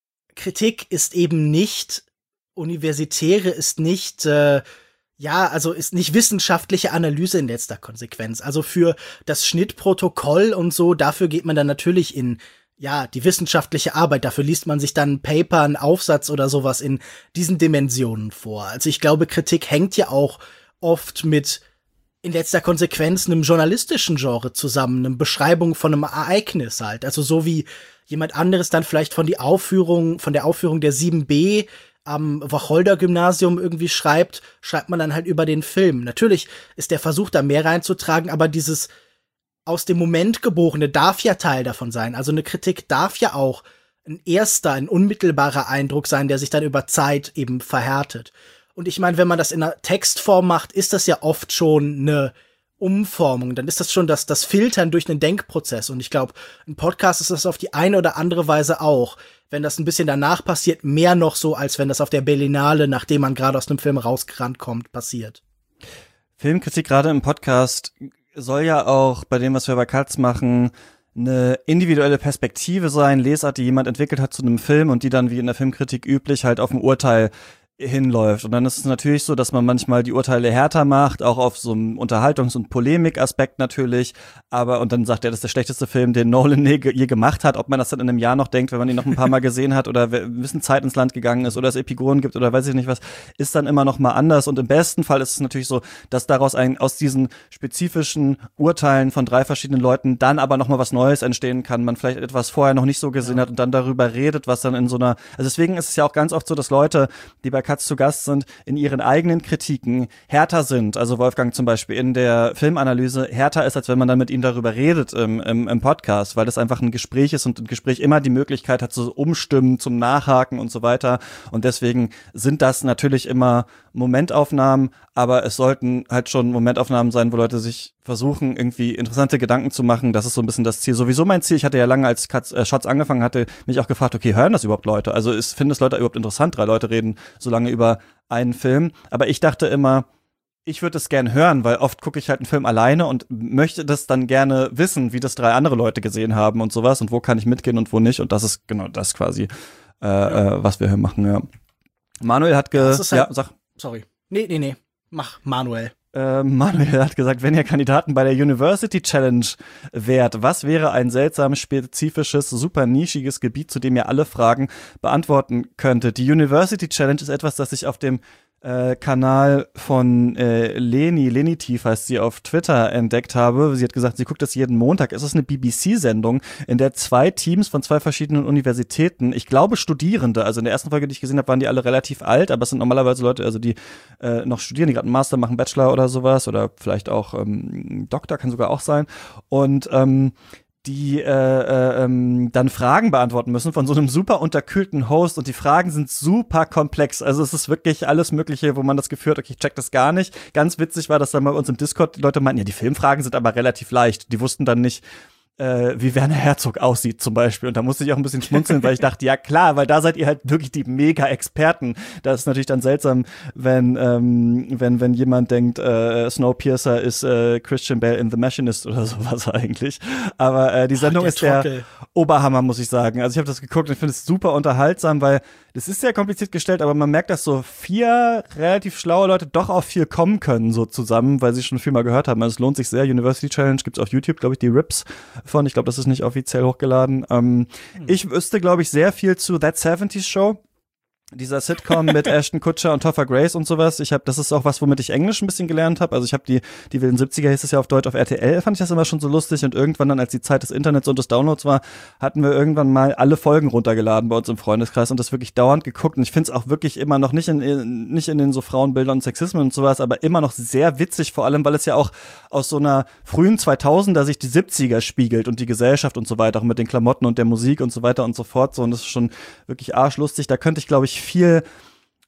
Kritik ist eben nicht, universitäre ist nicht, äh, ja, also ist nicht wissenschaftliche Analyse in letzter Konsequenz. Also für das Schnittprotokoll und so, dafür geht man dann natürlich in, ja, die wissenschaftliche Arbeit. Dafür liest man sich dann ein Paper, einen Aufsatz oder sowas in diesen Dimensionen vor. Also ich glaube, Kritik hängt ja auch oft mit in letzter Konsequenz einem journalistischen Genre zusammen, eine Beschreibung von einem Ereignis halt. Also so wie jemand anderes dann vielleicht von die Aufführung, von der Aufführung der sieben B am Wacholder-Gymnasium irgendwie schreibt, schreibt man dann halt über den Film. Natürlich ist der Versuch, da mehr reinzutragen, aber dieses aus dem Moment geborene darf ja Teil davon sein. Also eine Kritik darf ja auch ein erster, ein unmittelbarer Eindruck sein, der sich dann über Zeit eben verhärtet. Und ich meine, wenn man das in einer Textform macht, ist das ja oft schon eine Umformung. Dann ist das schon das, das Filtern durch einen Denkprozess. Und ich glaube, ein Podcast ist das auf die eine oder andere Weise auch. Wenn das ein bisschen danach passiert, mehr noch so, als wenn das auf der Berlinale, nachdem man gerade aus einem Film rausgerannt kommt, passiert. Filmkritik gerade im Podcast soll ja auch bei dem, was wir bei Katz machen, eine individuelle Perspektive sein, Lesart, die jemand entwickelt hat zu einem Film und die dann wie in der Filmkritik üblich halt auf ein Urteil hinläuft. Und dann ist es natürlich so, dass man manchmal die Urteile härter macht, auch auf so einem Unterhaltungs- und Polemikaspekt natürlich, aber und dann sagt er, das ist der schlechteste Film, den Nolan je, je gemacht hat, ob man das dann in einem Jahr noch denkt, wenn man ihn noch ein paar Mal gesehen hat oder ein bisschen Zeit ins Land gegangen ist oder es Epigonen gibt oder weiß ich nicht was, ist dann immer noch mal anders und im besten Fall ist es natürlich so, dass daraus ein, aus diesen spezifischen Urteilen von drei verschiedenen Leuten dann aber noch mal was Neues entstehen kann, man vielleicht etwas vorher noch nicht so gesehen ja. hat und dann darüber redet, was dann in so einer, also deswegen ist es ja auch ganz oft so, dass Leute, die bei Katz zu Gast sind, in ihren eigenen Kritiken härter sind. Also Wolfgang zum Beispiel in der Filmanalyse härter ist, als wenn man dann mit ihnen darüber redet im, im, im Podcast, weil das einfach ein Gespräch ist und ein Gespräch immer die Möglichkeit hat zu umstimmen, zum Nachhaken und so weiter. Und deswegen sind das natürlich immer Momentaufnahmen, aber es sollten halt schon Momentaufnahmen sein, wo Leute sich versuchen, irgendwie interessante Gedanken zu machen. Das ist so ein bisschen das Ziel. Sowieso mein Ziel. Ich hatte ja lange, als Katz, äh, Schatz angefangen hatte, mich auch gefragt, okay, hören das überhaupt Leute? Also ist, finden das Leute überhaupt interessant? Drei Leute reden so lange über einen Film. Aber ich dachte immer, ich würde es gern hören, weil oft gucke ich halt einen Film alleine und möchte das dann gerne wissen, wie das drei andere Leute gesehen haben und sowas und wo kann ich mitgehen und wo nicht. Und das ist genau das quasi, äh, ja. äh, was wir hier machen, ja. Manuel hat ge... Halt, ja, sag. Sorry. Nee, nee, nee. Mach, Manuel. Äh, Manuel hat gesagt, wenn ihr Kandidaten bei der University Challenge wärt, was wäre ein seltsam spezifisches, super nischiges Gebiet, zu dem ihr alle Fragen beantworten könntet? Die University Challenge ist etwas, das ich auf dem äh, Kanal von äh, Leni, Lenitiv heißt sie, auf Twitter entdeckt habe. Sie hat gesagt, sie guckt das jeden Montag. Es ist eine B B C-Sendung, in der zwei Teams von zwei verschiedenen Universitäten, ich glaube Studierende, also in der ersten Folge, die ich gesehen habe, waren die alle relativ alt, aber es sind normalerweise Leute, also die äh, noch studieren, die gerade einen Master machen, Bachelor oder sowas oder vielleicht auch ähm, Doktor, kann sogar auch sein. Und ähm, die äh, äh, ähm, dann Fragen beantworten müssen von so einem super unterkühlten Host und die Fragen sind super komplex. Also es ist wirklich alles Mögliche, wo man das Gefühl hat, okay, ich check das gar nicht. Ganz witzig war, dass dann bei uns im Discord die Leute meinten, ja, die Filmfragen sind aber relativ leicht. Die wussten dann nicht, äh, wie Werner Herzog aussieht zum Beispiel. Und da musste ich auch ein bisschen schmunzeln, weil ich dachte, ja klar, weil da seid ihr halt wirklich die Mega-Experten. Das ist natürlich dann seltsam, wenn ähm, wenn wenn jemand denkt, äh, Snowpiercer ist äh, Christian Bale in The Machinist oder sowas eigentlich. Aber äh, die Sendung oh, der ist der Oberhammer, muss ich sagen. Also ich habe das geguckt und ich finde es super unterhaltsam, weil das ist sehr kompliziert gestellt, aber man merkt, dass so vier relativ schlaue Leute doch auf viel kommen können, so zusammen, weil sie schon viel mal gehört haben. Also es lohnt sich sehr. University Challenge gibt's auf YouTube, glaube ich, die Rips von. Ich glaube, das ist nicht offiziell hochgeladen. Ähm, hm. Ich wüsste, glaube ich, sehr viel zu That seventies Show. Dieser Sitcom mit Ashton Kutcher und Topher Grace und sowas. Ich habe, das ist auch was, womit ich Englisch ein bisschen gelernt habe. Also ich habe die die wilden siebziger, hieß es ja auf Deutsch, auf R T L, fand ich das immer schon so lustig. Und irgendwann dann, als die Zeit des Internets und des Downloads war, hatten wir irgendwann mal alle Folgen runtergeladen bei uns im Freundeskreis und das wirklich dauernd geguckt. Und ich finde es auch wirklich immer noch nicht in, in nicht in den so Frauenbildern und Sexismen und sowas, aber immer noch sehr witzig, vor allem, weil es ja auch aus so einer frühen zweitausender Sicht die siebziger spiegelt und die Gesellschaft und so weiter, auch mit den Klamotten und der Musik und so weiter und so fort. So, und das ist schon wirklich arschlustig. Da könnte ich, glaube ich, viel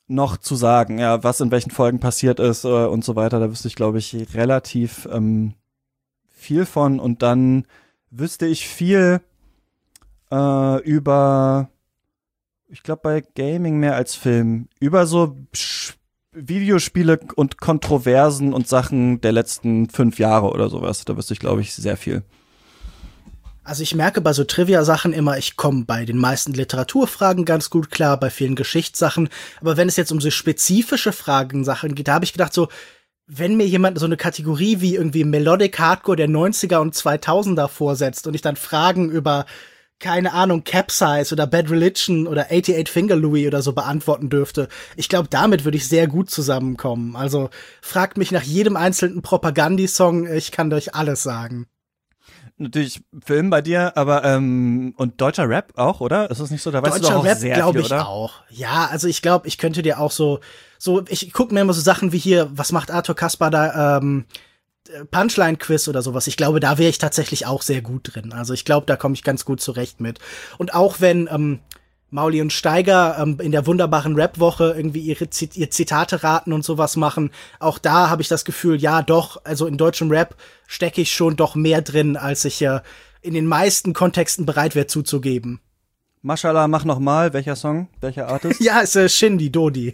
noch zu sagen, ja, was in welchen Folgen passiert ist äh, und so weiter. Da wüsste ich, glaube ich, relativ ähm, viel von. Und dann wüsste ich viel äh, über, ich glaube, bei Gaming mehr als Film, über so Sch- Videospiele und Kontroversen und Sachen der letzten fünf Jahre oder sowas. Da wüsste ich, glaube ich, sehr viel. Also ich merke bei so Trivia-Sachen immer, ich komme bei den meisten Literaturfragen ganz gut klar, bei vielen Geschichtssachen. Aber wenn es jetzt um so spezifische Fragen-Sachen geht, da habe ich gedacht so, wenn mir jemand so eine Kategorie wie irgendwie Melodic Hardcore der neunziger und zweitausender vorsetzt und ich dann Fragen über, keine Ahnung, Capsize oder Bad Religion oder achtundachtzig Finger Louie oder so beantworten dürfte, ich glaube, damit würde ich sehr gut zusammenkommen. Also fragt mich nach jedem einzelnen Propagandisong, ich kann euch alles sagen. Natürlich Film bei dir, aber ähm, und deutscher Rap auch, oder? Ist das nicht so? Da weißt Deutscher du doch auch Rap, sehr glaube viel, ich oder? auch. Ja, also ich glaube, ich könnte dir auch so, so ich gucke mir immer so Sachen wie hier, was macht Arthur Kaspar da, ähm, Punchline-Quiz oder sowas. Ich glaube, da wäre ich tatsächlich auch sehr gut drin. Also ich glaube, da komme ich ganz gut zurecht mit. Und auch wenn ähm, Mauli und Steiger ähm, in der wunderbaren Rap-Woche irgendwie ihre Zit- ihr Zitate raten und sowas machen, auch da habe ich das Gefühl, ja doch, also in deutschem Rap stecke ich schon doch mehr drin, als ich äh, in den meisten Kontexten bereit wäre zuzugeben. Mashallah, mach noch mal. Welcher Song? Welcher Artist? Ja, ist äh, Shindy, Dodi.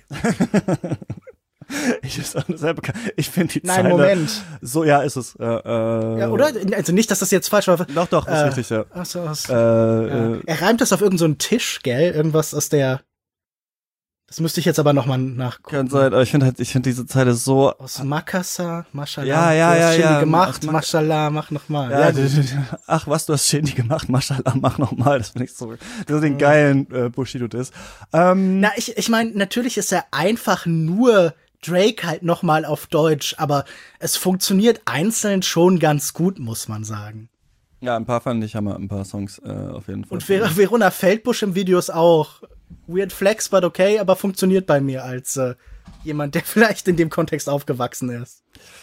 Ich, ich finde die Nein, Zeile Moment. so, ja, ist es. Äh, äh, Ja, oder? Also nicht, dass das jetzt falsch war. Doch, doch, ist äh, richtig, ja. Ach so, was, Äh, ja. äh, Er reimt das auf irgendeinen so einen Tisch, gell? Irgendwas aus der. Das müsste ich jetzt aber noch mal nachgucken. kann sein, aber ich finde halt, ich finde diese Zeile so. Aus Makassar, Mashallah. Ja, ja, du ja, hast Shindy ja, gemacht, aus Mak- Mashallah, mach noch mal. Ja, du, du, ach, was, du hast Shindy gemacht, Mashallah, mach noch mal. Das finde ich so, so den geilen äh, Bushido ist. Ähm, Na, ich, ich meine, natürlich ist er einfach nur Drake halt noch mal auf Deutsch, aber es funktioniert einzeln schon ganz gut, muss man sagen. Ja, ein paar fand ich hammer, ein paar Songs äh, auf jeden Fall. Und Ver- Verona Feldbusch im Video ist auch weird flex, but okay, aber funktioniert bei mir als äh, jemand, der vielleicht in dem Kontext aufgewachsen ist.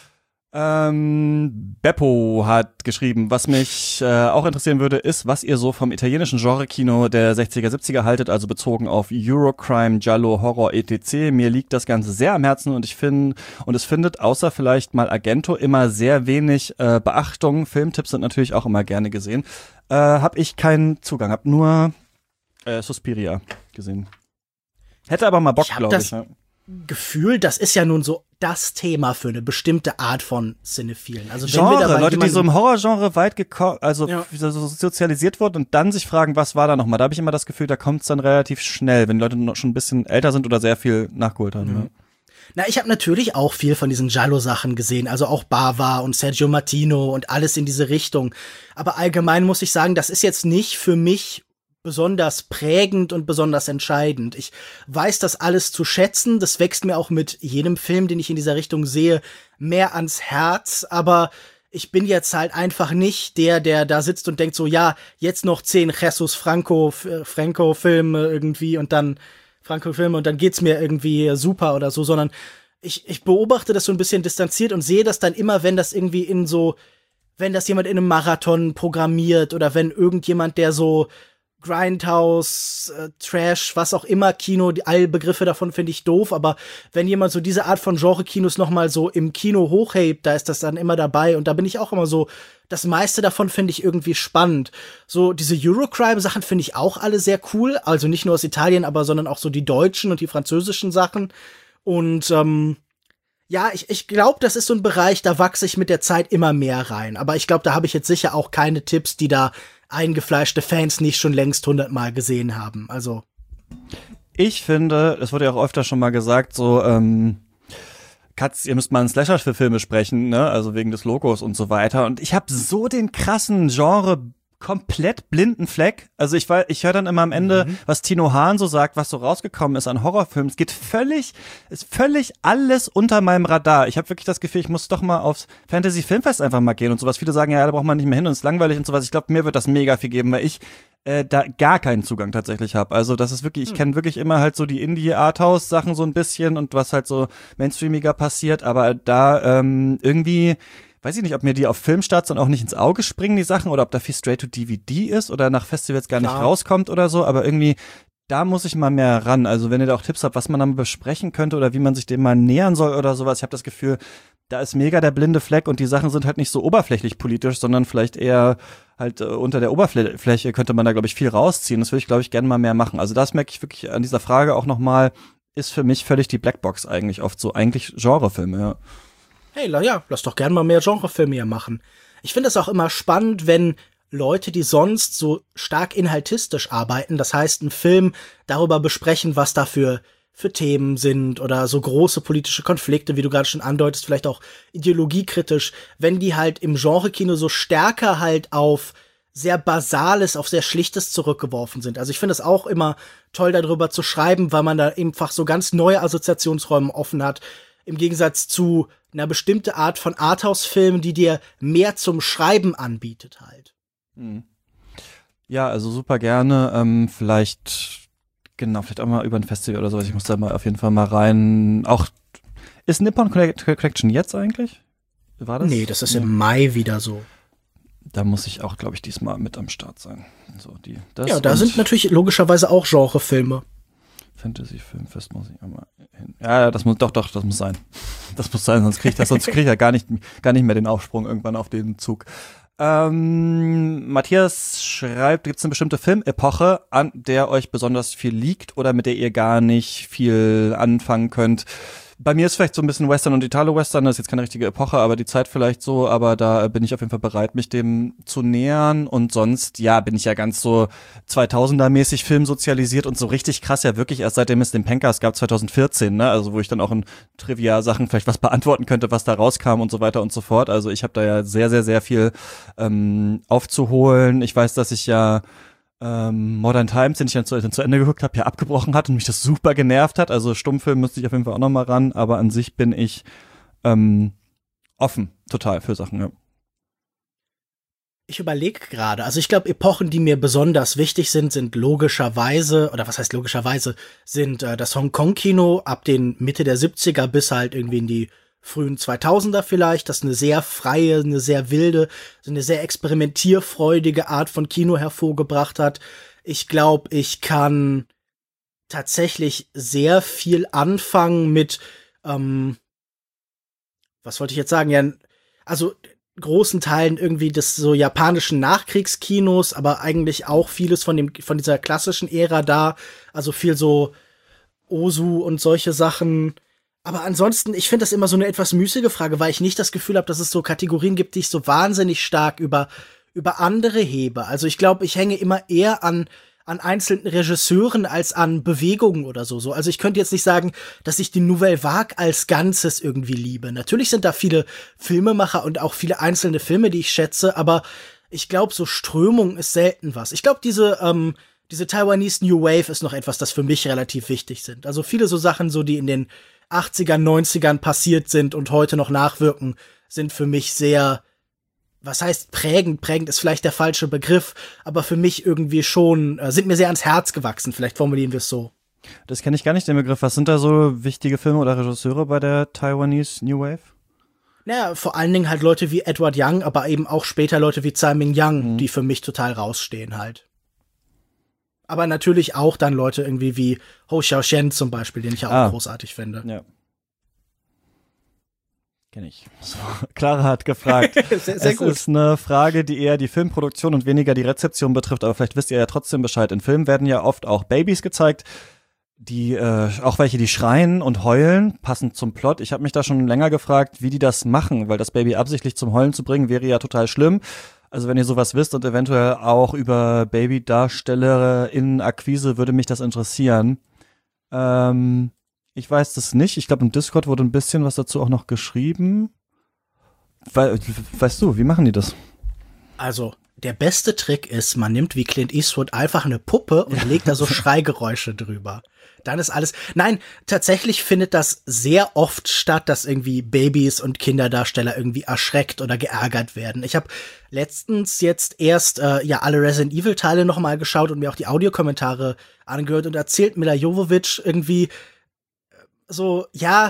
Ähm, Beppo hat geschrieben, was mich äh, auch interessieren würde, ist, was ihr so vom italienischen Genre-Kino der sechziger, siebziger haltet, also bezogen auf Eurocrime, Giallo, Horror, et cetera. Mir liegt das Ganze sehr am Herzen und ich finde, und es findet außer vielleicht mal Argento immer sehr wenig äh, Beachtung. Filmtipps sind natürlich auch immer gerne gesehen. Äh, hab ich keinen Zugang, hab nur äh, Suspiria gesehen. Hätte aber mal Bock, Ich hab glaube das- ich. Ja. Gefühl, das ist ja nun so das Thema für eine bestimmte Art von Cinephilen. Also wenn Genre, wir da bei Leute, die so jemandem- im Horrorgenre weit geko- also Ja. f- so sozialisiert wurden und dann sich fragen, was war da nochmal. Da habe ich immer das Gefühl, da kommt es dann relativ schnell, wenn die Leute noch schon ein bisschen älter sind oder sehr viel nachgeholt haben. Ja. Na, ich habe natürlich auch viel von diesen Giallo-Sachen gesehen, also auch Bava und Sergio Martino und alles in diese Richtung. Aber allgemein muss ich sagen, das ist jetzt nicht für mich besonders prägend und besonders entscheidend. Ich weiß das alles zu schätzen, das wächst mir auch mit jedem Film, den ich in dieser Richtung sehe, mehr ans Herz, aber ich bin jetzt halt einfach nicht der, der da sitzt und denkt so, ja, jetzt noch zehn Jesus Franco, F- Franco-Filme irgendwie und dann Franco-Filme und dann geht's mir irgendwie super oder so, sondern ich, ich beobachte das so ein bisschen distanziert und sehe das dann immer, wenn das irgendwie in so, wenn das jemand in einem Marathon programmiert oder wenn irgendjemand, der so Grindhouse, äh, Trash, was auch immer, Kino, die, alle Begriffe davon finde ich doof, aber wenn jemand so diese Art von Genre-Kinos noch mal so im Kino hochhebt, da ist das dann immer dabei und da bin ich auch immer so, das meiste davon finde ich irgendwie spannend. So diese Eurocrime-Sachen finde ich auch alle sehr cool, also nicht nur aus Italien, aber sondern auch so die deutschen und die französischen Sachen und ähm, ja, ich, ich glaube, das ist so ein Bereich, da wachse ich mit der Zeit immer mehr rein. Aber ich glaube, da habe ich jetzt sicher auch keine Tipps, die da eingefleischte Fans nicht schon längst hundertmal gesehen haben. Also Ich finde, es wurde ja auch öfter schon mal gesagt, so, ähm, Katz, ihr müsst mal einen Slasher für Filme sprechen, ne, also wegen des Logos und so weiter. Und ich habe so den krassen Genre komplett blinden Fleck. Also ich weiß, ich höre dann immer am Ende, mhm. was Tino Hahn so sagt, was so rausgekommen ist an Horrorfilmen. Es geht völlig, ist völlig alles unter meinem Radar. Ich habe wirklich das Gefühl, ich muss doch mal aufs Fantasy Filmfest einfach mal gehen und sowas. Viele sagen, ja, da braucht man nicht mehr hin und es ist langweilig und sowas. Ich glaube, mir wird das mega viel geben, weil ich äh, da gar keinen Zugang tatsächlich habe. Also das ist wirklich, ich kenne wirklich immer halt so die Indie-Arthouse-Sachen so ein bisschen und was halt so mainstreamiger passiert, aber da ähm, irgendwie weiß ich nicht, ob mir die auf Filmstarts dann auch nicht ins Auge springen, die Sachen, oder ob da viel straight to D V D ist oder nach Festivals gar Klar. nicht rauskommt oder so, aber irgendwie Da muss ich mal mehr ran. Also wenn ihr da auch Tipps habt, was man dann besprechen könnte oder wie man sich dem mal nähern soll oder sowas. Ich habe das Gefühl, da ist mega der blinde Fleck und die Sachen sind halt nicht so oberflächlich politisch, sondern vielleicht eher halt äh, unter der Oberfläche könnte man da, glaube ich, viel rausziehen. Das würde ich, glaube ich, gerne mal mehr machen. Also das merke ich wirklich an dieser Frage auch nochmal, ist für mich völlig die Blackbox eigentlich oft so. Eigentlich Genrefilme, ja. Hey, ja, lass doch gerne mal mehr Genrefilme hier machen. Ich finde es auch immer spannend, wenn Leute, die sonst so stark inhaltistisch arbeiten, das heißt, einen Film darüber besprechen, was da für, für Themen sind oder so große politische Konflikte, wie du gerade schon andeutest, vielleicht auch ideologiekritisch, wenn die halt im Genre-Kino so stärker halt auf sehr Basales, auf sehr Schlichtes zurückgeworfen sind. Also ich finde es auch immer toll, darüber zu schreiben, weil man da einfach so ganz neue Assoziationsräume offen hat, im Gegensatz zu einer bestimmten Art von Arthouse-Filmen, die dir mehr zum Schreiben anbietet halt. Ja, also super gerne. Ähm, vielleicht, genau, vielleicht auch mal über ein Festival oder sowas. Ich muss da mal auf jeden Fall mal rein. Auch, ist Nippon Collection jetzt eigentlich? War das? Nee, das ist ja. im Mai wieder so. Da muss ich auch, glaube ich, diesmal mit am Start sein. So, die, das ja, da sind natürlich logischerweise auch Genrefilme. Fantasy-Filmfest muss ich einmal hin. Ja, das muss, doch, doch, das muss sein. Das muss sein, sonst kriege ich das, sonst kriege ich ja gar nicht, gar nicht mehr den Aufsprung irgendwann auf den Zug. Ähm, Matthias schreibt, gibt es eine bestimmte Filmepoche, an der euch besonders viel liegt oder mit der ihr gar nicht viel anfangen könnt? Bei mir ist vielleicht so ein bisschen Western und Italo-Western, das ist jetzt keine richtige Epoche, aber die Zeit vielleicht so, aber da bin ich auf jeden Fall bereit, mich dem zu nähern und sonst, ja, bin ich ja ganz so zweitausender-mäßig filmsozialisiert und so richtig krass ja wirklich erst seitdem es den Pencast gab zwanzig vierzehn, ne, also wo ich dann auch in Trivia-Sachen vielleicht was beantworten könnte, was da rauskam und so weiter und so fort, also ich habe da ja sehr, sehr, sehr viel ähm, aufzuholen. Ich weiß, dass ich ja Ähm, Modern Times, den ich dann zu, zu Ende geguckt habe, ja abgebrochen hat und mich das super genervt hat. Also Stummfilm müsste ich auf jeden Fall auch noch mal ran, aber an sich bin ich ähm, offen, total für Sachen, ja. Ich überlege gerade, also ich glaube, Epochen, die mir besonders wichtig sind, sind logischerweise, oder was heißt logischerweise, sind äh, das Hongkong-Kino ab den Mitte der siebziger bis halt irgendwie in die frühen zweitausender vielleicht, das eine sehr freie, eine sehr wilde, so eine sehr experimentierfreudige Art von Kino hervorgebracht hat. Ich glaube, ich kann tatsächlich sehr viel anfangen mit, ähm, was wollte ich jetzt sagen? Ja, also großen Teilen irgendwie des so japanischen Nachkriegskinos, aber eigentlich auch vieles von dem von dieser klassischen Ära da, also viel so Ozu und solche Sachen. Aber ansonsten, ich finde das immer so eine etwas müßige Frage, weil ich nicht das Gefühl habe, dass es so Kategorien gibt, die ich so wahnsinnig stark über über andere hebe. Also ich glaube, ich hänge immer eher an an einzelnen Regisseuren als an Bewegungen oder so. so. Also ich könnte jetzt nicht sagen, dass ich die Nouvelle Vague als Ganzes irgendwie liebe. Natürlich sind da viele Filmemacher und auch viele einzelne Filme, die ich schätze, aber ich glaube, so Strömung ist selten was. Ich glaube, diese ähm, diese Taiwanese New Wave ist noch etwas, das für mich relativ wichtig sind. Also viele so Sachen, so die in den achtzigern, neunzigern passiert sind und heute noch nachwirken, sind für mich sehr, was heißt prägend? Prägend ist vielleicht der falsche Begriff, aber für mich irgendwie schon, äh, sind mir sehr ans Herz gewachsen, vielleicht formulieren wir es so. Das kenne ich gar nicht, den Begriff. Was sind da so wichtige Filme oder Regisseure bei der Taiwanese New Wave? Naja, vor allen Dingen halt Leute wie Edward Young, aber eben auch später Leute wie Tsai Ming-Yang, mhm. die für mich total rausstehen halt. Aber natürlich auch dann Leute irgendwie wie Hou Hsiao-hsien zum Beispiel, den ich ja auch ah. großartig finde. Ja. Kenn ich. So, Clara hat gefragt. sehr, sehr es gut. ist eine Frage, die eher die Filmproduktion und weniger die Rezeption betrifft, aber vielleicht wisst ihr ja trotzdem Bescheid. In Filmen werden ja oft auch Babys gezeigt, die äh, auch welche, die schreien und heulen, passend zum Plot. Ich habe mich da schon länger gefragt, wie die das machen, weil das Baby absichtlich zum Heulen zu bringen, wäre ja total schlimm. Also wenn ihr sowas wisst und eventuell auch über Babydarstellerinnen-Akquise, würde mich das interessieren. Ähm, ich weiß das nicht. Ich glaube, im Discord wurde ein bisschen was dazu auch noch geschrieben. We- weißt du, wie machen die das? Also, der beste Trick ist, man nimmt wie Clint Eastwood einfach eine Puppe und legt da so Schreigeräusche drüber. Dann ist alles. Nein, tatsächlich findet das sehr oft statt, dass irgendwie Babys und Kinderdarsteller irgendwie erschreckt oder geärgert werden. Ich habe letztens jetzt erst äh, ja alle Resident Evil Teile noch mal geschaut und mir auch die Audiokommentare angehört und erzählt Mila Jovovich irgendwie so, ja,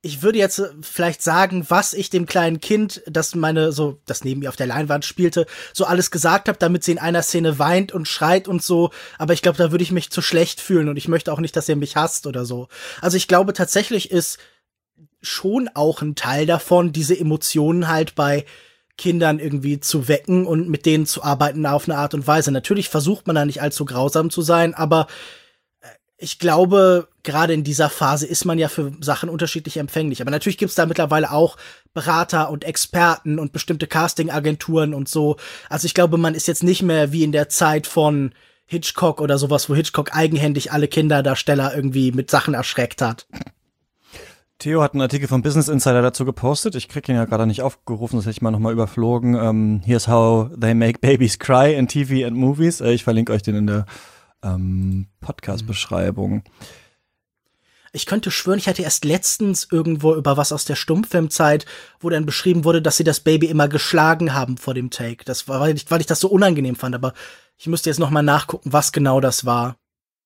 ich würde jetzt vielleicht sagen, was ich dem kleinen Kind, das meine, so, das neben mir auf der Leinwand spielte, so alles gesagt habe, damit sie in einer Szene weint und schreit und so. Aber ich glaube, da würde ich mich zu schlecht fühlen und ich möchte auch nicht, dass er mich hasst oder so. Also ich glaube, tatsächlich ist schon auch ein Teil davon, diese Emotionen halt bei Kindern irgendwie zu wecken und mit denen zu arbeiten auf eine Art und Weise. Natürlich versucht man da nicht allzu grausam zu sein, aber ich glaube, gerade in dieser Phase ist man ja für Sachen unterschiedlich empfänglich. Aber natürlich gibt's da mittlerweile auch Berater und Experten und bestimmte Castingagenturen und so. Also ich glaube, man ist jetzt nicht mehr wie in der Zeit von Hitchcock oder sowas, wo Hitchcock eigenhändig alle Kinderdarsteller irgendwie mit Sachen erschreckt hat. Theo hat einen Artikel vom Business Insider dazu gepostet. Ich krieg ihn ja gerade nicht aufgerufen, das hätte ich mal nochmal überflogen. Um, here's how they make babies cry in T V and movies. Ich verlinke euch den in der um, Podcast-Beschreibung. Ich könnte schwören, ich hatte erst letztens irgendwo über was aus der Stummfilmzeit, wo dann beschrieben wurde, dass sie das Baby immer geschlagen haben vor dem Take. Das war, weil ich, weil ich das so unangenehm fand, aber ich müsste jetzt noch mal nachgucken, was genau das war.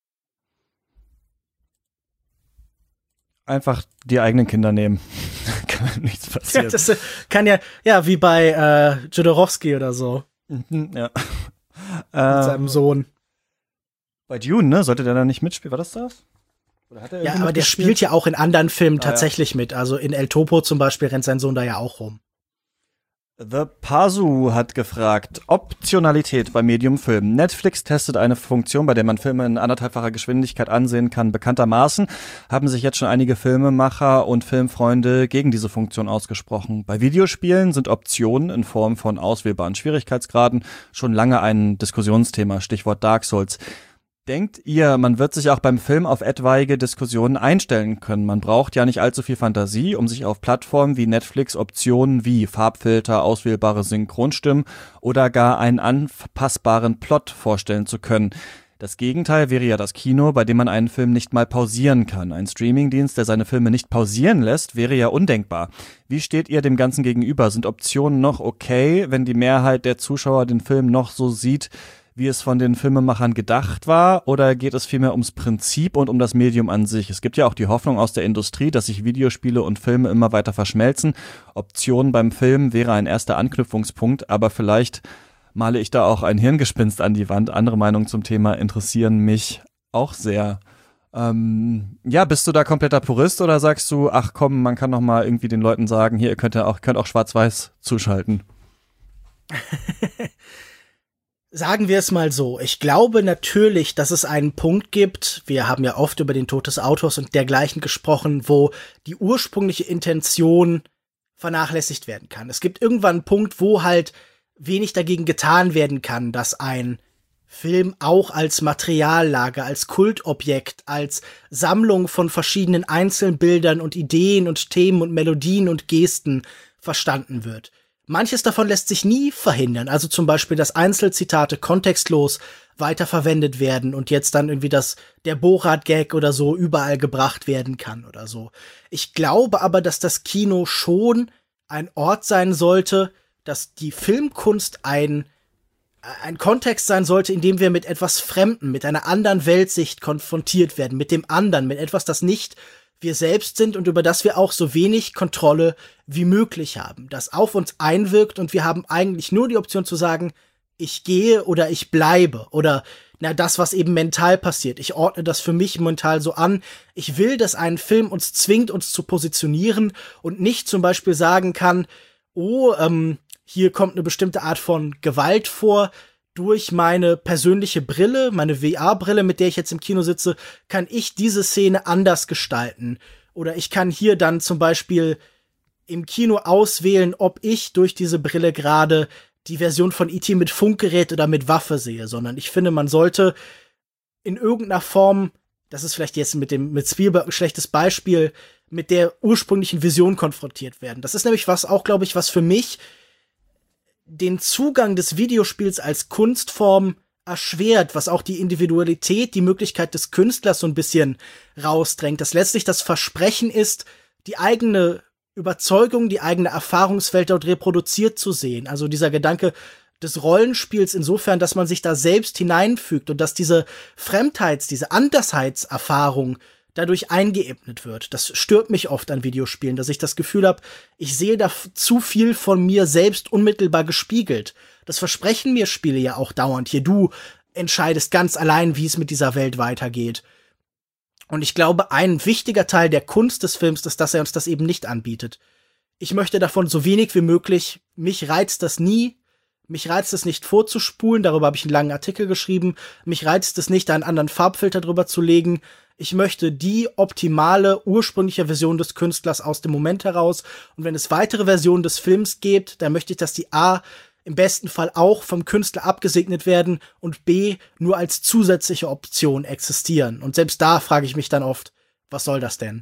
Einfach die eigenen Kinder nehmen. Kann nichts passieren. Ja, das kann ja, ja, wie bei äh, Jodorowsky oder so. Mhm, ja. Mit seinem Sohn. Bei Dune, ne? Sollte der da nicht mitspielen? War das das? Oder hat er ja, aber der gespielt? Spielt ja auch in anderen Filmen ah, tatsächlich ja. mit. Also in El Topo zum Beispiel rennt sein Sohn da ja auch rum. The Pazu hat gefragt, Optionalität bei Medium-Filmen. Netflix testet eine Funktion, bei der man Filme in anderthalbfacher Geschwindigkeit ansehen kann. Bekanntermaßen haben sich jetzt schon einige Filmemacher und Filmfreunde gegen diese Funktion ausgesprochen. Bei Videospielen sind Optionen in Form von auswählbaren Schwierigkeitsgraden schon lange ein Diskussionsthema, Stichwort Dark Souls. Denkt ihr, man wird sich auch beim Film auf etwaige Diskussionen einstellen können? Man braucht ja nicht allzu viel Fantasie, um sich auf Plattformen wie Netflix Optionen wie Farbfilter, auswählbare Synchronstimmen oder gar einen anpassbaren Plot vorstellen zu können. Das Gegenteil wäre ja das Kino, bei dem man einen Film nicht mal pausieren kann. Ein Streamingdienst, der seine Filme nicht pausieren lässt, wäre ja undenkbar. Wie steht ihr dem Ganzen gegenüber? Sind Optionen noch okay, wenn die Mehrheit der Zuschauer den Film noch so sieht, wie es von den Filmemachern gedacht war, oder geht es vielmehr ums Prinzip und um das Medium an sich? Es gibt ja auch die Hoffnung aus der Industrie, dass sich Videospiele und Filme immer weiter verschmelzen. Option beim Film wäre ein erster Anknüpfungspunkt, aber vielleicht male ich da auch ein Hirngespinst an die Wand. Andere Meinungen zum Thema interessieren mich auch sehr. Ähm, ja, bist du da kompletter Purist oder sagst du, ach komm, man kann doch mal irgendwie den Leuten sagen, hier, ihr könnt ja auch, könnt auch schwarz-weiß zuschalten? Sagen wir es mal so. Ich glaube natürlich, dass es einen Punkt gibt, wir haben ja oft über den Tod des Autors und dergleichen gesprochen, wo die ursprüngliche Intention vernachlässigt werden kann. Es gibt irgendwann einen Punkt, wo halt wenig dagegen getan werden kann, dass ein Film auch als Materiallager, als Kultobjekt, als Sammlung von verschiedenen Einzelbildern und Ideen und Themen und Melodien und Gesten verstanden wird. Manches davon lässt sich nie verhindern. Also zum Beispiel, dass Einzelzitate kontextlos weiterverwendet werden und jetzt dann irgendwie das, der Borat-Gag oder so überall gebracht werden kann oder so. Ich glaube aber, dass das Kino schon ein Ort sein sollte, dass die Filmkunst ein, ein Kontext sein sollte, in dem wir mit etwas Fremden, mit einer anderen Weltsicht konfrontiert werden, mit dem anderen, mit etwas, das nicht wir selbst sind und über das wir auch so wenig Kontrolle wie möglich haben, das auf uns einwirkt und wir haben eigentlich nur die Option zu sagen, ich gehe oder ich bleibe oder na das, was eben mental passiert. Ich ordne das für mich mental so an. Ich will, dass ein Film uns zwingt, uns zu positionieren und nicht zum Beispiel sagen kann, oh, ähm, hier kommt eine bestimmte Art von Gewalt vor. Durch meine persönliche Brille, meine V R-Brille, mit der ich jetzt im Kino sitze, kann ich diese Szene anders gestalten. Oder ich kann hier dann zum Beispiel im Kino auswählen, ob ich durch diese Brille gerade die Version von E T mit Funkgerät oder mit Waffe sehe. Sondern ich finde, man sollte in irgendeiner Form, das ist vielleicht jetzt mit dem mit Spielberg ein schlechtes Beispiel, mit der ursprünglichen Vision konfrontiert werden. Das ist nämlich was auch, glaube ich, was für mich den Zugang des Videospiels als Kunstform erschwert, was auch die Individualität, die Möglichkeit des Künstlers so ein bisschen rausdrängt, dass letztlich das Versprechen ist, die eigene Überzeugung, die eigene Erfahrungswelt dort reproduziert zu sehen. Also dieser Gedanke des Rollenspiels insofern, dass man sich da selbst hineinfügt und dass diese Fremdheits-, diese Andersheitserfahrung dadurch eingeebnet wird. Das stört mich oft an Videospielen, dass ich das Gefühl habe, ich sehe da f- zu viel von mir selbst unmittelbar gespiegelt. Das versprechen mir Spiele ja auch dauernd. Hier, du entscheidest ganz allein, wie es mit dieser Welt weitergeht. Und ich glaube, ein wichtiger Teil der Kunst des Films ist, dass er uns das eben nicht anbietet. Ich möchte davon so wenig wie möglich, mich reizt das nie, mich reizt es nicht vorzuspulen, darüber habe ich einen langen Artikel geschrieben, mich reizt es nicht, einen anderen Farbfilter drüber zu legen. Ich möchte die optimale, ursprüngliche Version des Künstlers aus dem Moment heraus. Und wenn es weitere Versionen des Films gibt, dann möchte ich, dass die A im besten Fall auch vom Künstler abgesegnet werden und B nur als zusätzliche Option existieren. Und selbst da frage ich mich dann oft, was soll das denn?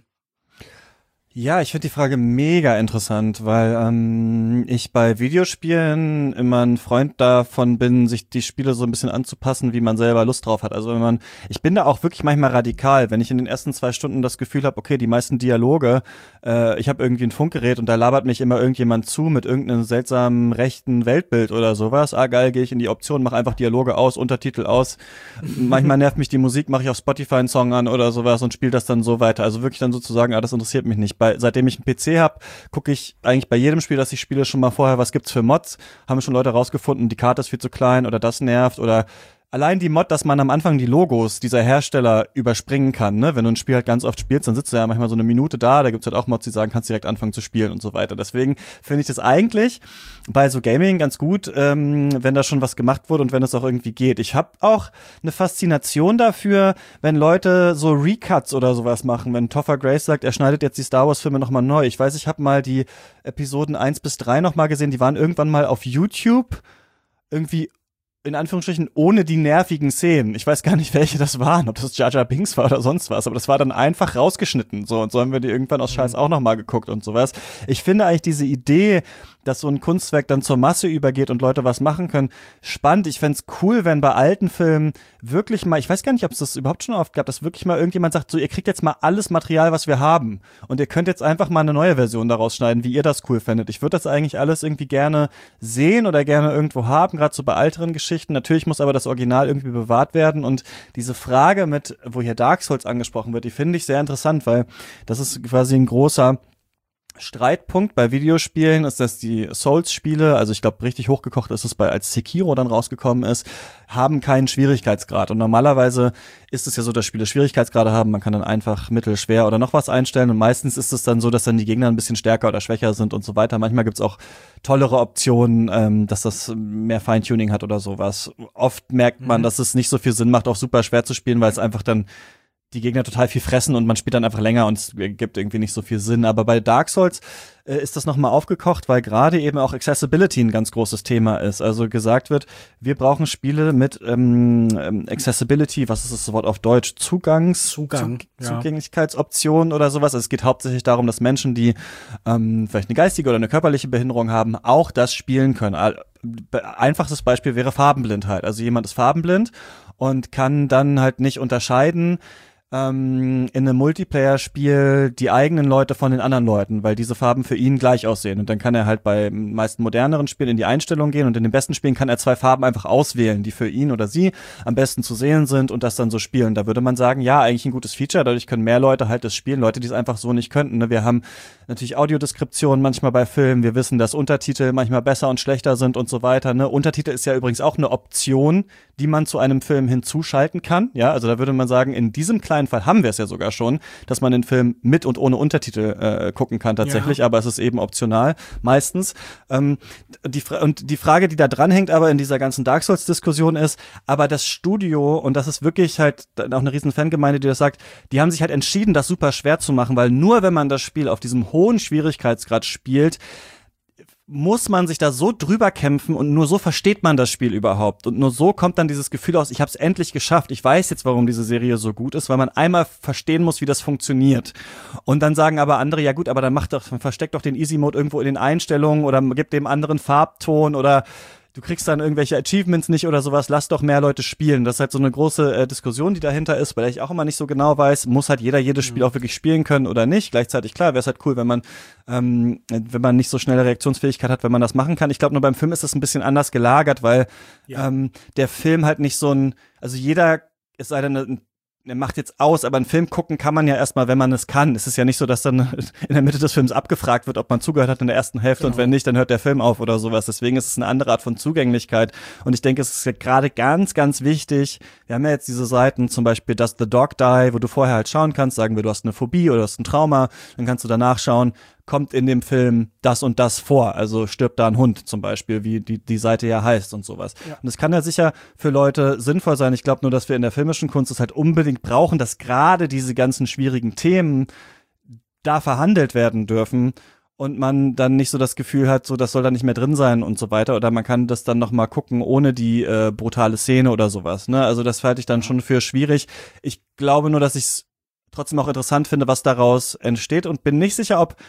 Ja, ich finde die Frage mega interessant, weil ähm, ich bei Videospielen immer ein Freund davon bin, sich die Spiele so ein bisschen anzupassen, wie man selber Lust drauf hat. Also wenn man, ich bin da auch wirklich manchmal radikal, wenn ich in den ersten zwei Stunden das Gefühl habe, okay, die meisten Dialoge, äh, ich habe irgendwie ein Funkgerät und da labert mich immer irgendjemand zu mit irgendeinem seltsamen rechten Weltbild oder sowas. Ah geil, gehe ich in die Option, mache einfach Dialoge aus, Untertitel aus. Manchmal nervt mich die Musik, mache ich auf Spotify einen Song an oder sowas und spiele das dann so weiter. Also wirklich dann sozusagen, ah, das interessiert mich nicht. Bei Seitdem ich einen P C habe, gucke ich eigentlich bei jedem Spiel, das ich spiele, schon mal vorher, was gibt's für Mods. Haben schon Leute rausgefunden, die Karte ist viel zu klein oder das nervt oder allein die Mod, dass man am Anfang die Logos dieser Hersteller überspringen kann, ne? Wenn du ein Spiel halt ganz oft spielst, dann sitzt du ja manchmal so eine Minute da, da gibt's halt auch Mods, die sagen, kannst direkt anfangen zu spielen und so weiter. Deswegen finde ich das eigentlich bei so Gaming ganz gut, ähm, wenn da schon was gemacht wurde und wenn es auch irgendwie geht. Ich habe auch eine Faszination dafür, wenn Leute so Recuts oder sowas machen, wenn Topher Grace sagt, er schneidet jetzt die Star Wars Filme nochmal neu. Ich weiß, ich habe mal die Episoden eins bis drei nochmal gesehen, die waren irgendwann mal auf YouTube irgendwie in Anführungsstrichen ohne die nervigen Szenen. Ich weiß gar nicht, welche das waren, ob das Jar Jar Binks war oder sonst was, aber das war dann einfach rausgeschnitten, so, und so haben wir die irgendwann aus Scheiß auch nochmal geguckt und sowas. Ich finde eigentlich diese Idee, dass so ein Kunstwerk dann zur Masse übergeht und Leute was machen können, spannend. Ich fänd's cool, wenn bei alten Filmen wirklich mal, ich weiß gar nicht, ob es das überhaupt schon oft gab, dass wirklich mal irgendjemand sagt, so, ihr kriegt jetzt mal alles Material, was wir haben und ihr könnt jetzt einfach mal eine neue Version daraus schneiden, wie ihr das cool fändet. Ich würde das eigentlich alles irgendwie gerne sehen oder gerne irgendwo haben, gerade so bei älteren Geschichten. Natürlich muss aber das Original irgendwie bewahrt werden und diese Frage mit, wo hier Dark Souls angesprochen wird, die finde ich sehr interessant, weil das ist quasi ein großer Streitpunkt bei Videospielen, ist, dass die Souls-Spiele, also ich glaube richtig hochgekocht ist es bei, als Sekiro dann rausgekommen ist, haben keinen Schwierigkeitsgrad. Und normalerweise ist es ja so, dass Spiele Schwierigkeitsgrade haben, man kann dann einfach mittel, schwer oder noch was einstellen und meistens ist es dann so, dass dann die Gegner ein bisschen stärker oder schwächer sind und so weiter. Manchmal gibt's auch tollere Optionen, ähm, dass das mehr Feintuning hat oder sowas. Oft merkt man, mhm. dass es nicht so viel Sinn macht, auch super schwer zu spielen, weil es einfach dann die Gegner total viel fressen und man spielt dann einfach länger und es gibt irgendwie nicht so viel Sinn. Aber bei Dark Souls äh, ist das nochmal aufgekocht, weil gerade eben auch Accessibility ein ganz großes Thema ist. Also gesagt wird, wir brauchen Spiele mit ähm, Accessibility, was ist das Wort auf Deutsch? Zugangs, Zugang, Zug- ja. Zugänglichkeitsoptionen oder sowas. Also es geht hauptsächlich darum, dass Menschen, die ähm, vielleicht eine geistige oder eine körperliche Behinderung haben, auch das spielen können. Einfachstes Beispiel wäre Farbenblindheit. Also jemand ist farbenblind und kann dann halt nicht unterscheiden, ähm, in einem Multiplayer-Spiel die eigenen Leute von den anderen Leuten, weil diese Farben für ihn gleich aussehen. Und dann kann er halt bei meisten moderneren Spielen in die Einstellung gehen und in den besten Spielen kann er zwei Farben einfach auswählen, die für ihn oder sie am besten zu sehen sind und das dann so spielen. Da würde man sagen, ja, eigentlich ein gutes Feature, dadurch können mehr Leute halt das spielen, Leute, die es einfach so nicht könnten. Ne? Wir haben natürlich Audiodeskription manchmal bei Filmen, wir wissen, dass Untertitel manchmal besser und schlechter sind und so weiter. Ne? Untertitel ist ja übrigens auch eine Option, die man zu einem Film hinzuschalten kann. Ja, also da würde man sagen, in diesem kleinen Fall haben wir es ja sogar schon, dass man den Film mit und ohne Untertitel äh, gucken kann tatsächlich, ja. Aber es ist eben optional meistens. Ähm, die Fra- und die Frage, die da dranhängt aber in dieser ganzen Dark Souls-Diskussion ist, aber das Studio, und das ist wirklich halt auch eine riesen Fangemeinde, die das sagt, die haben sich halt entschieden, das super schwer zu machen, weil nur wenn man das Spiel auf diesem hohen Schwierigkeitsgrad spielt, muss man sich da so drüber kämpfen und nur so versteht man das Spiel überhaupt. Und nur so kommt dann dieses Gefühl aus, ich habe es endlich geschafft. Ich weiß jetzt, warum diese Serie so gut ist, weil man einmal verstehen muss, wie das funktioniert. Und dann sagen aber andere, ja gut, aber dann macht doch, versteckt doch den Easy Mode irgendwo in den Einstellungen oder gibt dem anderen Farbton oder du kriegst dann irgendwelche Achievements nicht oder sowas, lass doch mehr Leute spielen. Das ist halt so eine große äh, Diskussion, die dahinter ist, weil ich auch immer nicht so genau weiß, muss halt jeder jedes Spiel auch wirklich spielen können oder nicht. Gleichzeitig, klar, wäre es halt cool, wenn man ähm, wenn man nicht so schnelle Reaktionsfähigkeit hat, wenn man das machen kann. Ich glaube, nur beim Film ist das ein bisschen anders gelagert, weil ja. ähm, der Film halt nicht so ein, also jeder, es sei denn, er macht jetzt aus, aber einen Film gucken kann man ja erstmal, wenn man es kann. Es ist ja nicht so, dass dann in der Mitte des Films abgefragt wird, ob man zugehört hat in der ersten Hälfte, genau. Und wenn nicht, dann hört der Film auf oder sowas. Deswegen ist es eine andere Art von Zugänglichkeit. Und ich denke, es ist ja gerade ganz, ganz wichtig. Wir haben ja jetzt diese Seiten, zum Beispiel Does the Dog Die, wo du vorher halt schauen kannst, sagen wir, du hast eine Phobie oder du hast ein Trauma, dann kannst du danach schauen, kommt in dem Film das und das vor. Also stirbt da ein Hund zum Beispiel, wie die, die Seite ja heißt und sowas. Ja. Und es kann ja sicher für Leute sinnvoll sein. Ich glaube nur, dass wir in der filmischen Kunst es halt unbedingt brauchen, dass gerade diese ganzen schwierigen Themen da verhandelt werden dürfen und man dann nicht so das Gefühl hat, so das soll da nicht mehr drin sein und so weiter. Oder man kann das dann noch mal gucken, ohne die äh, brutale Szene oder sowas. Ne? Also das halte ich dann schon für schwierig. Ich glaube nur, dass ich es trotzdem auch interessant finde, was daraus entsteht und bin nicht sicher, ob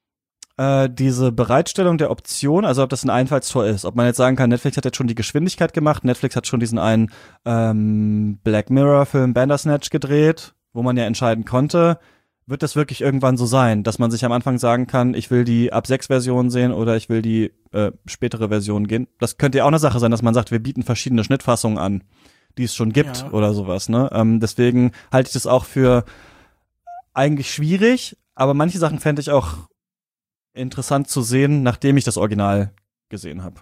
diese Bereitstellung der Option, also ob das ein Einfallstor ist, ob man jetzt sagen kann, Netflix hat jetzt schon die Geschwindigkeit gemacht, Netflix hat schon diesen einen ähm, Black Mirror-Film Bandersnatch gedreht, wo man ja entscheiden konnte, wird das wirklich irgendwann so sein, dass man sich am Anfang sagen kann, ich will die ab sechs Version sehen oder ich will die äh, spätere Version gehen. Das könnte ja auch eine Sache sein, dass man sagt, wir bieten verschiedene Schnittfassungen an, die es schon gibt ja. Oder sowas. Ne? Ähm, deswegen halte ich das auch für eigentlich schwierig, aber manche Sachen fände ich auch interessant zu sehen, nachdem ich das Original gesehen habe.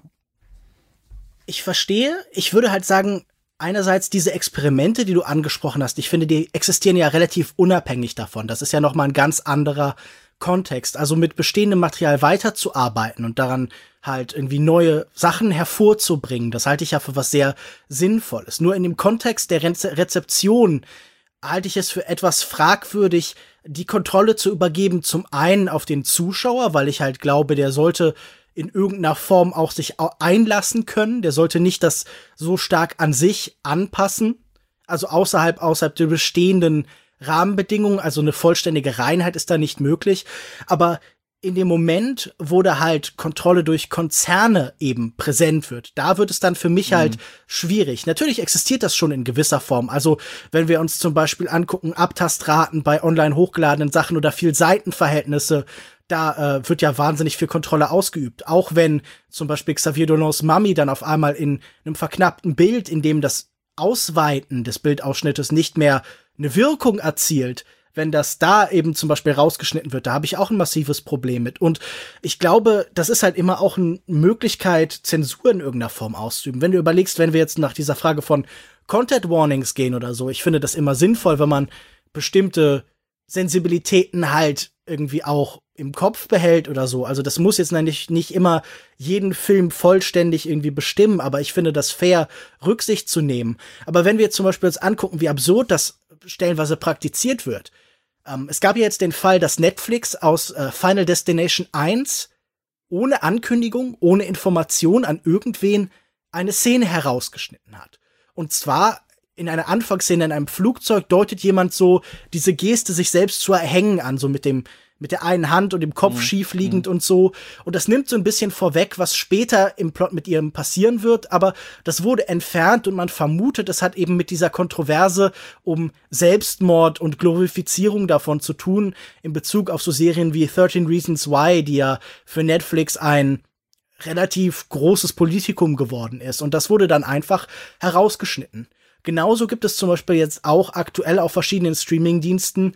Ich verstehe. Ich würde halt sagen, einerseits diese Experimente, die du angesprochen hast, ich finde, die existieren ja relativ unabhängig davon. Das ist ja nochmal ein ganz anderer Kontext. Also mit bestehendem Material weiterzuarbeiten und daran halt irgendwie neue Sachen hervorzubringen, das halte ich ja für was sehr Sinnvolles. Nur in dem Kontext der Reze- Rezeption halte ich es für etwas fragwürdig, die Kontrolle zu übergeben, zum einen auf den Zuschauer, weil ich halt glaube, der sollte in irgendeiner Form auch sich einlassen können, der sollte nicht das so stark an sich anpassen, also außerhalb, außerhalb der bestehenden Rahmenbedingungen, also eine vollständige Reinheit ist da nicht möglich, aber in dem Moment, wo da halt Kontrolle durch Konzerne eben präsent wird, da wird es dann für mich mhm. halt schwierig. Natürlich existiert das schon in gewisser Form. Also wenn wir uns zum Beispiel angucken, Abtastraten bei online hochgeladenen Sachen oder viel Seitenverhältnisse, da äh, wird ja wahnsinnig viel Kontrolle ausgeübt. Auch wenn zum Beispiel Xavier Dolans Mummy dann auf einmal in einem verknappten Bild, in dem das Ausweiten des Bildausschnittes nicht mehr eine Wirkung erzielt, wenn das da eben zum Beispiel rausgeschnitten wird, da habe ich auch ein massives Problem mit. Und ich glaube, das ist halt immer auch eine Möglichkeit, Zensur in irgendeiner Form auszuüben. Wenn du überlegst, wenn wir jetzt nach dieser Frage von Content Warnings gehen oder so, ich finde das immer sinnvoll, wenn man bestimmte Sensibilitäten halt irgendwie auch im Kopf behält oder so. Also das muss jetzt nicht, nicht immer jeden Film vollständig irgendwie bestimmen, aber ich finde das fair, Rücksicht zu nehmen. Aber wenn wir jetzt zum Beispiel uns angucken, wie absurd das stellenweise praktiziert wird. Ähm, es gab ja jetzt den Fall, dass Netflix aus äh, Final Destination eins ohne Ankündigung, ohne Information an irgendwen eine Szene herausgeschnitten hat. Und zwar in einer Anfangsszene in einem Flugzeug deutet jemand so diese Geste, sich selbst zu erhängen an, so mit dem mit der einen Hand und dem Kopf mhm. schief liegend mhm. und so. Und das nimmt so ein bisschen vorweg, was später im Plot mit ihr passieren wird. Aber das wurde entfernt und man vermutet, es hat eben mit dieser Kontroverse um Selbstmord und Glorifizierung davon zu tun, in Bezug auf so Serien wie thirteen Reasons Why, die ja für Netflix ein relativ großes Politikum geworden ist. Und das wurde dann einfach herausgeschnitten. Genauso gibt es zum Beispiel jetzt auch aktuell auf verschiedenen Streaming-Diensten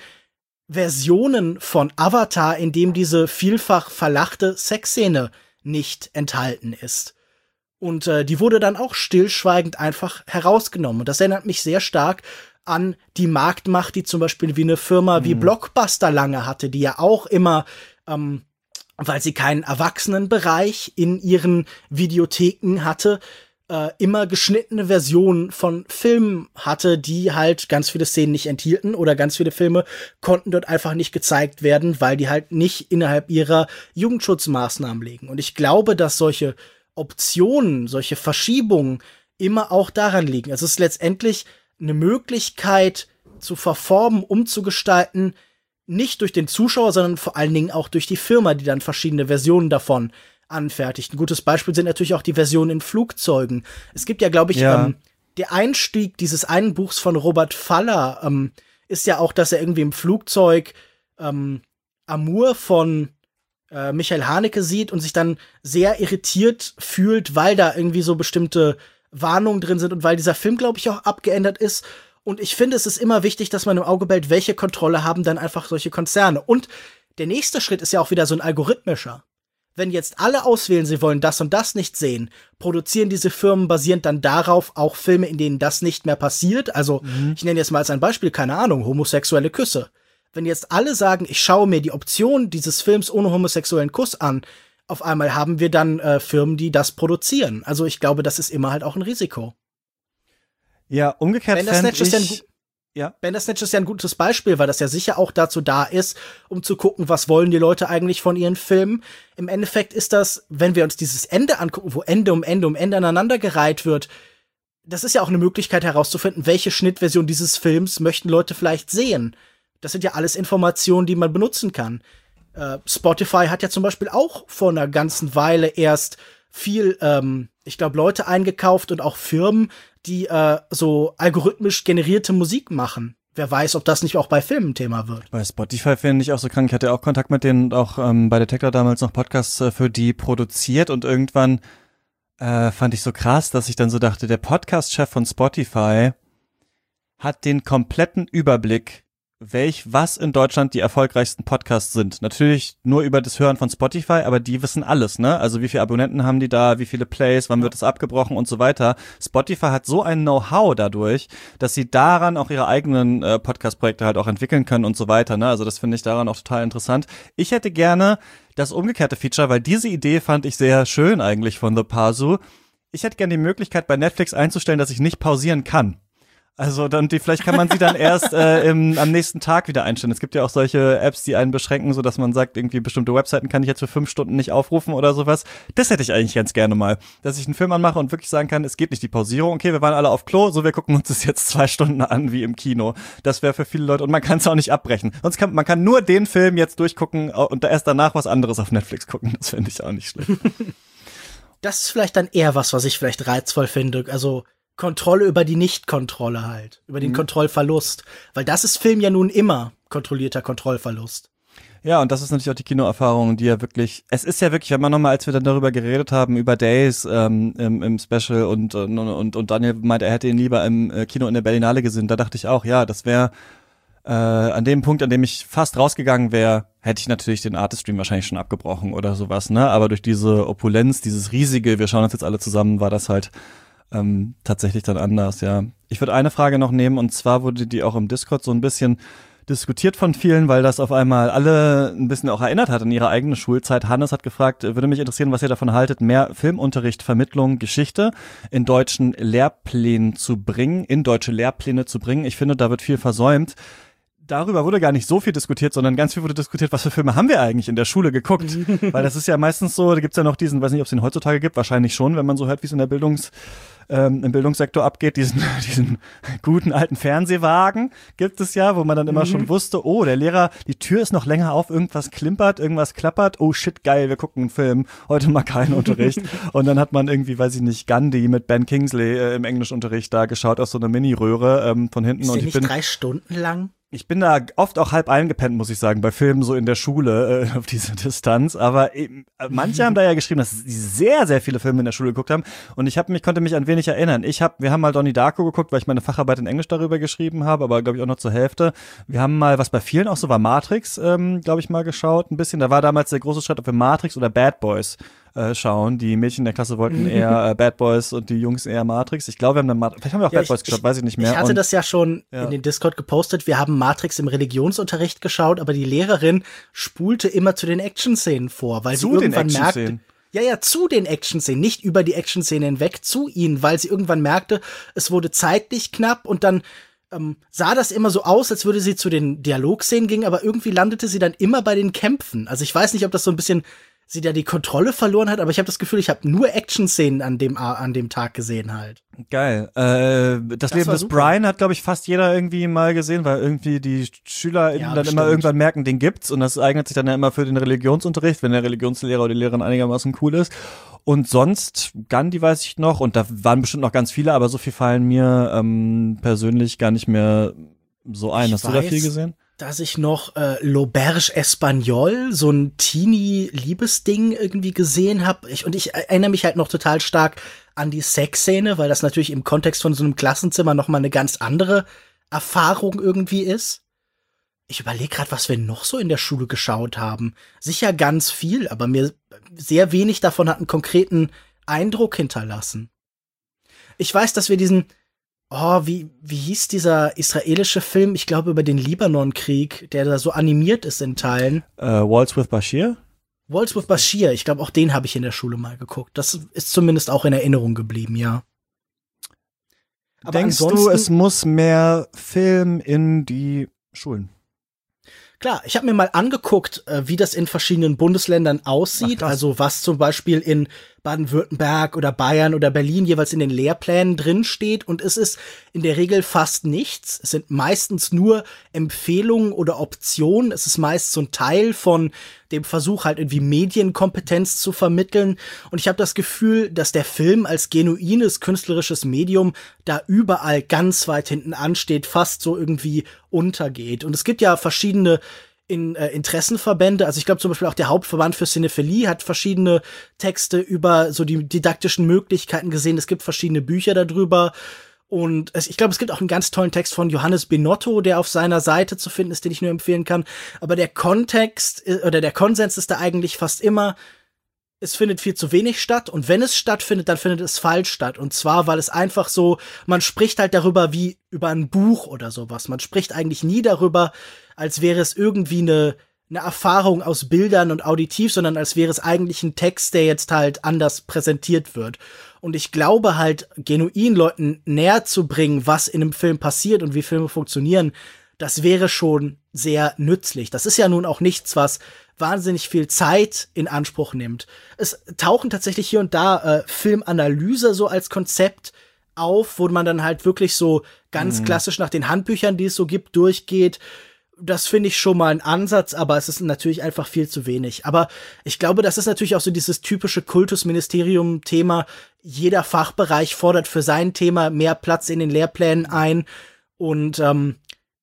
Versionen von Avatar, in dem diese vielfach verlachte Sexszene nicht enthalten ist. Und äh, die wurde dann auch stillschweigend einfach herausgenommen. Und das erinnert mich sehr stark an die Marktmacht, die zum Beispiel wie eine Firma mhm. wie Blockbuster lange hatte, die ja auch immer, ähm, weil sie keinen Erwachsenenbereich in ihren Videotheken hatte, immer geschnittene Versionen von Filmen hatte, die halt ganz viele Szenen nicht enthielten oder ganz viele Filme konnten dort einfach nicht gezeigt werden, weil die halt nicht innerhalb ihrer Jugendschutzmaßnahmen liegen. Und ich glaube, dass solche Optionen, solche Verschiebungen immer auch daran liegen. Es ist letztendlich eine Möglichkeit zu verformen, umzugestalten, nicht durch den Zuschauer, sondern vor allen Dingen auch durch die Firma, die dann verschiedene Versionen davon anfertigt. Ein gutes Beispiel sind natürlich auch die Versionen in Flugzeugen. Es gibt ja, glaube ich, ja. Ähm, der Einstieg dieses einen Buchs von Robert Faller ähm, ist ja auch, dass er irgendwie im Flugzeug ähm, Amour von äh, Michael Haneke sieht und sich dann sehr irritiert fühlt, weil da irgendwie so bestimmte Warnungen drin sind und weil dieser Film, glaube ich, auch abgeändert ist. Und ich finde, es ist immer wichtig, dass man im Auge behält, welche Kontrolle haben dann einfach solche Konzerne. Und der nächste Schritt ist ja auch wieder so ein algorithmischer. Wenn jetzt alle auswählen, sie wollen das und das nicht sehen, produzieren diese Firmen basierend dann darauf auch Filme, in denen das nicht mehr passiert. Also, mhm. ich nenne jetzt mal als ein Beispiel, keine Ahnung, homosexuelle Küsse. Wenn jetzt alle sagen, ich schaue mir die Option dieses Films ohne homosexuellen Kuss an, auf einmal haben wir dann äh, Firmen, die das produzieren. Also ich glaube, das ist immer halt auch ein Risiko. Ja, umgekehrt fände ich... Ist ja ein, ja. Bandersnatch ist ja ein gutes Beispiel, weil das ja sicher auch dazu da ist, um zu gucken, was wollen die Leute eigentlich von ihren Filmen. Im Endeffekt ist das, wenn wir uns dieses Ende angucken, wo Ende um Ende um Ende aneinandergereiht wird, das ist ja auch eine Möglichkeit herauszufinden, welche Schnittversion dieses Films möchten Leute vielleicht sehen. Das sind ja alles Informationen, die man benutzen kann. Äh, Spotify hat ja zum Beispiel auch vor einer ganzen Weile erst viel, ähm, ich glaube, Leute eingekauft und auch Firmen, die äh, so algorithmisch generierte Musik machen. Wer weiß, ob das nicht auch bei Filmen Thema wird. Bei Spotify finde ich auch so krank. Ich hatte auch Kontakt mit denen und auch ähm, bei Detektor damals noch Podcasts äh, für die produziert und irgendwann äh, fand ich so krass, dass ich dann so dachte, der Podcast-Chef von Spotify hat den kompletten Überblick, welch, was in Deutschland die erfolgreichsten Podcasts sind. Natürlich nur über das Hören von Spotify, aber die wissen alles, ne? Also wie viele Abonnenten haben die da, wie viele Plays, wann wird es abgebrochen und so weiter. Spotify hat so ein Know-how dadurch, dass sie daran auch ihre eigenen äh, Podcast-Projekte halt auch entwickeln können und so weiter, ne? Also das finde ich daran auch total interessant. Ich hätte gerne das umgekehrte Feature, weil diese Idee fand ich sehr schön eigentlich von The Pazu. Ich hätte gerne die Möglichkeit bei Netflix einzustellen, dass ich nicht pausieren kann. Also dann die, vielleicht kann man sie dann erst äh, im, am nächsten Tag wieder einstellen. Es gibt ja auch solche Apps, die einen beschränken, so dass man sagt, irgendwie bestimmte Webseiten kann ich jetzt für fünf Stunden nicht aufrufen oder sowas. Das hätte ich eigentlich ganz gerne mal, dass ich einen Film anmache und wirklich sagen kann, es geht nicht die Pausierung. Okay, wir waren alle auf Klo, so wir gucken uns das jetzt zwei Stunden an wie im Kino. Das wäre für viele Leute und man kann es auch nicht abbrechen. Sonst kann man kann nur den Film jetzt durchgucken und erst danach was anderes auf Netflix gucken. Das finde ich auch nicht schlimm. Das ist vielleicht dann eher was, was ich vielleicht reizvoll finde. Also Kontrolle über die Nicht-Kontrolle halt, über den mhm. Kontrollverlust. Weil das ist Film ja nun immer kontrollierter Kontrollverlust. Ja, und das ist natürlich auch die Kinoerfahrung, die ja wirklich, es ist ja wirklich, wenn man nochmal, als wir dann darüber geredet haben, über Days ähm, im, im Special und, und, und, und Daniel meinte, er hätte ihn lieber im Kino in der Berlinale gesehen, da dachte ich auch, ja, das wäre äh, an dem Punkt, an dem ich fast rausgegangen wäre, hätte ich natürlich den Artist-Stream wahrscheinlich schon abgebrochen oder sowas, ne? Aber durch diese Opulenz, dieses riesige, wir schauen uns jetzt alle zusammen, war das halt Ähm, tatsächlich dann anders, ja. Ich würde eine Frage noch nehmen, und zwar wurde die auch im Discord so ein bisschen diskutiert von vielen, weil das auf einmal alle ein bisschen auch erinnert hat an ihre eigene Schulzeit. Hannes hat gefragt, würde mich interessieren, was ihr davon haltet, mehr Filmunterricht, Vermittlung, Geschichte in deutschen Lehrplänen zu bringen, in deutsche Lehrpläne zu bringen. Ich finde, da wird viel versäumt. Darüber wurde gar nicht so viel diskutiert, sondern ganz viel wurde diskutiert, was für Filme haben wir eigentlich in der Schule geguckt? Weil das ist ja meistens so, da gibt's ja noch diesen, weiß nicht, ob es den heutzutage gibt, wahrscheinlich schon, wenn man so hört, wie es in der Bildungs, ähm, im Bildungssektor abgeht, diesen, diesen guten alten Fernsehwagen gibt es ja, wo man dann immer mhm. schon wusste, oh, der Lehrer, die Tür ist noch länger auf, irgendwas klimpert, irgendwas klappert, oh shit, geil, wir gucken einen Film, heute mal keinen Unterricht. Und dann hat man irgendwie, weiß ich nicht, Gandhi mit Ben Kingsley äh, im Englischunterricht da geschaut aus so einer Mini-Röhre ähm, von hinten. Ist der und ich nicht bin drei Stunden lang? Ich bin da oft auch halb eingepennt, muss ich sagen, bei Filmen so in der Schule äh, auf diese Distanz. Aber eben, manche haben da ja geschrieben, dass sie sehr, sehr viele Filme in der Schule geguckt haben. Und ich hab mich konnte mich an wenig erinnern. Ich hab, wir haben mal Donnie Darko geguckt, weil ich meine Facharbeit in Englisch darüber geschrieben habe, aber glaube ich auch noch zur Hälfte. Wir haben mal, was bei vielen auch so war, Matrix, ähm, glaube ich mal geschaut, ein bisschen. Da war damals der große Streit, ob wir Matrix oder Bad Boys Äh, schauen. Die Mädchen der Klasse wollten eher äh, Bad Boys und die Jungs eher Matrix. Ich glaube, wir haben dann Matrix, vielleicht haben wir auch ja, Bad ich, Boys geschaut, ich, weiß ich nicht mehr. Ich hatte und, das ja schon ja. in den Discord gepostet. Wir haben Matrix im Religionsunterricht geschaut, aber die Lehrerin spulte immer zu den Action-Szenen vor, weil zu sie irgendwann den merkte, ja, ja, zu den Action-Szenen, nicht über die Action-Szenen hinweg, zu ihnen, weil sie irgendwann merkte, es wurde zeitlich knapp und dann ähm, sah das immer so aus, als würde sie zu den Dialogszenen gehen, aber irgendwie landete sie dann immer bei den Kämpfen. Also ich weiß nicht, ob das so ein bisschen sie da die Kontrolle verloren hat, aber ich habe das Gefühl, ich habe nur Action-Szenen an dem an dem Tag gesehen halt. Geil. Äh, das, das Leben des super. Brian hat, glaube ich, fast jeder irgendwie mal gesehen, weil irgendwie die Schüler ja, dann immer irgendwann merken, den gibt's und das eignet sich dann ja immer für den Religionsunterricht, wenn der Religionslehrer oder die Lehrerin einigermaßen cool ist. Und sonst, Gandhi weiß ich noch, und da waren bestimmt noch ganz viele, aber so viel fallen mir ähm, persönlich gar nicht mehr so ein. Ich Hast weiß, du da viel gesehen? Dass ich noch äh, L'Auberge Espagnole, so ein Teenie-Liebesding irgendwie gesehen habe. Ich, und ich erinnere mich halt noch total stark an die Sexszene, weil das natürlich im Kontext von so einem Klassenzimmer noch mal eine ganz andere Erfahrung irgendwie ist. Ich überlege gerade, was wir noch so in der Schule geschaut haben. Sicher ganz viel, aber mir sehr wenig davon hat einen konkreten Eindruck hinterlassen. Ich weiß, dass wir diesen, oh, wie, wie hieß dieser israelische Film, ich glaube über den Libanonkrieg, der da so animiert ist in Teilen. Uh, Waltz with Bashir? Waltz with Bashir, ich glaube auch den habe ich in der Schule mal geguckt. Das ist zumindest auch in Erinnerung geblieben, ja. Aber denkst du, es muss mehr Film in die Schulen? Klar, ich habe mir mal angeguckt, äh, wie das in verschiedenen Bundesländern aussieht. Ach, also was zum Beispiel in Baden-Württemberg oder Bayern oder Berlin jeweils in den Lehrplänen drin steht. Und es ist in der Regel fast nichts. Es sind meistens nur Empfehlungen oder Optionen. Es ist meist so ein Teil von dem Versuch, halt irgendwie Medienkompetenz zu vermitteln. Und ich habe das Gefühl, dass der Film als genuines künstlerisches Medium da überall ganz weit hinten ansteht, fast so irgendwie untergeht. Und es gibt ja verschiedene in äh, Interessenverbände, also ich glaube zum Beispiel auch der Hauptverband für Cinephilie hat verschiedene Texte über so die didaktischen Möglichkeiten gesehen. Es gibt verschiedene Bücher darüber. Und es, ich glaube, es gibt auch einen ganz tollen Text von Johannes Benotto, der auf seiner Seite zu finden ist, den ich nur empfehlen kann. Aber der Kontext äh, oder der Konsens ist da eigentlich fast immer, es findet viel zu wenig statt. Und wenn es stattfindet, dann findet es falsch statt. Und zwar, weil es einfach so, man spricht halt darüber wie über ein Buch oder sowas. Man spricht eigentlich nie darüber, als wäre es irgendwie eine, eine Erfahrung aus Bildern und auditiv, sondern als wäre es eigentlich ein Text, der jetzt halt anders präsentiert wird. Und ich glaube halt, genuin Leuten näher zu bringen, was in einem Film passiert und wie Filme funktionieren, das wäre schon sehr nützlich. Das ist ja nun auch nichts, was wahnsinnig viel Zeit in Anspruch nimmt. Es tauchen tatsächlich hier und da äh, Filmanalyse so als Konzept auf, wo man dann halt wirklich so ganz mhm. klassisch nach den Handbüchern, die es so gibt, durchgeht. Das finde ich schon mal ein Ansatz, aber es ist natürlich einfach viel zu wenig. Aber ich glaube, das ist natürlich auch so dieses typische Kultusministerium-Thema. Jeder Fachbereich fordert für sein Thema mehr Platz in den Lehrplänen ein. Und ähm,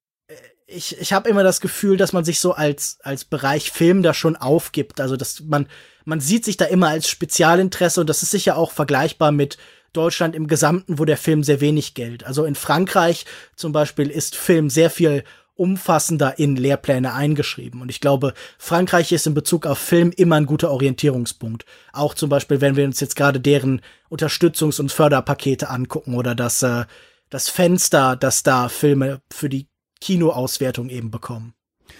ich, ich habe immer das Gefühl, dass man sich so als als Bereich Film da schon aufgibt. Also dass man man sieht sich da immer als Spezialinteresse, und das ist sicher auch vergleichbar mit Deutschland im Gesamten, wo der Film sehr wenig gilt. Also in Frankreich zum Beispiel ist Film sehr viel umfassender in Lehrpläne eingeschrieben. Und ich glaube, Frankreich ist in Bezug auf Film immer ein guter Orientierungspunkt. Auch zum Beispiel, wenn wir uns jetzt gerade deren Unterstützungs- und Förderpakete angucken oder das, äh, das Fenster, das da Filme für die Kinoauswertung eben bekommen.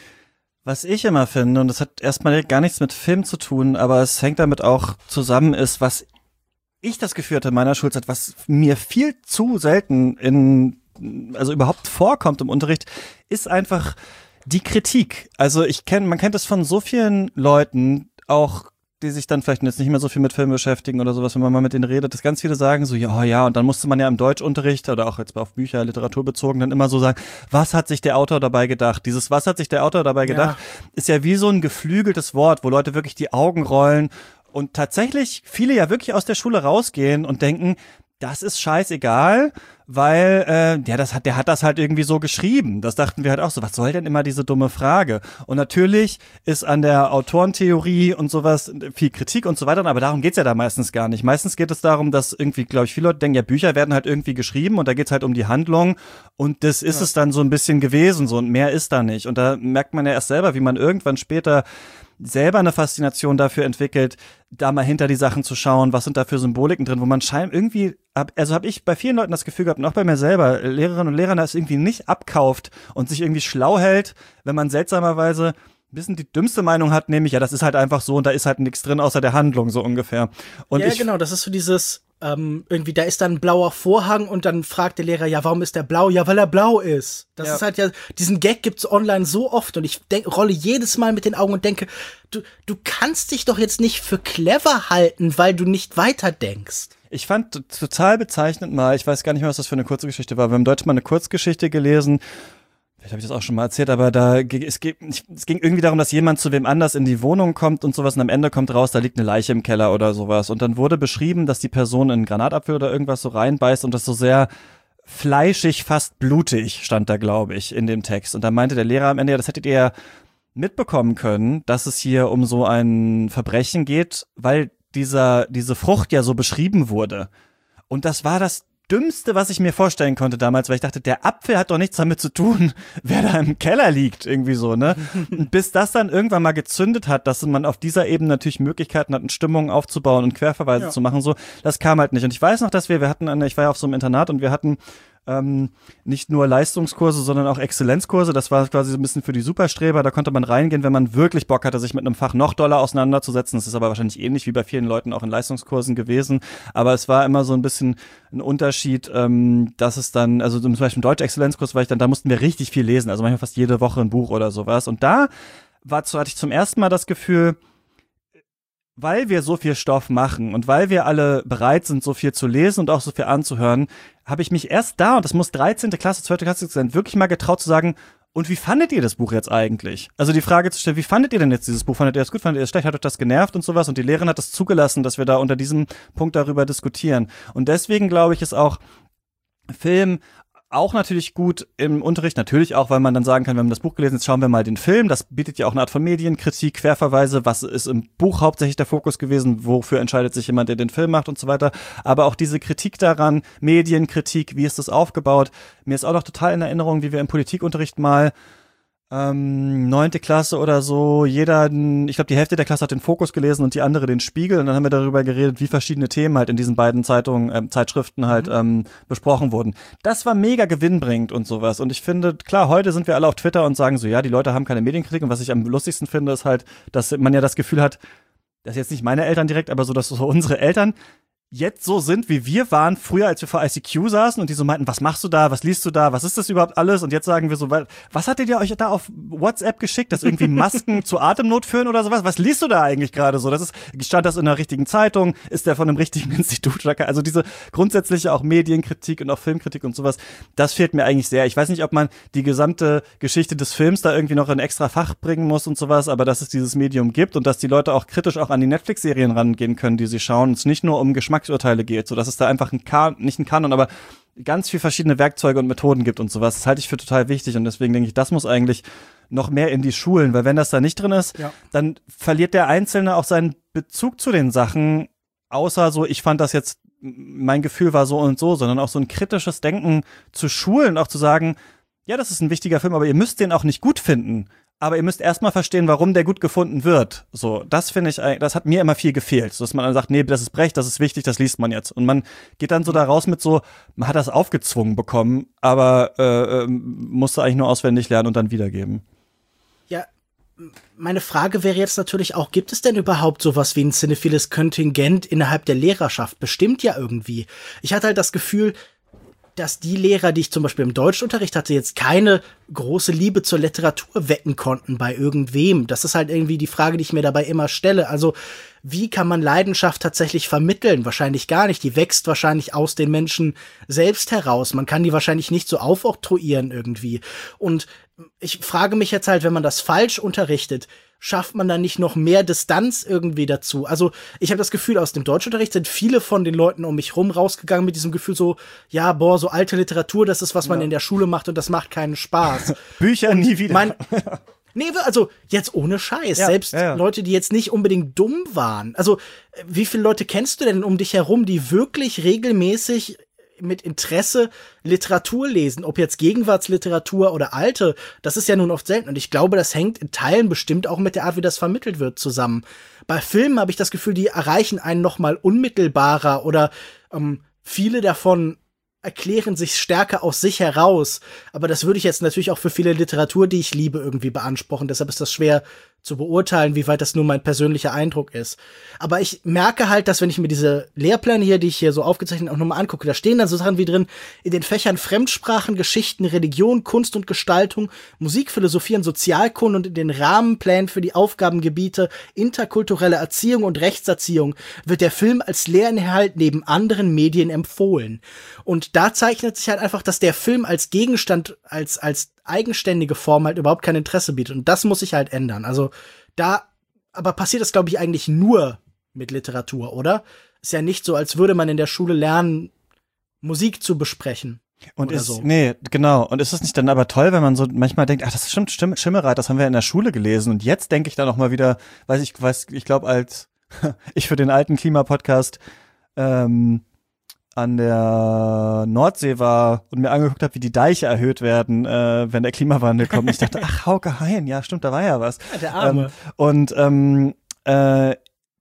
Was ich immer finde, und das hat erstmal gar nichts mit Film zu tun, aber es hängt damit auch zusammen, ist, was ich das Gefühl hatte in meiner Schulzeit, was mir viel zu selten in also überhaupt vorkommt im Unterricht, ist einfach die Kritik. Also ich kenne, man kennt es von so vielen Leuten, auch die sich dann vielleicht jetzt nicht mehr so viel mit Filmen beschäftigen oder sowas, wenn man mal mit denen redet, dass ganz viele sagen so, ja, ja, und dann musste man ja im Deutschunterricht oder auch jetzt auf Bücher, Literatur bezogen, dann immer so sagen, was hat sich der Autor dabei gedacht? Dieses was hat sich der Autor dabei gedacht, ja, ist ja wie so ein geflügeltes Wort, wo Leute wirklich die Augen rollen und tatsächlich viele ja wirklich aus der Schule rausgehen und denken, das ist scheißegal, weil äh, der das hat, der hat das halt irgendwie so geschrieben. Das dachten wir halt auch so. Was soll denn immer diese dumme Frage? Und natürlich ist an der Autorentheorie und sowas viel Kritik und so weiter, aber darum geht's ja da meistens gar nicht. Meistens geht es darum, dass irgendwie, glaube ich, viele Leute denken, ja, Bücher werden halt irgendwie geschrieben und da geht's halt um die Handlung und das ist ja. es dann so ein bisschen gewesen so und mehr ist da nicht. Und da merkt man ja erst selber, wie man irgendwann später selber eine Faszination dafür entwickelt, da mal hinter die Sachen zu schauen, was sind da für Symboliken drin, wo man scheinbar irgendwie, also habe ich bei vielen Leuten das Gefühl gehabt, und auch bei mir selber, Lehrerinnen und Lehrer das irgendwie nicht abkauft und sich irgendwie schlau hält, wenn man seltsamerweise ein bisschen die dümmste Meinung hat, nämlich, ja, das ist halt einfach so und da ist halt nichts drin außer der Handlung, so ungefähr. Und ja, ich, genau, das ist so dieses, ähm, irgendwie, da ist dann ein blauer Vorhang und dann fragt der Lehrer, ja, warum ist der blau? Ja, weil er blau ist. Das ja. ist halt ja, diesen Gag gibt's online so oft und ich denk, rolle jedes Mal mit den Augen und denke, du, du kannst dich doch jetzt nicht für clever halten, weil du nicht weiterdenkst. Ich fand total bezeichnend mal, ich weiß gar nicht mehr, was das für eine kurze Geschichte war, wir haben im Deutsch mal eine Kurzgeschichte gelesen. Vielleicht habe ich das auch schon mal erzählt, aber da es, ging, es ging irgendwie darum, dass jemand zu wem anders in die Wohnung kommt und sowas und am Ende kommt raus, da liegt eine Leiche im Keller oder sowas. Und dann wurde beschrieben, dass die Person in einen Granatapfel oder irgendwas so reinbeißt und das so sehr fleischig, fast blutig stand da, glaube ich, in dem Text. Und da meinte der Lehrer am Ende, ja, das hättet ihr ja mitbekommen können, dass es hier um so ein Verbrechen geht, weil dieser diese Frucht ja so beschrieben wurde. Und das war das Dümmste, was ich mir vorstellen konnte damals, weil ich dachte, der Apfel hat doch nichts damit zu tun, wer da im Keller liegt, irgendwie so, ne? Und bis das dann irgendwann mal gezündet hat, dass man auf dieser Ebene natürlich Möglichkeiten hat, Stimmungen aufzubauen und Querverweise ja. zu machen, so, das kam halt nicht. Und ich weiß noch, dass wir, wir hatten eine, ich war ja auf so einem Internat und wir hatten ähm, nicht nur Leistungskurse, sondern auch Exzellenzkurse. Das war quasi so ein bisschen für die Superstreber. Da konnte man reingehen, wenn man wirklich Bock hatte, sich mit einem Fach noch doller auseinanderzusetzen. Das ist aber wahrscheinlich ähnlich wie bei vielen Leuten auch in Leistungskursen gewesen. Aber es war immer so ein bisschen ein Unterschied, ähm, dass es dann, also zum Beispiel im Deutsch-Exzellenzkurs war ich dann, da mussten wir richtig viel lesen. Also manchmal fast jede Woche ein Buch oder sowas. Und da war, hatte ich zum ersten Mal das Gefühl, weil wir so viel Stoff machen und weil wir alle bereit sind, so viel zu lesen und auch so viel anzuhören, habe ich mich erst da, und das muss dreizehnte Klasse, zwölfte Klasse sein, wirklich mal getraut zu sagen, und wie fandet ihr das Buch jetzt eigentlich? Also die Frage zu stellen, wie fandet ihr denn jetzt dieses Buch? Fandet ihr das gut? Fandet ihr das schlecht? Hat euch das genervt und sowas? Und die Lehrerin hat das zugelassen, dass wir da unter diesem Punkt darüber diskutieren. Und deswegen glaube ich, ist auch Film auch natürlich gut im Unterricht, natürlich auch, weil man dann sagen kann, wir haben das Buch gelesen, jetzt schauen wir mal den Film. Das bietet ja auch eine Art von Medienkritik, Querverweise, was ist im Buch hauptsächlich der Fokus gewesen, wofür entscheidet sich jemand, der den Film macht und so weiter. Aber auch diese Kritik daran, Medienkritik, wie ist das aufgebaut? Mir ist auch noch total in Erinnerung, wie wir im Politikunterricht mal ähm, neunte Klasse oder so, jeder, ich glaube, die Hälfte der Klasse hat den Fokus gelesen und die andere den Spiegel, und dann haben wir darüber geredet, wie verschiedene Themen halt in diesen beiden Zeitungen, ähm, Zeitschriften halt mhm. ähm, besprochen wurden. Das war mega gewinnbringend und sowas, und ich finde, klar, heute sind wir alle auf Twitter und sagen so, ja, die Leute haben keine Medienkritik, und was ich am lustigsten finde, ist halt, dass man ja das Gefühl hat, das ist jetzt nicht meine Eltern direkt, aber so, dass so unsere Eltern jetzt so sind, wie wir waren früher, als wir vor I C Q saßen und die so meinten, was machst du da, was liest du da, was ist das überhaupt alles? Und jetzt sagen wir so, was hattet ihr euch da auf WhatsApp geschickt, dass irgendwie Masken zur Atemnot führen oder sowas? Was liest du da eigentlich gerade so? Das ist, stand das in der richtigen Zeitung? Ist der von einem richtigen Institut? Also diese grundsätzliche auch Medienkritik und auch Filmkritik und sowas, das fehlt mir eigentlich sehr. Ich weiß nicht, ob man die gesamte Geschichte des Films da irgendwie noch in ein extra Fach bringen muss und sowas, aber dass es dieses Medium gibt und dass die Leute auch kritisch auch an die Netflix-Serien rangehen können, die sie schauen. Es nicht nur um Geschmack Urteile geht, so dass es da einfach ein Kan nicht ein Kanon, aber ganz viel verschiedene Werkzeuge und Methoden gibt und sowas. Das halte ich für total wichtig, und deswegen denke ich, das muss eigentlich noch mehr in die Schulen, weil wenn das da nicht drin ist, ja. dann verliert der Einzelne auch seinen Bezug zu den Sachen, außer so, ich fand das jetzt, mein Gefühl war so und so, sondern auch so ein kritisches Denken zu schulen, auch zu sagen, ja, das ist ein wichtiger Film, aber ihr müsst den auch nicht gut finden. Aber ihr müsst erstmal verstehen, warum der gut gefunden wird. So, das finde ich, das hat mir immer viel gefehlt. So, dass man dann sagt, nee, das ist Brecht, das ist wichtig, das liest man jetzt. Und man geht dann so da raus mit so, man hat das aufgezwungen bekommen, aber äh, musste eigentlich nur auswendig lernen und dann wiedergeben. Ja, meine Frage wäre jetzt natürlich auch, gibt es denn überhaupt sowas wie ein cinephiles Kontingent innerhalb der Lehrerschaft? Bestimmt ja irgendwie. Ich hatte halt das Gefühl, dass die Lehrer, die ich zum Beispiel im Deutschunterricht hatte, jetzt keine große Liebe zur Literatur wecken konnten bei irgendwem. Das ist halt irgendwie die Frage, die ich mir dabei immer stelle. Also, wie kann man Leidenschaft tatsächlich vermitteln? Wahrscheinlich gar nicht. Die wächst wahrscheinlich aus den Menschen selbst heraus. Man kann die wahrscheinlich nicht so aufoktroyieren irgendwie. Und ich frage mich jetzt halt, wenn man das falsch unterrichtet, schafft man dann nicht noch mehr Distanz irgendwie dazu? Also ich habe das Gefühl, aus dem Deutschunterricht sind viele von den Leuten um mich rum rausgegangen mit diesem Gefühl so, ja, boah, so alte Literatur, das ist, was man ja. in der Schule macht, und das macht keinen Spaß. Bücher und nie wieder. Mein, nee, also jetzt ohne Scheiß. Ja, Selbst ja, ja. Leute, die jetzt nicht unbedingt dumm waren. Also wie viele Leute kennst du denn um dich herum, die wirklich regelmäßig mit Interesse Literatur lesen, ob jetzt Gegenwartsliteratur oder alte, das ist ja nun oft selten, und ich glaube, das hängt in Teilen bestimmt auch mit der Art, wie das vermittelt wird, zusammen. Bei Filmen habe ich das Gefühl, die erreichen einen noch mal unmittelbarer, oder ähm, viele davon erklären sich stärker aus sich heraus, aber das würde ich jetzt natürlich auch für viele Literatur, die ich liebe, irgendwie beanspruchen, deshalb ist das schwer zu beurteilen, wie weit das nur mein persönlicher Eindruck ist. Aber ich merke halt, dass wenn ich mir diese Lehrpläne hier, die ich hier so aufgezeichnet auch nochmal angucke, da stehen dann so Sachen wie drin, in den Fächern Fremdsprachen, Geschichten, Religion, Kunst und Gestaltung, Musik, Philosophie und Sozialkunde, und in den Rahmenplänen für die Aufgabengebiete interkulturelle Erziehung und Rechtserziehung wird der Film als Lerninhalt neben anderen Medien empfohlen. Und da zeichnet sich halt einfach, dass der Film als Gegenstand, als, als eigenständige Form halt überhaupt kein Interesse bietet. Und das muss sich halt ändern. Also da, aber passiert das, glaube ich, eigentlich nur mit Literatur, oder? Ist ja nicht so, als würde man in der Schule lernen, Musik zu besprechen. Und ist, so. nee, genau. Und ist es nicht dann aber toll, wenn man so manchmal denkt, ach, das ist stimmt, Stimm- Schimmerreit, das haben wir in der Schule gelesen. Und jetzt denke ich dann auch mal wieder, weiß ich, weiß, ich glaube, als ich für den alten Klimapodcast, ähm, an der Nordsee war und mir angeguckt habe, wie die Deiche erhöht werden, äh, wenn der Klimawandel kommt. Und ich dachte, ach, Hauke Hein, ja stimmt, da war ja was. Ja, der Arme. Ähm, und ähm, äh,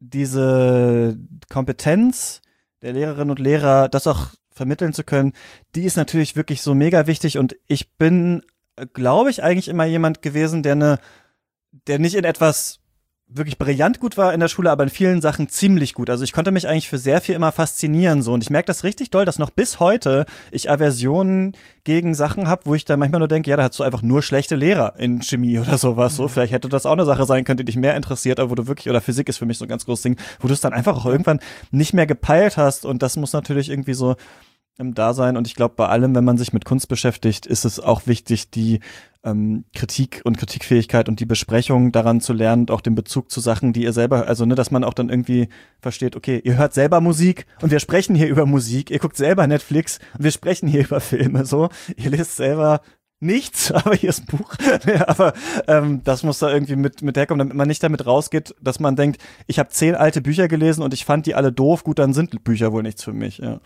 diese Kompetenz der Lehrerinnen und Lehrer, das auch vermitteln zu können, die ist natürlich wirklich so mega wichtig. Und ich bin, glaube ich, eigentlich immer jemand gewesen, der eine, der nicht in etwas wirklich brillant gut war in der Schule, aber in vielen Sachen ziemlich gut. Also ich konnte mich eigentlich für sehr viel immer faszinieren so und ich merke das richtig doll, dass noch bis heute ich Aversionen gegen Sachen habe, wo ich dann manchmal nur denke, ja, da hast du einfach nur schlechte Lehrer in Chemie oder sowas. So, vielleicht hätte das auch eine Sache sein können, die dich mehr interessiert, aber wo du wirklich, oder Physik ist für mich so ein ganz großes Ding, wo du es dann einfach auch irgendwann nicht mehr gepeilt hast und das muss natürlich irgendwie so im Dasein und ich glaube, bei allem, wenn man sich mit Kunst beschäftigt, ist es auch wichtig, die ähm, Kritik und Kritikfähigkeit und die Besprechung daran zu lernen und auch den Bezug zu Sachen, die ihr selber, also ne, dass man auch dann irgendwie versteht, okay, ihr hört selber Musik und wir sprechen hier über Musik, ihr guckt selber Netflix und wir sprechen hier über Filme, so, ihr lest selber nichts, aber hier ist ein Buch. Ja, aber ähm, das muss da irgendwie mit mit herkommen, damit man nicht damit rausgeht, dass man denkt, ich habe zehn alte Bücher gelesen und ich fand die alle doof, gut, dann sind Bücher wohl nichts für mich, ja.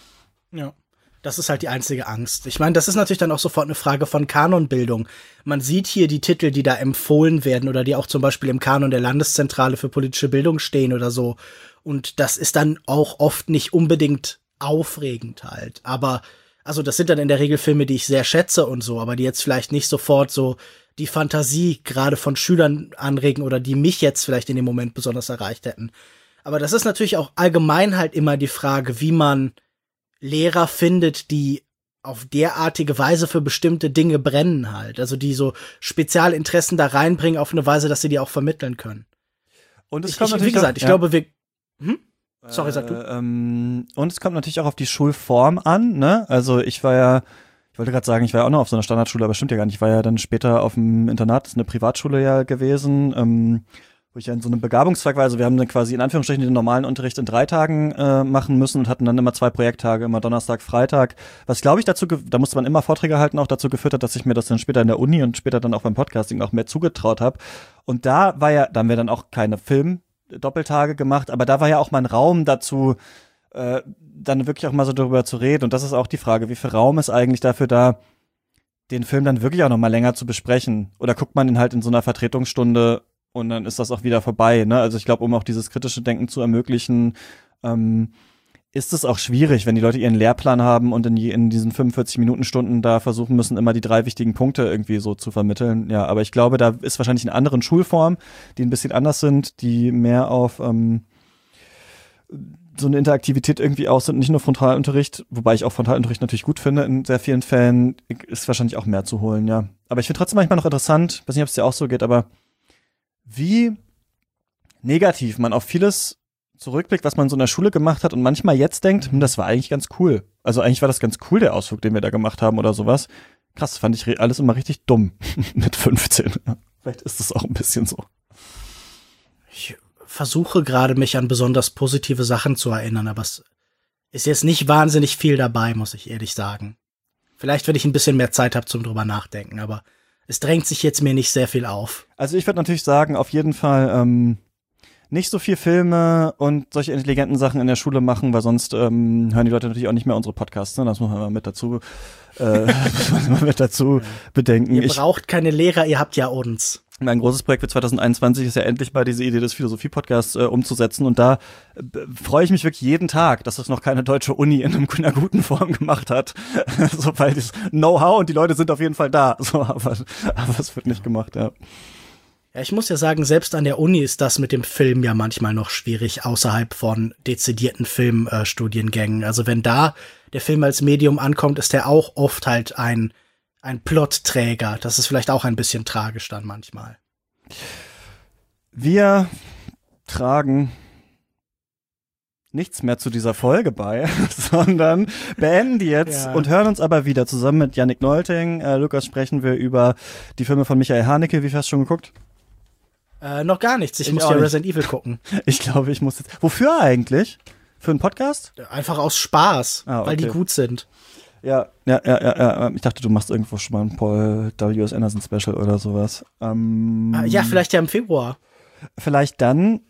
Ja, das ist halt die einzige Angst. Ich meine, das ist natürlich dann auch sofort eine Frage von Kanonbildung. Man sieht hier die Titel, die da empfohlen werden oder die auch zum Beispiel im Kanon der Landeszentrale für politische Bildung stehen oder so. Und das ist dann auch oft nicht unbedingt aufregend halt. Aber, also das sind dann in der Regel Filme, die ich sehr schätze und so, aber die jetzt vielleicht nicht sofort so die Fantasie gerade von Schülern anregen oder die mich jetzt vielleicht in dem Moment besonders erreicht hätten. Aber das ist natürlich auch allgemein halt immer die Frage, wie man Lehrer findet, die auf derartige Weise für bestimmte Dinge brennen halt. Also die so Spezialinteressen da reinbringen auf eine Weise, dass sie die auch vermitteln können. Und es ich, kommt ich, natürlich wie gesagt, ich ja. glaube, wir hm? Sorry, sag du. Äh, ähm, und es kommt natürlich auch auf die Schulform an, ne? Also ich war ja, ich wollte gerade sagen, ich war ja auch noch auf so einer Standardschule, aber stimmt ja gar nicht. Ich war ja dann später auf dem Internat, das ist eine Privatschule ja gewesen, ähm, wo ich ja in so einem Begabungszweig war. Also wir haben dann quasi in Anführungsstrichen den normalen Unterricht in drei Tagen äh, machen müssen und hatten dann immer zwei Projekttage, immer Donnerstag, Freitag. Was glaube ich dazu, ge- da musste man immer Vorträge halten, auch dazu geführt hat, dass ich mir das dann später in der Uni und später dann auch beim Podcasting auch mehr zugetraut habe. Und da war ja, da haben wir dann auch keine Film-Doppeltage gemacht, aber da war ja auch mein Raum dazu, äh, dann wirklich auch mal so darüber zu reden. Und das ist auch die Frage, wie viel Raum ist eigentlich dafür da, den Film dann wirklich auch noch mal länger zu besprechen? Oder guckt man ihn halt in so einer Vertretungsstunde und dann ist das auch wieder vorbei, ne? Also ich glaube, um auch dieses kritische Denken zu ermöglichen, ähm, ist es auch schwierig, wenn die Leute ihren Lehrplan haben und in, je, in diesen fünfundvierzig-Minuten-Stunden da versuchen müssen, immer die drei wichtigen Punkte irgendwie so zu vermitteln. Ja, aber ich glaube, da ist wahrscheinlich in anderen Schulformen, die ein bisschen anders sind, die mehr auf ähm, so eine Interaktivität irgendwie aus sind, nicht nur Frontalunterricht, wobei ich auch Frontalunterricht natürlich gut finde in sehr vielen Fällen, ist wahrscheinlich auch mehr zu holen, ja. Aber ich finde trotzdem manchmal noch interessant, weiß nicht, ob es dir auch so geht, aber wie negativ man auf vieles zurückblickt, was man so in der Schule gemacht hat und manchmal jetzt denkt, hm, das war eigentlich ganz cool. Also eigentlich war das ganz cool, der Ausflug, den wir da gemacht haben oder sowas. Krass, fand ich alles immer richtig dumm mit fünfzehn. Vielleicht ist es auch ein bisschen so. Ich versuche gerade, mich an besonders positive Sachen zu erinnern, aber es ist jetzt nicht wahnsinnig viel dabei, muss ich ehrlich sagen. Vielleicht, wenn ich ein bisschen mehr Zeit habe zum drüber nachdenken, aber es drängt sich jetzt mir nicht sehr viel auf. Also ich würde natürlich sagen, auf jeden Fall ähm, nicht so viel Filme und solche intelligenten Sachen in der Schule machen, weil sonst ähm, hören die Leute natürlich auch nicht mehr unsere Podcasts. Ne? Das muss man mal mit dazu, äh, muss man mit dazu bedenken. Ihr ich, braucht keine Lehrer, ihr habt ja uns. Mein großes Projekt für zwanzig einundzwanzig ist ja endlich mal diese Idee des Philosophie-Podcasts äh, umzusetzen und da äh, freue ich mich wirklich jeden Tag, dass das noch keine deutsche Uni in, einem, in einer guten Form gemacht hat. So, weil das Know-how und die Leute sind auf jeden Fall da. So, aber, aber es wird nicht gemacht, ja. Ja, ich muss ja sagen, selbst an der Uni ist das mit dem Film ja manchmal noch schwierig, außerhalb von dezidierten Filmstudiengängen. Äh, also wenn da der Film als Medium ankommt, ist der auch oft halt ein ein Plotträger. Das ist vielleicht auch ein bisschen tragisch dann manchmal. Wir tragen nichts mehr zu dieser Folge bei, sondern beenden die jetzt ja. und hören uns aber wieder. Zusammen mit Yannick Nolting, äh, Lukas, sprechen wir über die Filme von Michael Haneke. Wie viel hast du schon geguckt? Äh, noch gar nichts. Ich, ich muss ja Resident Evil gucken. Ich glaube, ich muss jetzt. Wofür eigentlich? Für einen Podcast? Einfach aus Spaß, ah, okay. weil die gut sind. Ja, ja, ja, ja, ja. Ich dachte, du machst irgendwo schon mal ein Paul W S. Anderson Special oder sowas. Ähm, ja, vielleicht ja im Februar. Vielleicht dann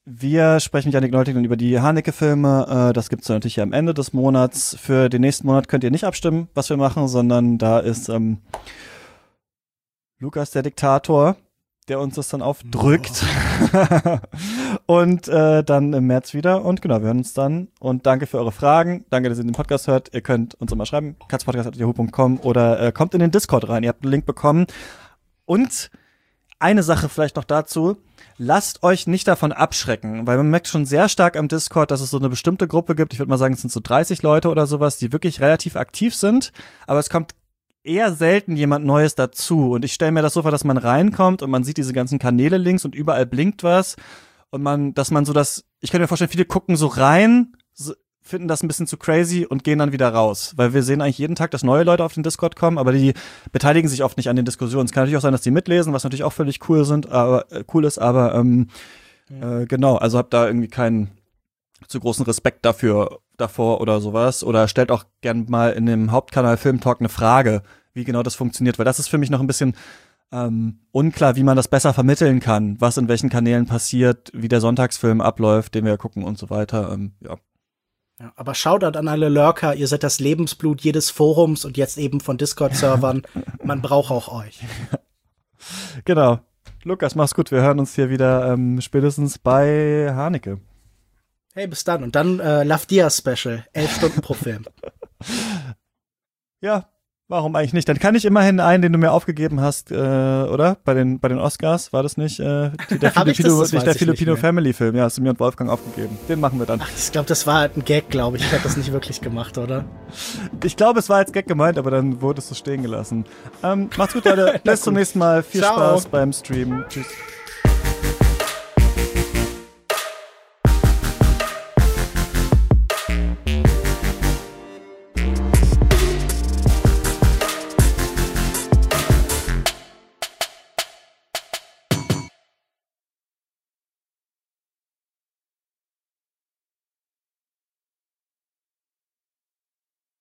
wir sprechen mit Jannik Nolting dann über die Haneke-Filme. Äh, das gibt's dann natürlich am Ende des Monats. Für den nächsten Monat könnt ihr nicht abstimmen, was wir machen, sondern da ist ähm, Lukas der Diktator, der uns das dann aufdrückt. Oh. Und äh, dann im März wieder. Und genau, wir hören uns dann. Und danke für eure Fragen. Danke, dass ihr den Podcast hört. Ihr könnt uns immer schreiben, katzpodcast at yahoo punkt com oder äh, kommt in den Discord rein. Ihr habt einen Link bekommen. Und eine Sache vielleicht noch dazu. Lasst euch nicht davon abschrecken, weil man merkt schon sehr stark am Discord, dass es so eine bestimmte Gruppe gibt. Ich würde mal sagen, es sind so dreißig Leute oder sowas, die wirklich relativ aktiv sind. Aber es kommt eher selten jemand Neues dazu. Und ich stelle mir das so vor, dass man reinkommt und man sieht diese ganzen Kanäle links und überall blinkt was. Und man, dass man so das, ich kann mir vorstellen, viele gucken so rein, so, finden das ein bisschen zu crazy und gehen dann wieder raus. Weil wir sehen eigentlich jeden Tag, dass neue Leute auf den Discord kommen, aber die beteiligen sich oft nicht an den Diskussionen. Es kann natürlich auch sein, dass die mitlesen, was natürlich auch völlig cool sind, aber äh, cool ist, aber ähm, ja. äh, genau, also habt da irgendwie keinen zu großen Respekt dafür, davor oder sowas. Oder stellt auch gern mal in dem Hauptkanal Film Talk eine Frage, wie genau das funktioniert, weil das ist für mich noch ein bisschen ähm, unklar, wie man das besser vermitteln kann, was in welchen Kanälen passiert, wie der Sonntagsfilm abläuft, den wir gucken und so weiter. Ähm, ja. Ja, aber Shoutout an alle Lurker, ihr seid das Lebensblut jedes Forums und jetzt eben von Discord-Servern. Man braucht auch euch. Genau. Lukas, mach's gut. Wir hören uns hier wieder ähm, spätestens bei Haneke. Hey, bis dann. Und dann äh, Love Dia Special. Elf Stunden pro Film. Ja, warum eigentlich nicht? Dann kann ich immerhin einen, den du mir aufgegeben hast, äh, oder? Bei den, bei den Oscars, war das nicht? Äh, die, der Filipino, nicht der Filipino Family Film, ja, hast du mir und Wolfgang aufgegeben. Den machen wir dann. Ach, ich glaube, das war ein Gag, glaube ich. Ich habe das nicht wirklich gemacht, oder? Ich glaube, es war als Gag gemeint, aber dann wurde es so stehen gelassen. Ähm, macht's gut, Leute. Bis zum nächsten Mal. Viel Ciao. Spaß beim Stream. Tschüss.